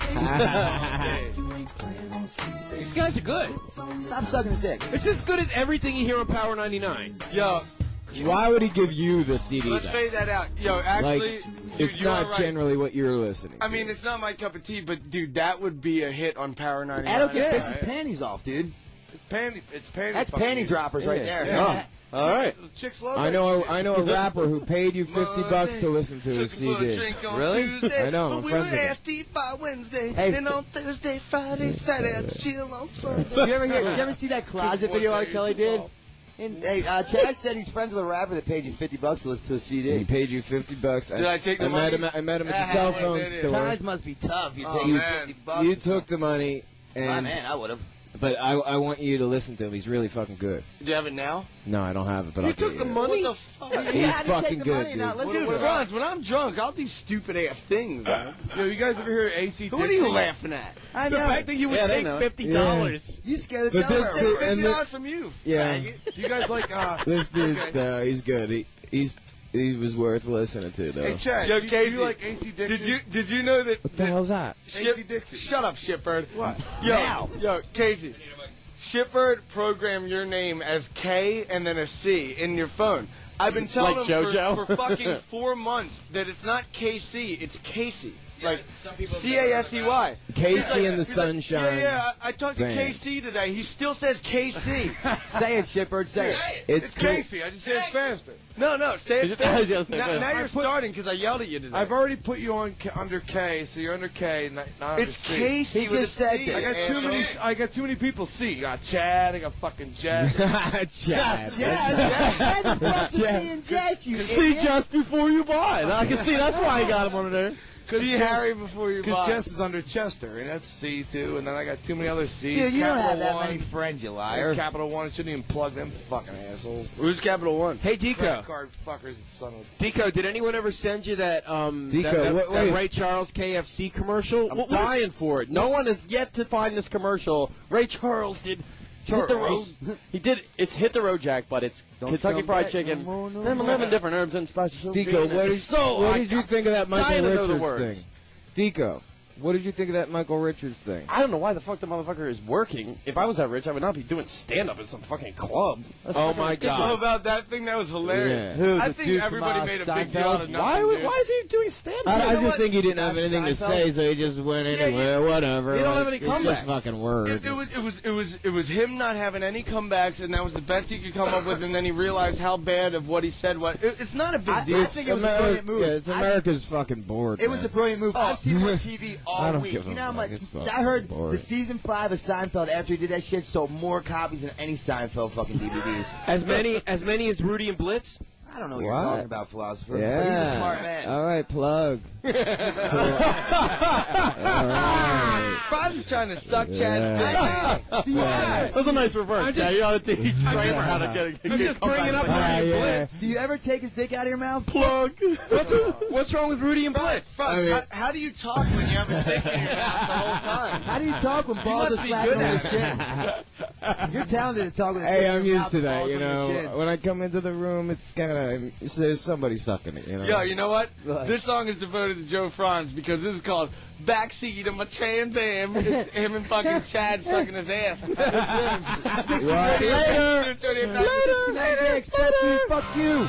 [SPEAKER 5] These guys are good.
[SPEAKER 6] Stop sucking his dick.
[SPEAKER 5] It's as good as everything you hear on Power ninety-nine.
[SPEAKER 7] Yo.
[SPEAKER 16] Why would he give you the C D?
[SPEAKER 7] Let's
[SPEAKER 16] then?
[SPEAKER 7] fade that out. Yo, actually,
[SPEAKER 16] like,
[SPEAKER 7] dude,
[SPEAKER 16] it's
[SPEAKER 7] you
[SPEAKER 16] not
[SPEAKER 7] are right.
[SPEAKER 16] generally what you're listening.
[SPEAKER 7] I mean, it's not my cup of tea, but dude, that would be a hit on Power ninety-nine.
[SPEAKER 6] Addo can
[SPEAKER 7] Yeah.
[SPEAKER 6] fix his panties off, dude.
[SPEAKER 13] It's panty. It's panty.
[SPEAKER 6] That's
[SPEAKER 13] fucking
[SPEAKER 6] panty
[SPEAKER 13] music.
[SPEAKER 6] droppers right there.
[SPEAKER 13] Yeah.
[SPEAKER 16] Oh, all right.
[SPEAKER 13] Chicks love
[SPEAKER 16] I
[SPEAKER 13] that
[SPEAKER 16] know.
[SPEAKER 13] shit.
[SPEAKER 16] A, I know a rapper who paid you fifty bucks to listen to
[SPEAKER 7] Took
[SPEAKER 16] his
[SPEAKER 7] it
[SPEAKER 16] C
[SPEAKER 7] for a
[SPEAKER 16] D.
[SPEAKER 7] drink on
[SPEAKER 16] Really?
[SPEAKER 7] Tuesday,
[SPEAKER 16] I know.
[SPEAKER 7] But
[SPEAKER 16] I'm
[SPEAKER 7] we were
[SPEAKER 16] friends with him.
[SPEAKER 7] ass deep by Wednesday.
[SPEAKER 6] Hey,
[SPEAKER 7] Then on Thursday, Friday, Saturday, I chill on Sunday.
[SPEAKER 6] Did you ever hear? Did you ever see that closet video R. Kelly did? And, hey, uh, Chad said he's friends with a rapper that paid you fifty bucks to listen to a C D.
[SPEAKER 16] He paid you fifty bucks.
[SPEAKER 7] Did I take the
[SPEAKER 16] I
[SPEAKER 7] money?
[SPEAKER 16] Met him, I met him at the
[SPEAKER 7] Ah,
[SPEAKER 16] cell
[SPEAKER 7] wait,
[SPEAKER 16] phone
[SPEAKER 7] wait, wait.
[SPEAKER 16] store.
[SPEAKER 6] Times must be tough. You're
[SPEAKER 7] Oh,
[SPEAKER 6] taking
[SPEAKER 7] man.
[SPEAKER 6] fifty bucks.
[SPEAKER 16] You took the money, and
[SPEAKER 6] My man, I would have.
[SPEAKER 16] but I, I want you to listen to him. He's really fucking good.
[SPEAKER 7] Do you have it now?
[SPEAKER 16] No, I don't have it, but
[SPEAKER 5] You
[SPEAKER 16] I'll
[SPEAKER 5] took
[SPEAKER 16] get
[SPEAKER 5] the
[SPEAKER 16] you.
[SPEAKER 5] money?
[SPEAKER 7] What the fuck?
[SPEAKER 16] He's
[SPEAKER 6] How do you
[SPEAKER 16] fucking
[SPEAKER 6] take the
[SPEAKER 16] good,
[SPEAKER 6] money
[SPEAKER 16] dude.
[SPEAKER 6] now? Let's
[SPEAKER 7] Dude,
[SPEAKER 6] do it.
[SPEAKER 7] Franz, when I'm drunk, I'll do stupid ass things, man.
[SPEAKER 13] Yo, you guys ever hear A C Dixie?
[SPEAKER 7] What are you laughing at?
[SPEAKER 6] I
[SPEAKER 5] The
[SPEAKER 6] know.
[SPEAKER 5] fact that you would
[SPEAKER 16] Yeah, they
[SPEAKER 5] take
[SPEAKER 16] know.
[SPEAKER 5] fifty dollars.
[SPEAKER 6] You scared the
[SPEAKER 16] But
[SPEAKER 6] devil
[SPEAKER 16] this
[SPEAKER 6] out of
[SPEAKER 16] dude-
[SPEAKER 6] me.
[SPEAKER 7] Fifty
[SPEAKER 16] and the-
[SPEAKER 7] dollars from you.
[SPEAKER 16] Yeah,
[SPEAKER 13] Do you guys like? uh
[SPEAKER 16] this dude,
[SPEAKER 7] Okay.
[SPEAKER 16] uh, he's good. He, he's he was worth listening to, though.
[SPEAKER 13] Hey, Chad.
[SPEAKER 7] Yo,
[SPEAKER 13] do you,
[SPEAKER 7] Casey,
[SPEAKER 13] do you like A C Dixie?
[SPEAKER 7] Did you did you know that?
[SPEAKER 16] What the hell's that?
[SPEAKER 7] Ship,
[SPEAKER 13] A C Dixie.
[SPEAKER 7] Shut up, Shitbird.
[SPEAKER 13] What?
[SPEAKER 7] Yo,
[SPEAKER 6] Now.
[SPEAKER 7] yo, Casey. Shitbird program your name as K and then a C in your phone. I've been telling
[SPEAKER 16] Like
[SPEAKER 7] him
[SPEAKER 16] JoJo?
[SPEAKER 7] for, for fucking four months that it's not K C, it's Casey. Like
[SPEAKER 5] some people
[SPEAKER 7] C A S E Y.
[SPEAKER 16] Casey
[SPEAKER 7] He's like-
[SPEAKER 16] and the
[SPEAKER 7] he's like,
[SPEAKER 16] Sunshine
[SPEAKER 7] Yeah, yeah. I, I talked to
[SPEAKER 16] Band.
[SPEAKER 7] K C today. He still says K C.
[SPEAKER 6] Say it, Shitbird. Say it.
[SPEAKER 16] It's,
[SPEAKER 13] It's
[SPEAKER 16] cool.
[SPEAKER 13] Casey. I just say it faster.
[SPEAKER 7] No, no, say it
[SPEAKER 16] I was
[SPEAKER 7] fast.
[SPEAKER 16] gonna say
[SPEAKER 7] Now,
[SPEAKER 16] fast.
[SPEAKER 7] now
[SPEAKER 13] I
[SPEAKER 7] you're
[SPEAKER 13] put-
[SPEAKER 7] starting because I yelled at you today.
[SPEAKER 13] I've already put you on K, under K, so you're under K, not, not under
[SPEAKER 7] it's
[SPEAKER 13] C.
[SPEAKER 7] Casey
[SPEAKER 6] He
[SPEAKER 7] with
[SPEAKER 6] just
[SPEAKER 7] a
[SPEAKER 6] said
[SPEAKER 7] C,
[SPEAKER 6] that.
[SPEAKER 13] I got too many.
[SPEAKER 7] asshole.
[SPEAKER 13] I got too many people. C. I got Chad. I got fucking Jess.
[SPEAKER 16] Chad.
[SPEAKER 6] Yes. Why the fuck is
[SPEAKER 16] Yeah.
[SPEAKER 6] he and Jess, you
[SPEAKER 16] See
[SPEAKER 6] idiot?
[SPEAKER 16] just before you buy it. I can see that's why I got him under there.
[SPEAKER 7] See Harry before you
[SPEAKER 13] Because
[SPEAKER 7] buy.
[SPEAKER 13] Jess is under Chester, and that's C too. And then I got too many other C's.
[SPEAKER 6] Dude, you don't
[SPEAKER 13] Capital
[SPEAKER 6] have that
[SPEAKER 13] One,
[SPEAKER 6] many friends, you liar.
[SPEAKER 13] Capital One. I shouldn't even plug them fucking assholes.
[SPEAKER 7] Who's Capital One?
[SPEAKER 5] Hey,
[SPEAKER 13] Credit
[SPEAKER 5] Deco.
[SPEAKER 13] card fuckers, son of.
[SPEAKER 5] Deco, did anyone ever send you that um
[SPEAKER 16] Deco,
[SPEAKER 5] that, that,
[SPEAKER 16] wait,
[SPEAKER 5] that
[SPEAKER 16] wait.
[SPEAKER 5] Ray Charles K F C commercial?
[SPEAKER 10] I'm
[SPEAKER 5] What- what-
[SPEAKER 10] dying for it. No one has yet to find this commercial. Ray Charles did hit the road. He did. It's hit the road, Jack, but it's
[SPEAKER 6] Don't
[SPEAKER 10] Kentucky
[SPEAKER 6] come
[SPEAKER 10] Fried
[SPEAKER 6] back
[SPEAKER 10] Chicken.
[SPEAKER 6] no more, no
[SPEAKER 10] Them
[SPEAKER 6] more.
[SPEAKER 10] eleven different herbs and spices. So
[SPEAKER 16] Deco,
[SPEAKER 10] good.
[SPEAKER 16] what did,
[SPEAKER 10] It's so
[SPEAKER 16] what
[SPEAKER 10] I-
[SPEAKER 16] did you
[SPEAKER 10] I'm
[SPEAKER 16] think of that Michael
[SPEAKER 10] dying to know the
[SPEAKER 16] Richards
[SPEAKER 10] words.
[SPEAKER 16] thing? Deco, what did you think of that Michael Richards thing?
[SPEAKER 10] I don't know why the fuck the motherfucker is working. If I was that rich, I would not be doing stand up at some fucking club. That's
[SPEAKER 5] Oh
[SPEAKER 10] fucking
[SPEAKER 5] my
[SPEAKER 10] ridiculous.
[SPEAKER 7] How
[SPEAKER 5] God.
[SPEAKER 7] about that thing? That was hilarious.
[SPEAKER 16] Yeah.
[SPEAKER 6] Who,
[SPEAKER 7] I
[SPEAKER 6] the
[SPEAKER 7] think
[SPEAKER 6] dude from,
[SPEAKER 7] everybody
[SPEAKER 6] uh,
[SPEAKER 7] made a big
[SPEAKER 6] Seinfeld?
[SPEAKER 7] deal out of nothing.
[SPEAKER 10] Why,
[SPEAKER 7] dude.
[SPEAKER 10] why is he doing stand up?
[SPEAKER 16] I, I
[SPEAKER 7] know
[SPEAKER 16] just
[SPEAKER 7] what?
[SPEAKER 16] think he didn't have anything to
[SPEAKER 6] Seinfeld?
[SPEAKER 16] say, so he just went
[SPEAKER 7] Yeah,
[SPEAKER 16] anywhere, whatever.
[SPEAKER 10] he don't have
[SPEAKER 16] like,
[SPEAKER 10] any
[SPEAKER 16] it's just
[SPEAKER 10] comebacks.
[SPEAKER 16] fucking words.
[SPEAKER 7] It, it was it was it was it was him not having any comebacks, and that was the best he could come up with. And then he realized how bad of what he said was. It, it's not a big
[SPEAKER 6] I-
[SPEAKER 7] deal.
[SPEAKER 6] I think it was a
[SPEAKER 16] Ameri-
[SPEAKER 6] brilliant move.
[SPEAKER 16] Yeah, it's
[SPEAKER 6] I-
[SPEAKER 16] America's fucking bored.
[SPEAKER 6] It was
[SPEAKER 16] man.
[SPEAKER 6] a brilliant move. I've seen him on T V
[SPEAKER 16] I
[SPEAKER 6] all
[SPEAKER 16] don't
[SPEAKER 6] week.
[SPEAKER 16] give a
[SPEAKER 6] You know how
[SPEAKER 16] fuck.
[SPEAKER 6] much?
[SPEAKER 16] It's fucking
[SPEAKER 6] I heard
[SPEAKER 16] boring.
[SPEAKER 6] the season five of Seinfeld after he did that shit sold more copies than any Seinfeld fucking D V Ds.
[SPEAKER 5] As many as many as Rudy and Blitz?
[SPEAKER 6] I don't know what, you're
[SPEAKER 16] What?
[SPEAKER 6] talking about, philosopher.
[SPEAKER 16] Yeah.
[SPEAKER 6] But he's a smart man.
[SPEAKER 16] All right, plug.
[SPEAKER 7] Franz is trying to suck Chad's
[SPEAKER 16] Yeah.
[SPEAKER 7] dick.
[SPEAKER 6] Yeah.
[SPEAKER 10] That was a nice reverse, Jack. You ought to teach Frank how to get a
[SPEAKER 5] I'm just bringing up
[SPEAKER 16] Ah,
[SPEAKER 5] Rudy and
[SPEAKER 16] yeah.
[SPEAKER 5] Blitz.
[SPEAKER 6] Do you ever take his dick out of your mouth?
[SPEAKER 10] plug.
[SPEAKER 5] What's, what's wrong with Rudy and Blitz?
[SPEAKER 7] Franz,
[SPEAKER 16] I mean-
[SPEAKER 7] how, how do you talk when you haven't taken your mouth the whole time?
[SPEAKER 6] How do you talk when balls are
[SPEAKER 7] must be
[SPEAKER 6] slapping
[SPEAKER 7] good
[SPEAKER 6] on your
[SPEAKER 7] at
[SPEAKER 6] chin? You're talented at talking.
[SPEAKER 16] Hey, I'm
[SPEAKER 6] with your
[SPEAKER 16] used
[SPEAKER 6] mouth
[SPEAKER 16] to
[SPEAKER 6] and
[SPEAKER 16] that,
[SPEAKER 6] balls
[SPEAKER 16] you
[SPEAKER 6] on your
[SPEAKER 16] know.
[SPEAKER 6] chin.
[SPEAKER 16] When I come into the room, it's kind of there's somebody sucking it, you know.
[SPEAKER 7] Yo, you know what?
[SPEAKER 6] What?
[SPEAKER 7] This song is devoted to Joe Franz because this is called Backseat of my Trans Am. It's him and fucking Chad sucking his ass. That's him.
[SPEAKER 16] Right.
[SPEAKER 7] Later.
[SPEAKER 6] sixty-nine dicks, fuck you, fuck you.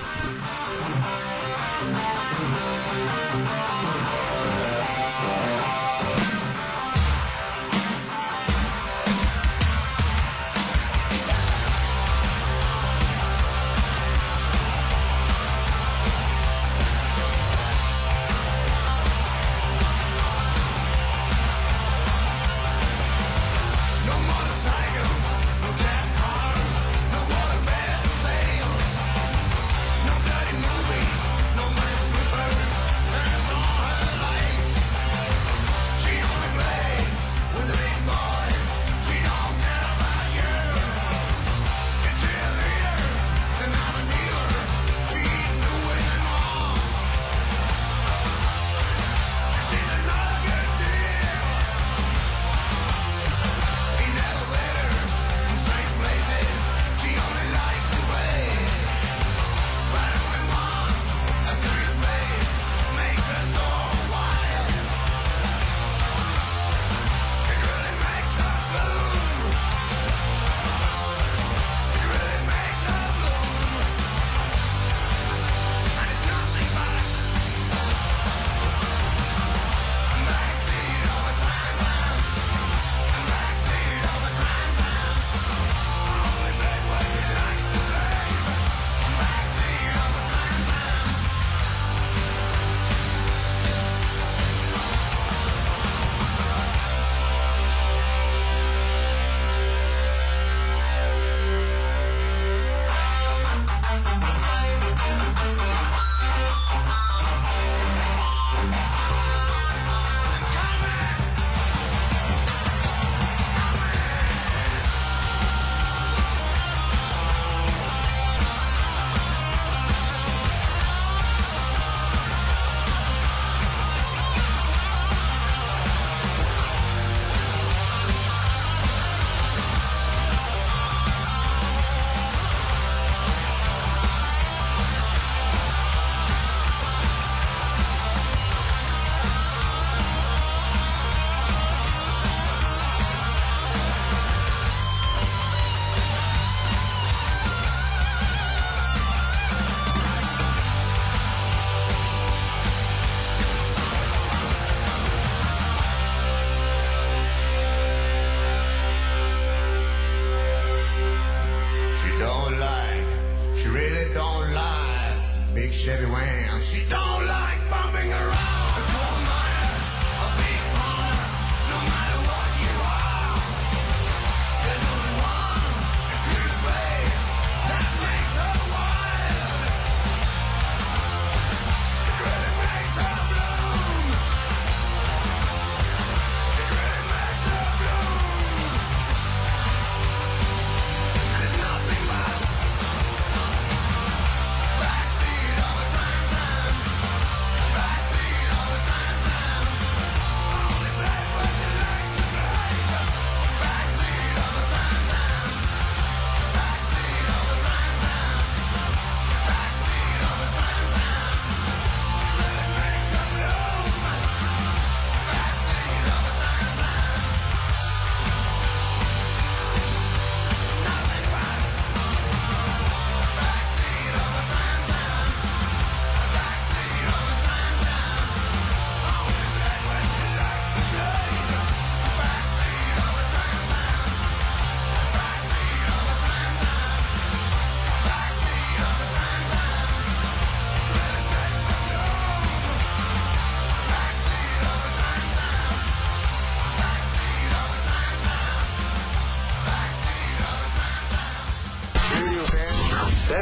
[SPEAKER 18] No motorcycles, no damn cars, no waterbed sails, no dirty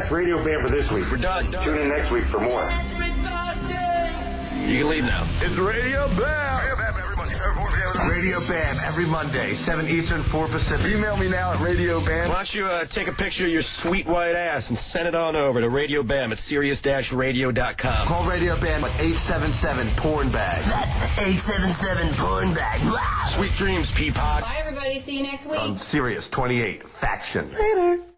[SPEAKER 2] That's Radio Bam for this week. We're done. Tune in next week for more. You can leave now. It's Radio Bam. Radio Bam every Monday, seven Eastern, four Pacific. Email me now at Radio Bam. Why don't you uh, take a picture of your sweet white ass and send it on over to Radio Bam at Sirius Radio dot com. Call Radio Bam at eight seven seven porn bag. That's eight seven seven porn bag. Wow. Sweet dreams, Peapod.
[SPEAKER 3] Bye, everybody. See you next week.
[SPEAKER 2] On Sirius twenty-eight, Faction.
[SPEAKER 3] Later.